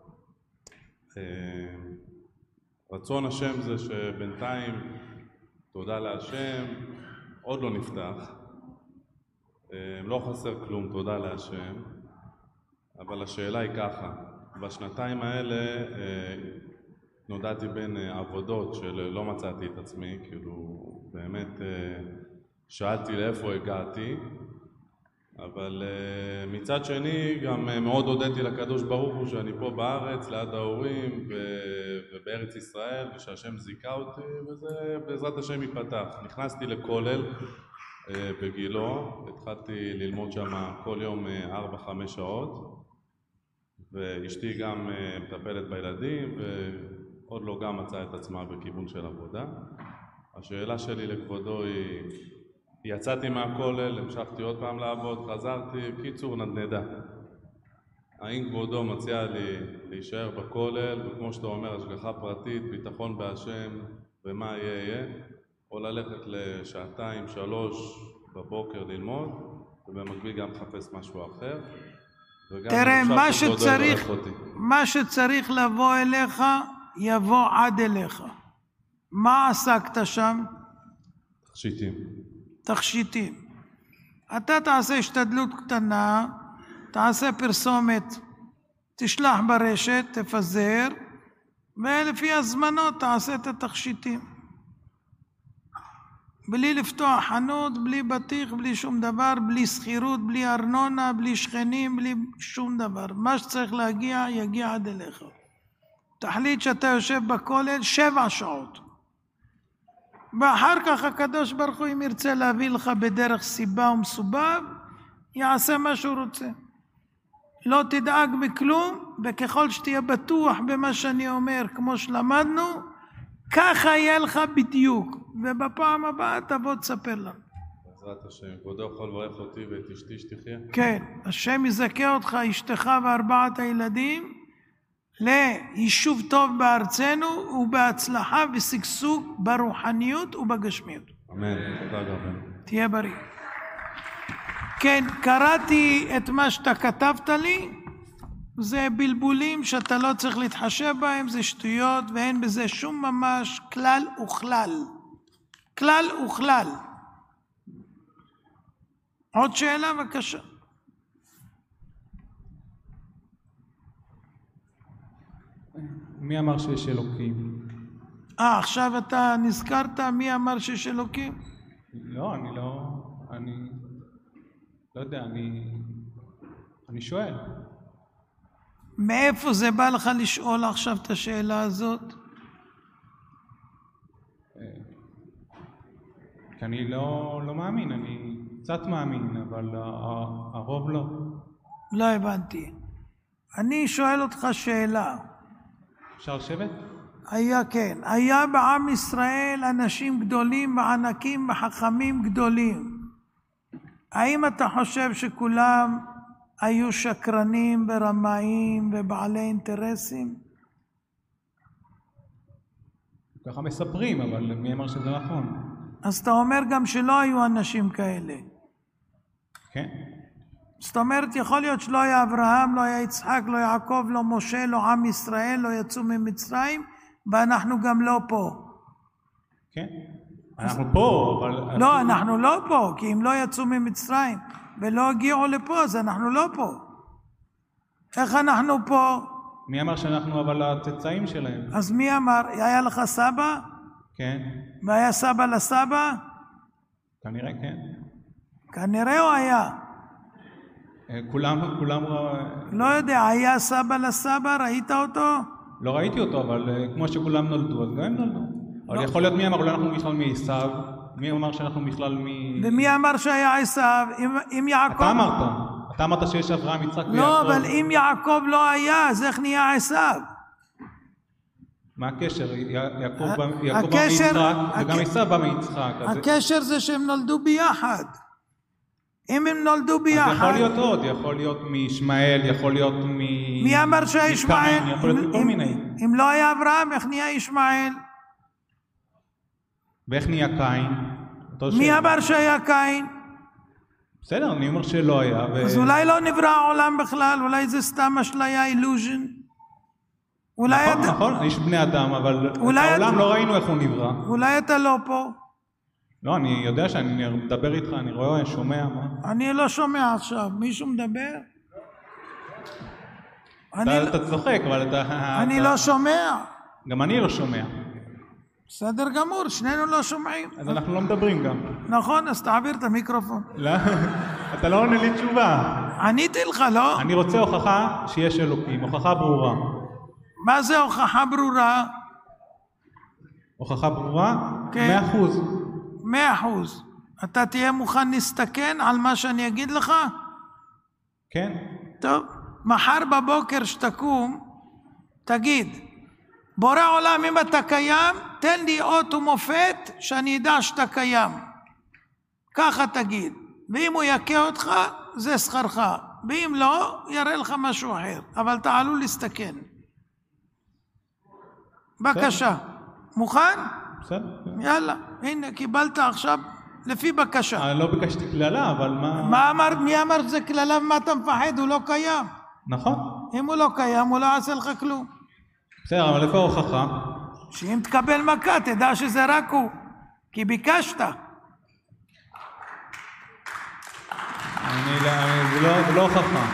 רצון השם זה שבינתיים, תודה להשם, עוד לא נפתח. לא חסר כלום, תודה להשם. אבל השאלה היא ככה, בשנתיים האלה נודעתי בין עבודות שלא מצאתי את עצמי, כאילו באמת שאלתי לאיפה הגעתי, אבל uh, מצד שני גם uh, מאוד הודיתי לקדוש ברוך הוא שאני פה בארץ ליד ההורים ו- ובארץ ישראל ושהשם זיכה אותי, וזה בעזרת השם ייפתח. נכנסתי לכולל uh, בגילו, התחלתי ללמוד שם כל יום ארבע חמש שעות, ואשתי גם uh, מטפלת בילדים ועוד לא גם מצאה את עצמה בכיוון של עבודה. השאלה שלי לכבודו היא, יצאתי מהכולל, המשכתי עוד פעם לעבוד, חזרתי, קיצור נדנדה. האם כבודו מציע לי להישאר בכולל, וכמו שאתה אומר, השגחה פרטית, ביטחון בהשם, ומה יהיה יהיה, או ללכת לשעתיים, שלוש בבוקר ללמוד, ובמקביל גם לחפש משהו אחר. תראה, מה שצריך, מה שצריך לבוא אליך, יבוא עד אליך. מה עסקת שם? תכשיטים. תכשיטים. אתה תעשה השתדלות קטנה, תעשה פרסומת, תשלח ברשת, תפזר, ולפי הזמנות תעשה את התכשיטים. בלי לפתוח חנות, בלי בטיח, בלי שום דבר, בלי שכירות, בלי ארנונה, בלי שכנים, בלי שום דבר. מה שצריך להגיע, יגיע עד אליך. תחליט שאתה יושב בכולל שבע שעות. ואחר כך הקדוש ברוך הוא אם ירצה להביא לך בדרך סיבה ומסובב, יעשה מה שהוא רוצה. לא תדאג בכלום, וככל שתהיה בטוח במה שאני אומר, כמו שלמדנו, ככה יהיה לך בדיוק, ובפעם הבאה תבוא תספר לנו. בעזרת השם, כבודו יכול לברך אותי ואת אשתי שתחיה? כן, השם יזכה אותך, אשתך וארבעת הילדים, ליישוב טוב בארצנו, ובהצלחה ושגשוג ברוחניות ובגשמיות. אמן, תודה רבה. תהיה בריא. כן, קראתי את מה שאתה כתבת לי, זה בלבולים שאתה לא צריך להתחשב בהם, זה שטויות ואין בזה שום ממש כלל וכלל. כלל וכלל. עוד שאלה בבקשה. מי אמר שיש אלוקים? אה, עכשיו אתה נזכרת מי אמר שיש אלוקים? לא, אני לא... אני... לא יודע, אני... אני שואל. מאיפה זה בא לך לשאול עכשיו את השאלה הזאת? כי אני לא, לא מאמין, אני קצת מאמין, אבל הרוב לא. לא הבנתי. אני שואל אותך שאלה. אפשר לשבת? היה כן. היה בעם ישראל אנשים גדולים וענקים וחכמים גדולים. האם אתה חושב שכולם היו שקרנים ורמאים ובעלי אינטרסים? ככה מספרים, אבל מי אמר שזה נכון? אז אתה אומר גם שלא היו אנשים כאלה. כן. זאת אומרת, יכול להיות שלא היה אברהם, לא היה יצחק, לא יעקב, לא משה, לא עם ישראל, לא יצאו ממצרים, ואנחנו גם לא פה. כן. אנחנו פה, אבל... לא, אנחנו לא פה, כי אם לא יצאו ממצרים ולא הגיעו לפה, אז אנחנו לא פה. איך אנחנו פה? מי אמר שאנחנו אבל הצאצאים שלהם? אז מי אמר? היה לך סבא? כן. והיה סבא לסבא? כנראה כן. כנראה הוא היה. כולם, כולם... לא יודע, היה סבא לסבא? ראית אותו? לא ראיתי אותו, אבל כמו שכולם נולדו, אז גם הם נולדו. אבל יכול להיות מי אמר, אולי אנחנו בכלל מעשיו, מי אמר שאנחנו בכלל מ... ומי אמר שהיה עשיו? אם יעקב... אתה אמרת, אתה אמרת שיש אברהם, יצחק ויעקב. לא, אבל אם יעקב לא היה, אז איך נהיה עשיו? מה הקשר? יעקב בא מיצחק, וגם עשיו בא מיצחק. הקשר זה שהם נולדו ביחד. אם הם נולדו ביחד... אז יכול להיות עוד, יכול להיות מישמעאל, יכול להיות מ... מי אמר שהישמעאל? יכול להיות מכל מיני. אם לא היה אברהם, איך נהיה ישמעאל? ואיך נהיה קין? מי אמר שהיה קין? בסדר, אני אומר שלא היה. אז אולי לא נברא העולם בכלל, אולי זה סתם אשליה, אילוז'ן. נכון, נכון, יש בני אדם, אבל העולם לא ראינו איך הוא נברא. אולי אתה לא פה. לא, אני יודע שאני מדבר איתך, אני רואה, אני שומע. אני לא שומע עכשיו, מישהו מדבר? אתה צוחק, אבל אתה... אני לא שומע. גם אני לא שומע. בסדר גמור, שנינו לא שומעים. אז אנחנו לא מדברים גם. נכון, אז תעביר את המיקרופון. לא, אתה לא עונה לי תשובה. עניתי לך, לא? אני רוצה הוכחה שיש אלוקים, הוכחה ברורה. מה זה הוכחה ברורה? הוכחה ברורה? כן. מאה אחוז. מאה אחוז. אתה תהיה מוכן להסתכן על מה שאני אגיד לך? כן. טוב, מחר בבוקר שתקום, תגיד, בורא עולם, אם אתה קיים, תן לי אות ומופת שאני אדע שאתה קיים. ככה תגיד. ואם הוא יקה אותך, זה שכרך. ואם לא, יראה לך משהו אחר. אבל אתה עלול להסתכן. בבקשה. מוכן? בסדר. יאללה, הנה, קיבלת עכשיו לפי בקשה. אני לא ביקשתי כללה, אבל מה... מה אמר, מי אמר שזה כללה ומה אתה מפחד? הוא לא קיים. נכון. אם הוא לא קיים, הוא לא עשה לך כלום. בסדר, אבל איפה ההוכחה? שאם תקבל מכה, תדע שזה רק הוא. כי ביקשת. אני לא... זה לא, זה לא הוכחה.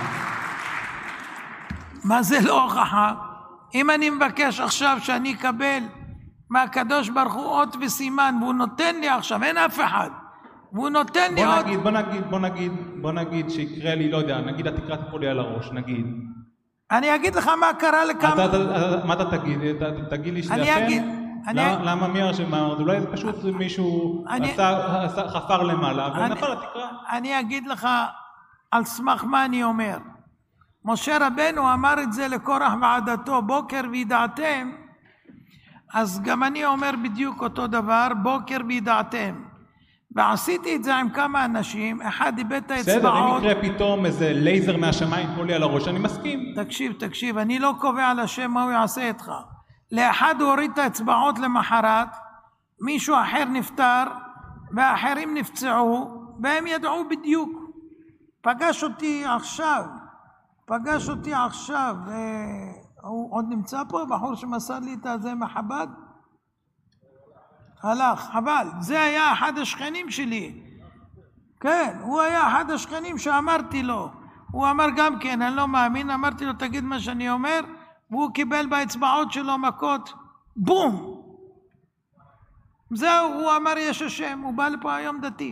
מה זה לא הוכחה? אם אני מבקש עכשיו שאני אקבל מהקדוש ברוך הוא אות וסימן, והוא נותן לי עכשיו, אין אף אחד. והוא נותן לי אות... בוא נגיד, בוא נגיד, בוא נגיד שיקרה לי, לא יודע, נגיד התקרה תפול לי על הראש, נגיד. אני אגיד לך מה קרה לכמה... מה אתה תגיד? תגיד לי שזה אני אכן? אגיד... למה מי הרשם? אולי זה פשוט מישהו חפר למעלה ונפל התקרה. אני אגיד לך על סמך מה אני אומר. משה רבנו אמר את זה לקורח ועדתו, בוקר וידעתם, אז גם אני אומר בדיוק אותו דבר, בוקר וידעתם. ועשיתי את זה עם כמה אנשים, אחד איבד את האצבעות. בסדר, אם יקרה פתאום איזה לייזר מהשמיים פה לי על הראש, אני מסכים. תקשיב, תקשיב, אני לא קובע לשם מה הוא יעשה איתך. לאחד הוא הוריד את האצבעות למחרת, מישהו אחר נפטר, והאחרים נפצעו, והם ידעו בדיוק. פגש אותי עכשיו, פגש אותי עכשיו, הוא עוד נמצא פה, בחור שמסר לי את זה מחב"ד? הלך, חבל, זה היה אחד השכנים שלי. כן, הוא היה אחד השכנים שאמרתי לו. הוא אמר גם כן, אני לא מאמין, אמרתי לו תגיד מה שאני אומר, והוא קיבל באצבעות שלו מכות, בום! זהו, הוא אמר יש השם, הוא בא לפה היום דתי.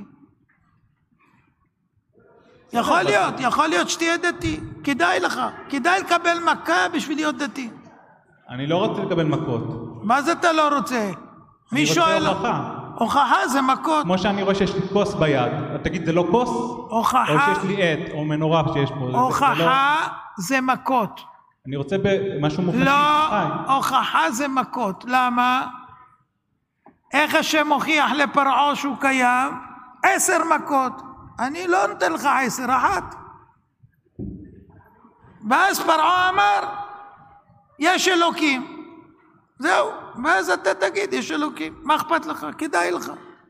יכול להיות, יכול להיות שתהיה דתי, כדאי לך, כדאי לקבל מכה בשביל להיות דתי. אני לא רוצה לקבל מכות. מה זה אתה לא רוצה? מי שואל? אני רוצה הוכחה. הוכחה זה מכות. כמו שאני רואה שיש לי כוס ביד, תגיד זה לא כוס? הוכחה. או שיש לי עט או מנורה שיש פה. הוכחה זה מכות. אני רוצה במשהו מוחשי. לא, הוכחה זה מכות. למה? איך השם מוכיח לפרעה שהוא קיים? עשר מכות. אני לא נותן לך עשר, אחת. ואז פרעה אמר, יש אלוקים. זהו, ואז אתה תגיד, יש אלוקים. מה אכפת לך? כדאי לך.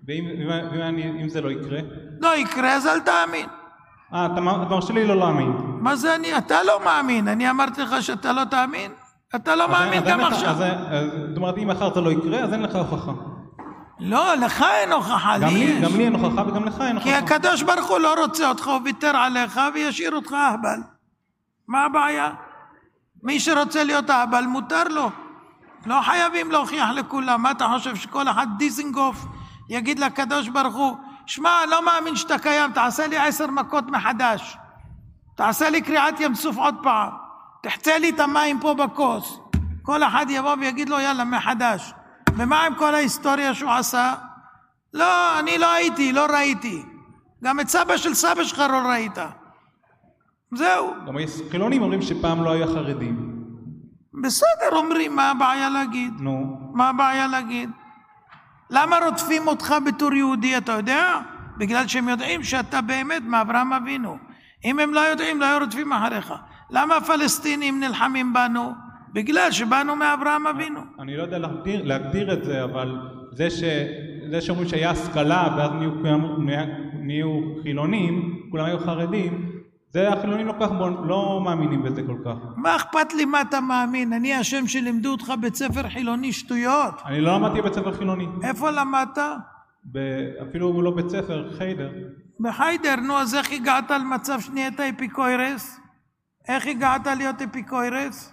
ואם זה לא יקרה? לא יקרה, אז אל תאמין. אה, אתה מרשה לי לא להאמין. מה זה אני? אתה לא מאמין. אני אמרתי לך שאתה לא תאמין? אתה לא מאמין גם עכשיו. זאת אומרת, אם אחר זה לא יקרה, אז אין לך הוכחה. לא, לך אין הוכחה, לי יש. גם לי אין הוכחה וגם לך אין הוכחה. כי הקדוש ברוך הוא לא רוצה אותך, הוא ויתר עליך וישאיר אותך אהבל. מה הבעיה? מי שרוצה להיות אהבל מותר לו. לא חייבים להוכיח לכולם. מה אתה חושב שכל אחד דיזנגוף יגיד לקדוש ברוך הוא, שמע, לא מאמין שאתה קיים, תעשה לי עשר מכות מחדש. תעשה לי קריעת ים סוף עוד פעם. תחצה לי את המים פה בכוס. כל אחד יבוא ויגיד לו, יאללה, מחדש. ומה עם כל ההיסטוריה שהוא עשה? לא, אני לא הייתי, לא ראיתי. גם את סבא של סבא שלך לא ראית. זהו. גם חילונים אומרים שפעם לא היה חרדים. בסדר, אומרים, מה הבעיה להגיד? נו. מה הבעיה להגיד? למה רודפים אותך בתור יהודי, אתה יודע? בגלל שהם יודעים שאתה באמת מאברהם אבינו. אם הם לא יודעים, לא היו רודפים אחריך. למה הפלסטינים נלחמים בנו? בגלל שבאנו מאברהם אבינו. אני לא יודע להגדיר, להגדיר את זה, אבל זה, ש, זה שאומרים שהיה השכלה ואז נהיו, נהיו חילונים, כולם היו חרדים, זה החילונים לא, כך, לא מאמינים בזה כל כך. מה אכפת לי מה אתה מאמין? אני השם שלימדו אותך בית ספר חילוני שטויות. אני לא למדתי בית ספר חילוני. איפה למדת? ב, אפילו לא בית ספר, חיידר. בחיידר, נו, אז איך הגעת על מצב שנהיית אפיקוירס? איך הגעת להיות אפיקוירס?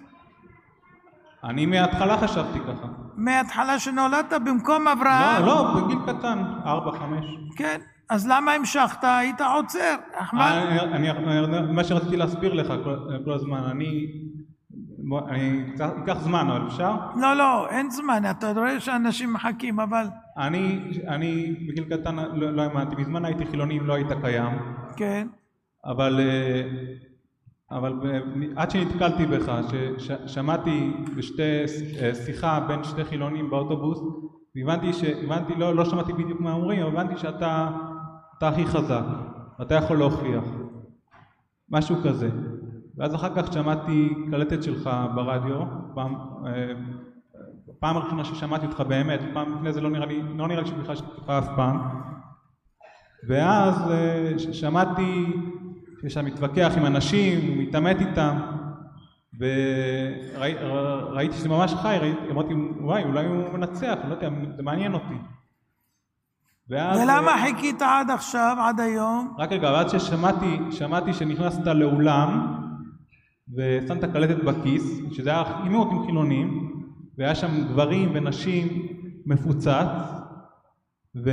אני מההתחלה חשבתי ככה. מההתחלה שנולדת במקום אברהם? לא, לא, בגיל קטן, ארבע, חמש. כן, אז למה המשכת? היית עוצר. אני, מה שרציתי להסביר לך כל הזמן, אני, אני, ייקח זמן, אבל אפשר? לא, לא, אין זמן, אתה רואה שאנשים מחכים, אבל... אני, אני בגיל קטן לא האמנתי, בזמן הייתי חילוני אם לא היית קיים. כן. אבל... אבל עד שנתקלתי בך, ששמעתי בשתי שיחה בין שתי חילונים באוטובוס, והבנתי שהבנתי, לא, לא שמעתי בדיוק מה אומרים, אבל הבנתי שאתה אתה הכי חזק, אתה יכול להוכיח, משהו כזה. ואז אחר כך שמעתי קלטת שלך ברדיו, פעם, פעם הראשונה ששמעתי אותך באמת, פעם לפני זה לא נראה לי, לא נראה לי שבכלל שתקך אף פעם, ואז שמעתי שאתה מתווכח עם אנשים, מתעמת איתם, וראיתי שזה ממש חי, אמרתי, וואי, אולי הוא מנצח, לא יודע, זה מעניין אותי. ולמה חיכית עד עכשיו, עד היום? רק רגע, עד ששמעתי, שמעתי שנכנסת לאולם, ושמת קלטת בכיס, שזה היה אימות עם חילונים, והיה שם גברים ונשים מפוצץ, ו...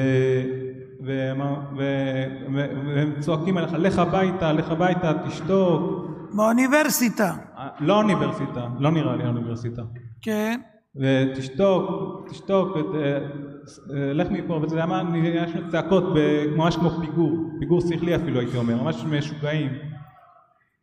והם צועקים עליך, לך הביתה, לך הביתה, תשתוק. באוניברסיטה. לא אוניברסיטה, לא נראה לי אוניברסיטה. כן. ותשתוק, תשתוק, לך מפה, וזה היה צעקות ממש כמו פיגור, פיגור שכלי אפילו הייתי אומר, ממש משוגעים.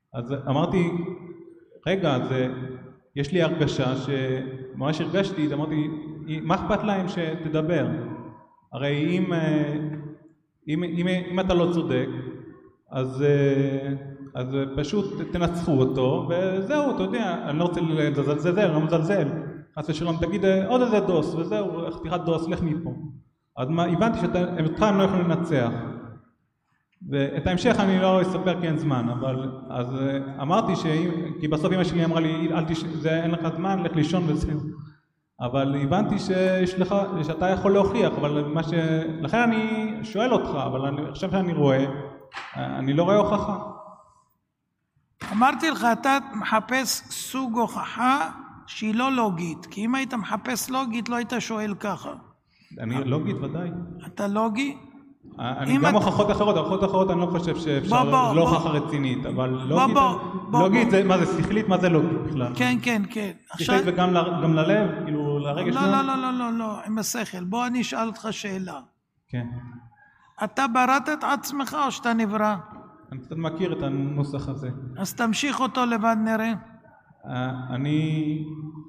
אז אמרתי, רגע, זה, יש לי הרגשה שממש הרגשתי, אמרתי, מה אכפת להם שתדבר? הרי אם, אם, אם, אם אתה לא צודק, אז, אז פשוט תנצחו אותו, וזהו, אתה יודע, אני לא רוצה לזלזל, אני לא מזלזל. אז שלום, תגיד עוד איזה דוס, וזהו, חתיכת דוס, לך מפה. אז מה, הבנתי שאותך הם לא יכולים לנצח. ואת ההמשך אני לא אספר כי אין זמן, אבל אז אמרתי שאם, כי בסוף אמא שלי אמרה לי, אל תש... זה, אין לך זמן, לך לישון וזהו. אבל הבנתי שיש לך, שאתה יכול להוכיח, אבל מה ש... לכן אני שואל אותך, אבל אני חושב שאני רואה, אני לא רואה הוכחה. אמרתי לך, אתה מחפש סוג הוכחה שהיא לא לוגית, כי אם היית מחפש לוגית, לא היית שואל ככה. אני לוגית ודאי. אתה לוגי? אני גם הוכחות אחרות, הוכחות אחרות אני לא חושב שאפשר, זה לא הוכחה רצינית, אבל לוגית זה, מה זה שכלית, מה זה לוגית בכלל? כן, כן, כן. שכלית וגם ללב, כאילו לרגש? לא, לא, לא, לא, לא, עם השכל. בוא אני אשאל אותך שאלה. כן. אתה בראת את עצמך או שאתה נברא? אני קצת מכיר את הנוסח הזה. אז תמשיך אותו לבד נראה. אני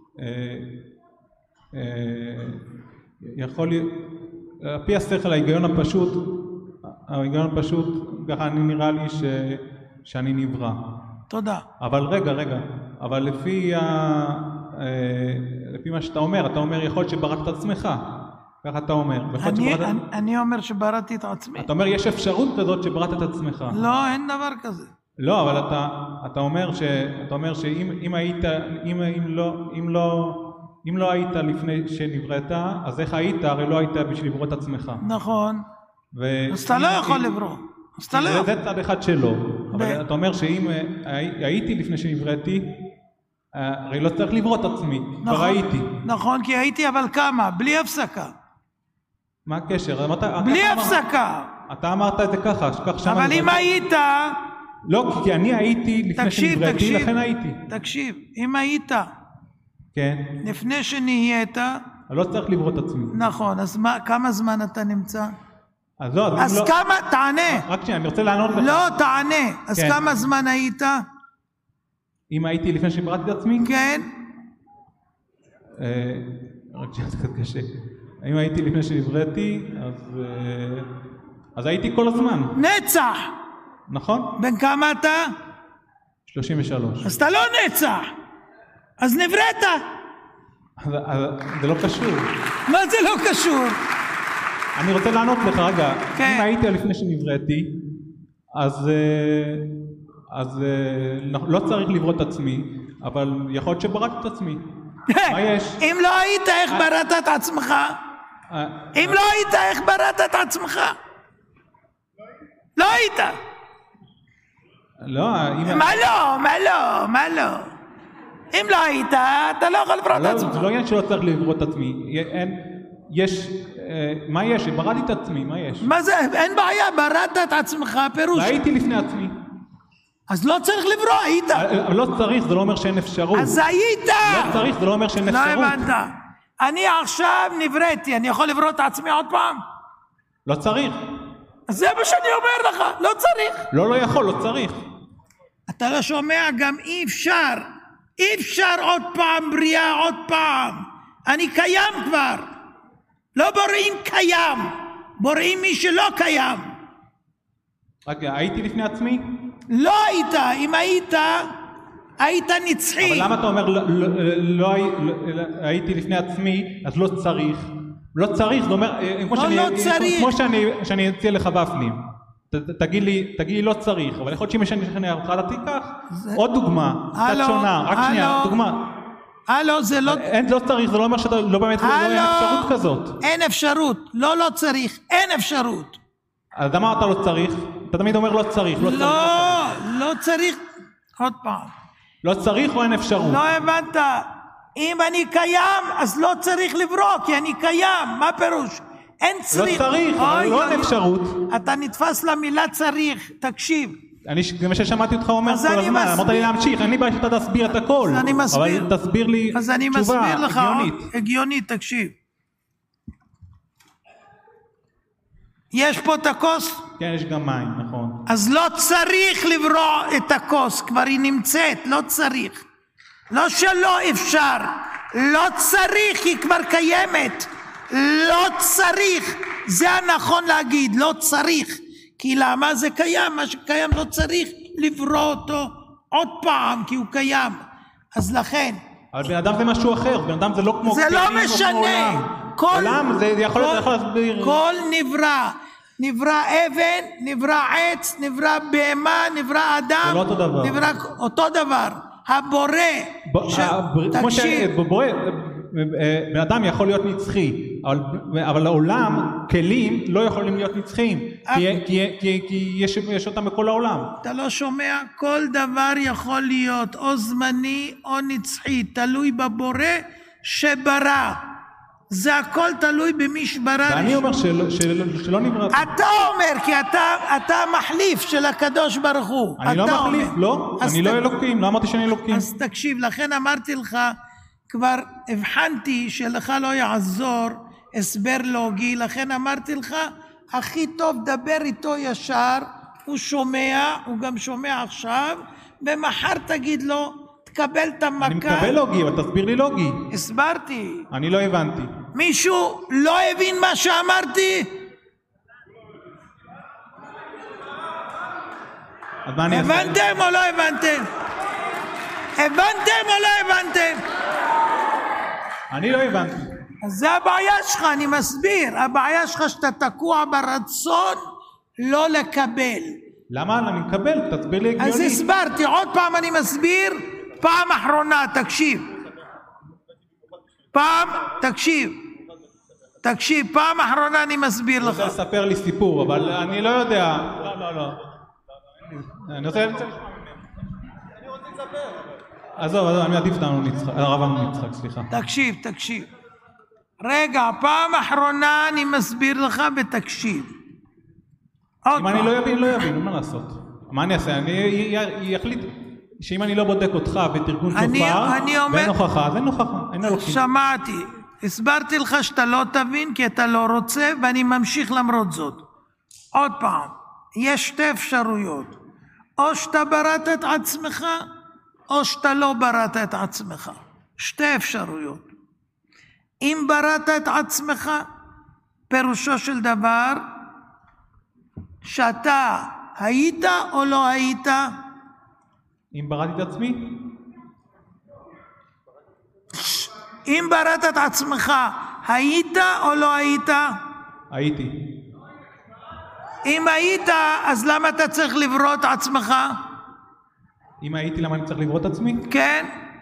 יכול, על פי השכל, ההיגיון הפשוט, ההיגיון הפשוט, ככה אני נראה לי ש, שאני נברא. תודה. אבל רגע, רגע, אבל לפי, ה, לפי מה שאתה אומר, אתה אומר יכול להיות שבראת את עצמך, ככה אתה אומר. אני, שבראת... אני, אני אומר שבראתי את עצמי. אתה אומר יש אפשרות כזאת שבראת את עצמך. לא, אין דבר כזה. לא, אבל אתה, אתה אומר ש, אתה אומר שאם, אם היית, אם, אם לא, אם לא, אם לא היית לפני שנבראת, אז איך היית? הרי לא היית בשביל לברוא את עצמך. נכון. ו... אז אתה לא יכול לברוא. אז אתה לא יכול. זה צד אחד שלו. אבל אתה אומר שאם הייתי לפני שנבראתי, הרי לא צריך לברוא את עצמי. כבר הייתי. נכון, כי הייתי אבל כמה? בלי הפסקה. מה הקשר? בלי הפסקה. אתה אמרת את זה ככה. אבל אם היית... לא, כי אני הייתי לפני שנבראתי, לכן הייתי. תקשיב, אם היית... כן. לפני שנהיית... לא צריך לברוא את עצמי. נכון, אז מה, כמה זמן אתה נמצא? אז לא, אז, אז לא... כמה, תענה. רק שנייה, אני רוצה לענות לך. לא, תענה. אז כן. כמה זמן היית? אם הייתי לפני שבראתי את עצמי? כן. אה, רק שנייה, זה קצת קשה. אם הייתי לפני שנבראתי, אז... אה, אז הייתי כל הזמן. נצח! נכון? בן כמה אתה? שלושים ושלוש. אז אתה לא נצח! אז נבראת! זה לא קשור. מה זה לא קשור? אני רוצה לענות לך רגע. כן. אם הייתי לפני שנבראתי, אז, אז לא צריך לברוא את עצמי, אבל יכול להיות שבראתי את עצמי. מה יש? אם לא היית, איך בראת את עצמך? אם לא היית, איך בראת את עצמך? לא היית. לא, אם... מה לא? מה לא? מה לא? אם לא היית, אתה לא יכול לברוא את עצמך. זה לא עניין שלא צריך לברוא את עצמי. אין, יש, מה יש? בראתי את עצמי, מה יש? מה זה? אין בעיה, בראת את עצמך, פירוש. הייתי לפני עצמי. אז לא צריך לברוא, היית. לא צריך, זה לא אומר שאין אפשרות. אז היית. לא צריך, זה לא אומר שאין אפשרות. לא הבנת. אני עכשיו נבראתי, אני יכול לברוא את עצמי עוד פעם? לא צריך. אז זה מה שאני אומר לך, לא צריך. לא, לא יכול, לא צריך. אתה לא שומע, גם אי אפשר. אי אפשר עוד פעם בריאה, עוד פעם. אני קיים כבר. לא בוראים קיים. בוראים מי שלא קיים. רק הייתי לפני עצמי? לא היית. אם היית, היית נצחי. אבל למה אתה אומר לא, לא, לא, לא הייתי לפני עצמי, אז לא צריך? לא צריך, זה אומר, כמו לא, שאני, לא צריך. כמו שאני, שאני אציע לך ופלים. ת, תגיד לי, תגיד לי לא צריך, אבל יכול להיות שאם שאני משכנע אותך, אתה תיקח. עוד דוגמה, קצת שונה, רק שנייה, דוגמה. הלו, זה לא... אין, לא צריך, זה לא אומר שאתה לא באמת, לא אין אפשרות כזאת. אין אפשרות, לא, לא צריך, אין אפשרות. אז למה אתה לא צריך? אתה תמיד אומר לא צריך, לא צריך. לא, לא צריך, עוד פעם. לא צריך או אין אפשרות? לא הבנת. אם אני קיים, אז לא צריך לברוא, כי אני קיים. מה פירוש? אין צריך. לא צריך, לא אין אפשרות. אתה נתפס למילה צריך, תקשיב. אני, זה מה ששמעתי אותך אומר כל הזמן, אמרת לי להמשיך, אני בעיה שאתה תסביר את הכל. אז אני מסביר. אבל תסביר לי אז אני תשובה מסביר לך, הגיונית. הגיונית, תקשיב. יש פה את הכוס? כן, יש גם מים, נכון. אז לא צריך לברוא את הכוס, כבר היא נמצאת, לא צריך. לא שלא אפשר, לא צריך, היא כבר קיימת. לא צריך, זה הנכון להגיד, לא צריך. כי למה זה קיים? מה שקיים לא צריך לברוא אותו עוד פעם, כי הוא קיים. אז לכן... אבל בן אדם זה משהו אחר, בן אדם זה לא כמו... זה לא משנה. כל, עולם, זה יכול להיות להסביר... כל נברא, נברא אבן, נברא עץ, נברא בהמה, נברא אדם. זה לא אותו דבר. נברא אותו דבר. הבורא... ב- ש... הבר... כמו שבורא... בן אדם יכול להיות נצחי, אבל, אבל העולם, כלים, לא יכולים להיות נצחיים, כי, כי, כי, כי יש, יש אותם בכל העולם. אתה לא שומע? כל דבר יכול להיות או זמני או נצחי, תלוי בבורא שברא. זה הכל תלוי במי שברא. ואני אומר של, של, שלא נברא. אתה אומר, כי אתה, אתה מחליף של הקדוש ברוך הוא. אני לא מחליף, אומר. לא, אני ת... לא אלוקים, לא אמרתי שאני אלוקים. אז תקשיב, לכן אמרתי לך, כבר הבחנתי שלך לא יעזור הסבר לוגי, לכן אמרתי לך, הכי טוב דבר איתו ישר, הוא שומע, הוא גם שומע עכשיו, ומחר תגיד לו, תקבל את המכה. אני מקבל לוגי, אבל תסביר לי לוגי. הסברתי. אני לא הבנתי. מישהו לא הבין מה שאמרתי? אז מה אני אעשה? הבנתם או לא הבנתם? הבנתם או לא הבנתם? אני לא הבנתי. אז זה הבעיה שלך, אני מסביר. הבעיה שלך שאתה תקוע ברצון לא לקבל. למה? אני מקבל, תסביר לי הגיוני. אז הסברתי, עוד פעם אני מסביר, פעם אחרונה, תקשיב. פעם, תקשיב. תקשיב, פעם אחרונה אני מסביר לך. אתה רוצה לספר לי סיפור, אבל אני לא יודע. לא, לא, לא. אני רוצה לשמוע ממנו. אני רוצה לספר. עזוב, עזוב, אני מעדיף את הרב אמנון יצחק, סליחה. תקשיב, תקשיב. רגע, פעם אחרונה אני מסביר לך ותקשיב. אם אני לא יבין, לא יבין, מה לעשות? מה אני אעשה? אני אחליט שאם אני לא בודק אותך בתרגון שופר, ואין הוכחה, אז אין הוכחה, אין אלוקים. שמעתי, הסברתי לך שאתה לא תבין כי אתה לא רוצה, ואני ממשיך למרות זאת. עוד פעם, יש שתי אפשרויות. או שאתה בראת את עצמך, או שאתה לא בראת את עצמך. שתי אפשרויות. אם בראת את עצמך, פירושו של דבר, שאתה היית או לא היית? אם בראתי את עצמי? אם בראת את עצמך, היית או לא היית? הייתי. אם היית, אז למה אתה צריך לברוא את עצמך? אם הייתי, למה אני צריך לברוא את עצמי? כן.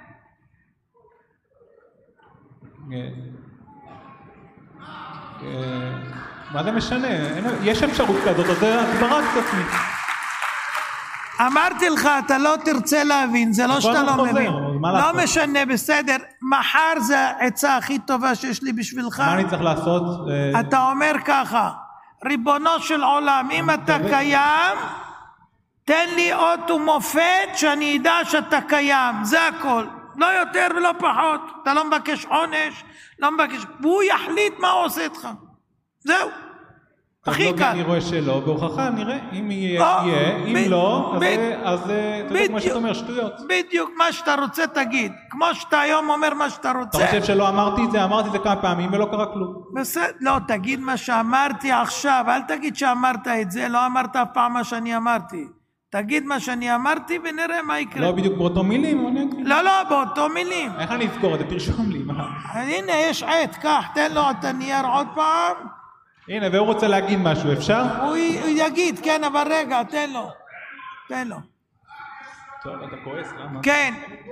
מה זה משנה? יש אפשרות כזאת, אז בראתי את עצמי. אמרתי לך, אתה לא תרצה להבין, זה לא שאתה לא מבין. לא משנה, בסדר. מחר זה העצה הכי טובה שיש לי בשבילך. מה אני צריך לעשות? אתה אומר ככה, ריבונו של עולם, אם אתה קיים, תן לי אות ומופת שאני אדע שאתה קיים, זה הכל. לא יותר ולא פחות. אתה לא מבקש עונש, לא מבקש, והוא יחליט מה הוא עושה איתך. זהו. הכי קל. אני רואה שלא, בהוכחה נראה, אם יהיה, אם לא, אז אתה יודע כמו שאתה אומר, שטויות. בדיוק מה שאתה רוצה תגיד, כמו שאתה היום אומר מה שאתה רוצה. אתה חושב שלא אמרתי את זה, אמרתי את זה כמה פעמים ולא קרה כלום. בסדר, לא, תגיד מה שאמרתי עכשיו, אל תגיד שאמרת את זה, לא אמרת אף פעם מה שאני אמרתי. תגיד מה שאני אמרתי ונראה מה יקרה. לא בדיוק באותו מילים? לא, לא, באותו מילים. איך אני אזכור את זה? תרשום לי. הנה, יש עט, קח, תן לו את הנייר עוד פעם. הנה, והוא רוצה להגיד משהו, אפשר? הוא יגיד, כן, אבל רגע, תן לו. תן לו. טוב, אתה כועס, למה? כן.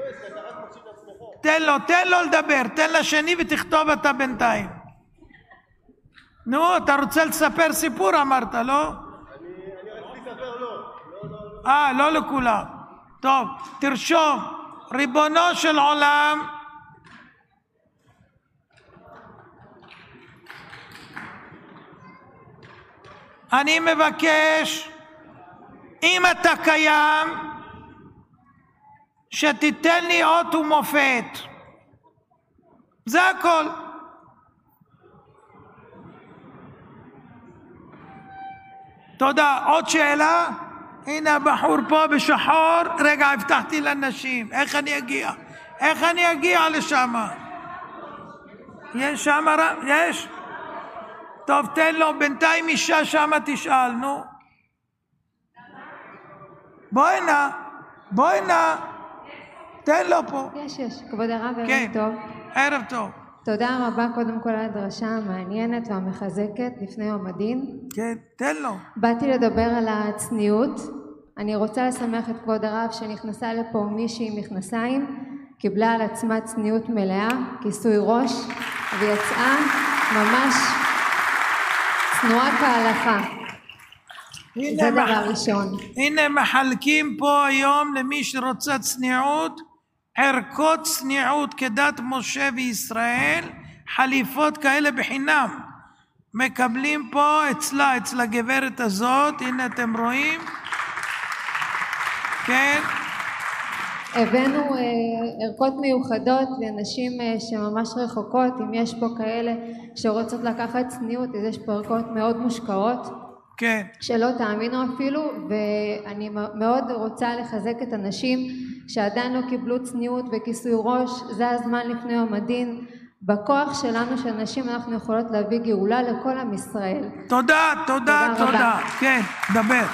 תן לו, תן לו לדבר, תן לשני ותכתוב אתה בינתיים. נו, אתה רוצה לספר סיפור, אמרת, לא? אני רציתי לספר לא. אה, לא לכולם. טוב, תרשום. ריבונו של עולם, אני מבקש, אם אתה קיים, שתיתן לי אות ומופת. זה הכל. תודה. עוד שאלה? הנה הבחור פה בשחור, רגע הבטחתי לנשים, איך אני אגיע? איך אני אגיע לשם? יש שם רב? יש? טוב תן לו, בינתיים אישה שם תשאל, נו. בואי נא, בואי נא, תן לו פה. יש, יש, כבוד הרב, ערב כן. טוב. ערב טוב. תודה רבה קודם כל על הדרשה המעניינת והמחזקת לפני יום הדין. כן, תן לו. באתי לדבר על הצניעות. אני רוצה לשמח את כבוד הרב שנכנסה לפה מישהי עם מכנסיים, קיבלה על עצמה צניעות מלאה, כיסוי ראש, ויצאה ממש צנועה כהלכה. זה דבר מח... ראשון. הנה מחלקים פה היום למי שרוצה צניעות, ערכות צניעות כדת משה וישראל, חליפות כאלה בחינם. מקבלים פה אצלה, אצל הגברת הזאת, הנה אתם רואים. כן. הבאנו אה, ערכות מיוחדות לנשים אה, שממש רחוקות, אם יש פה כאלה שרוצות לקחת צניעות, אז יש פה ערכות מאוד מושקעות. כן. שלא תאמינו אפילו, ואני מאוד רוצה לחזק את הנשים שעדיין לא קיבלו צניעות וכיסוי ראש, זה הזמן לפני יום הדין. בכוח שלנו של נשים אנחנו יכולות להביא גאולה לכל עם ישראל. תודה, תודה, תודה. תודה. כן, דבר.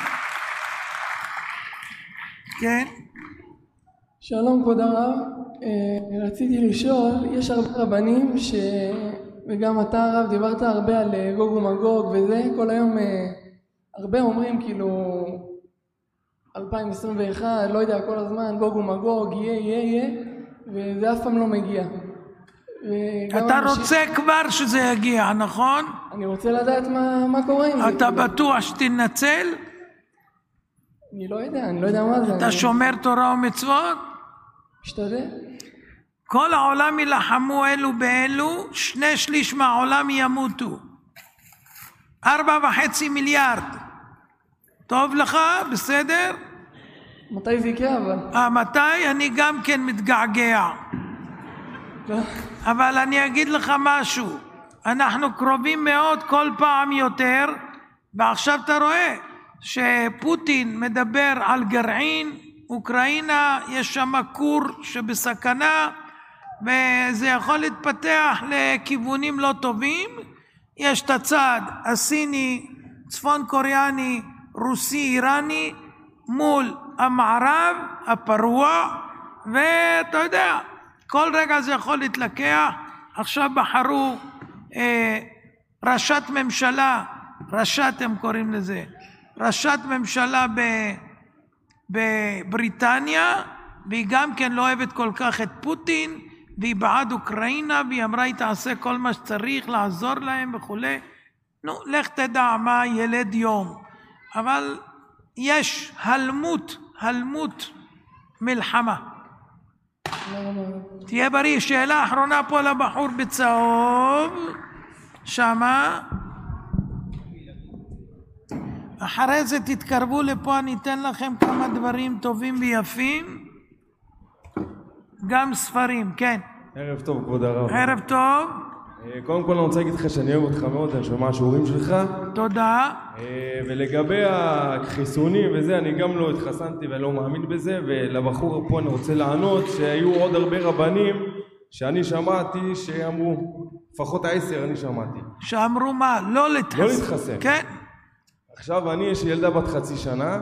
כן. שלום כבוד הרב, רציתי לשאול, יש הרבה רבנים ש... וגם אתה הרב דיברת הרבה על גוג ומגוג וזה, כל היום הרבה אומרים כאילו אלפיים עשרים ואחת, לא יודע, כל הזמן גוג ומגוג, יהיה, יהיה, יהיה, וזה אף פעם לא מגיע. אתה רוצה כבר שזה יגיע, נכון? אני רוצה לדעת מה, מה קורה עם זה. אתה בטוח שתנצל? אני לא יודע, אני לא יודע מה זה. אתה שומר תורה ומצוות? משתדל. כל העולם ילחמו אלו באלו, שני שליש מהעולם ימותו. ארבע וחצי מיליארד. טוב לך? בסדר? מתי זה יקרה אבל? אה, מתי? אני גם כן מתגעגע. אבל אני אגיד לך משהו. אנחנו קרובים מאוד כל פעם יותר, ועכשיו אתה רואה שפוטין מדבר על גרעין, אוקראינה יש שם כור שבסכנה, וזה יכול להתפתח לכיוונים לא טובים. יש את הצד הסיני, צפון קוריאני, רוסי, איראני, מול המערב, הפרוע, ואתה יודע, כל רגע זה יכול להתלקח. עכשיו בחרו אה, ראשת ממשלה, ראשת הם קוראים לזה, ראשת ממשלה ב, בבריטניה, והיא גם כן לא אוהבת כל כך את פוטין, והיא בעד אוקראינה, והיא אמרה היא תעשה כל מה שצריך לעזור להם וכולי. נו, לך תדע מה ילד יום. אבל יש הלמות, הלמות מלחמה. תהיה בריא. שאלה אחרונה פה לבחור בצהוב. שמה. אחרי זה תתקרבו לפה, אני אתן לכם כמה דברים טובים ויפים. גם ספרים, כן. ערב טוב, כבוד הרב. ערב טוב. קודם כל אני רוצה להגיד לך שאני אוהב אותך מאוד, אני שומע השיעורים שלך. תודה. ולגבי החיסונים וזה, אני גם לא התחסנתי ואני לא מאמין בזה, ולבחור פה אני רוצה לענות שהיו עוד הרבה רבנים שאני שמעתי שאמרו, לפחות עשר אני שמעתי. שאמרו מה? לא להתחסן. לא להתחסן. כן. עכשיו אני, יש לי ילדה בת חצי שנה,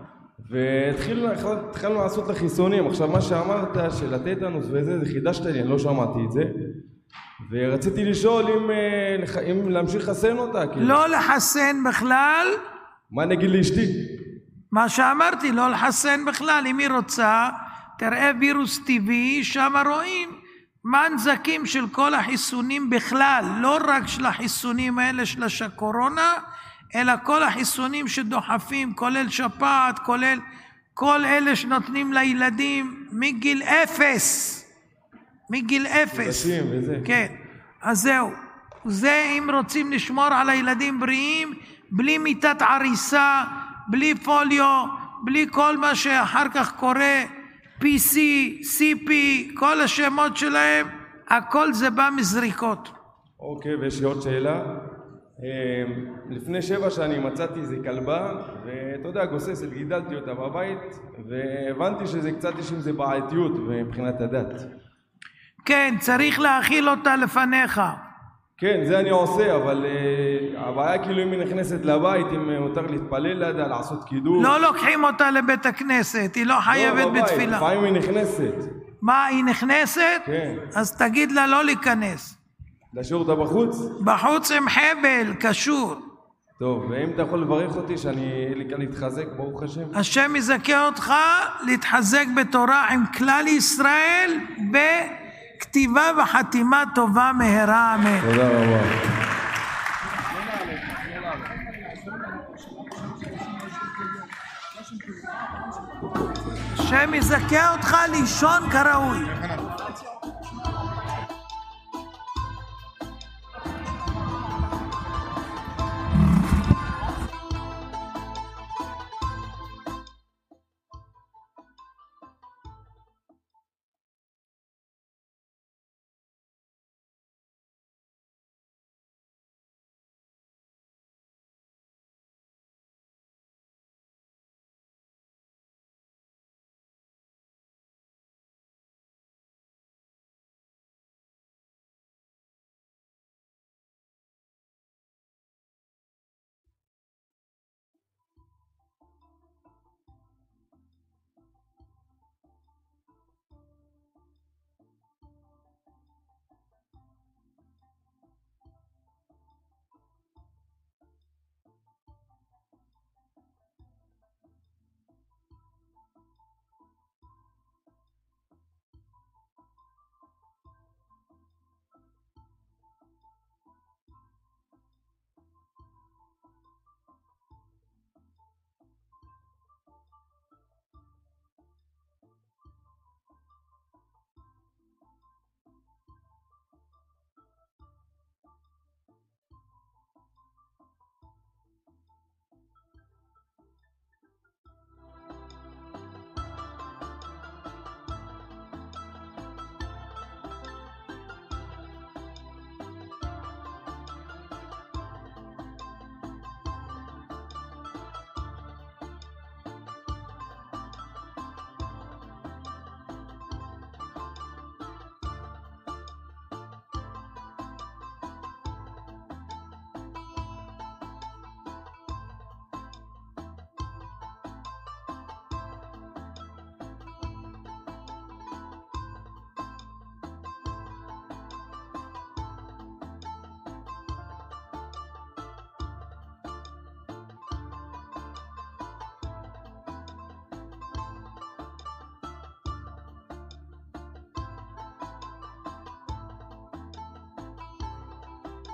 והתחלנו לעשות לחיסונים. עכשיו מה שאמרת של הטטנוס וזה, זה חידשת לי, אני לא שמעתי את זה. ורציתי לשאול אם, אם להמשיך לחסן אותה. לא לחסן בכלל. מה נגיד לאשתי? מה שאמרתי, לא לחסן בכלל. אם היא רוצה, תראה וירוס טבעי, שם רואים מה הנזקים של כל החיסונים בכלל, לא רק של החיסונים האלה של הקורונה, אלא כל החיסונים שדוחפים, כולל שפעת, כולל כל אלה שנותנים לילדים מגיל אפס. מגיל אפס. וזה. כן. אז זהו. זה אם רוצים לשמור על הילדים בריאים, בלי מיטת עריסה, בלי פוליו, בלי כל מה שאחר כך קורה, פי סי, סי פי, כל השמות שלהם, הכל זה בא מזריקות. אוקיי, ויש לי עוד שאלה. לפני שבע שנים מצאתי איזה כלבה, ואתה יודע, גוססת, גידלתי אותה בבית, והבנתי שזה קצת יש עם זה בעייתיות מבחינת הדת. כן, צריך להאכיל אותה לפניך. כן, זה אני עושה, אבל uh, הבעיה כאילו אם היא נכנסת לבית, אם מותר להתפלל לידה, לעשות קידוש. לא לוקחים אותה לבית הכנסת, היא לא חייבת לא, בתפילה. לפעמים היא נכנסת. מה, היא נכנסת? כן. אז תגיד לה לא להיכנס. להשאיר אותה בחוץ? בחוץ עם חבל, קשור. טוב, ואם אתה יכול לברך אותי שאני להתחזק, ברוך השם. השם יזכה אותך להתחזק בתורה עם כלל ישראל בכתיבה וחתימה טובה מהרה, אמן. תודה רבה. השם יזכה אותך לישון כראוי.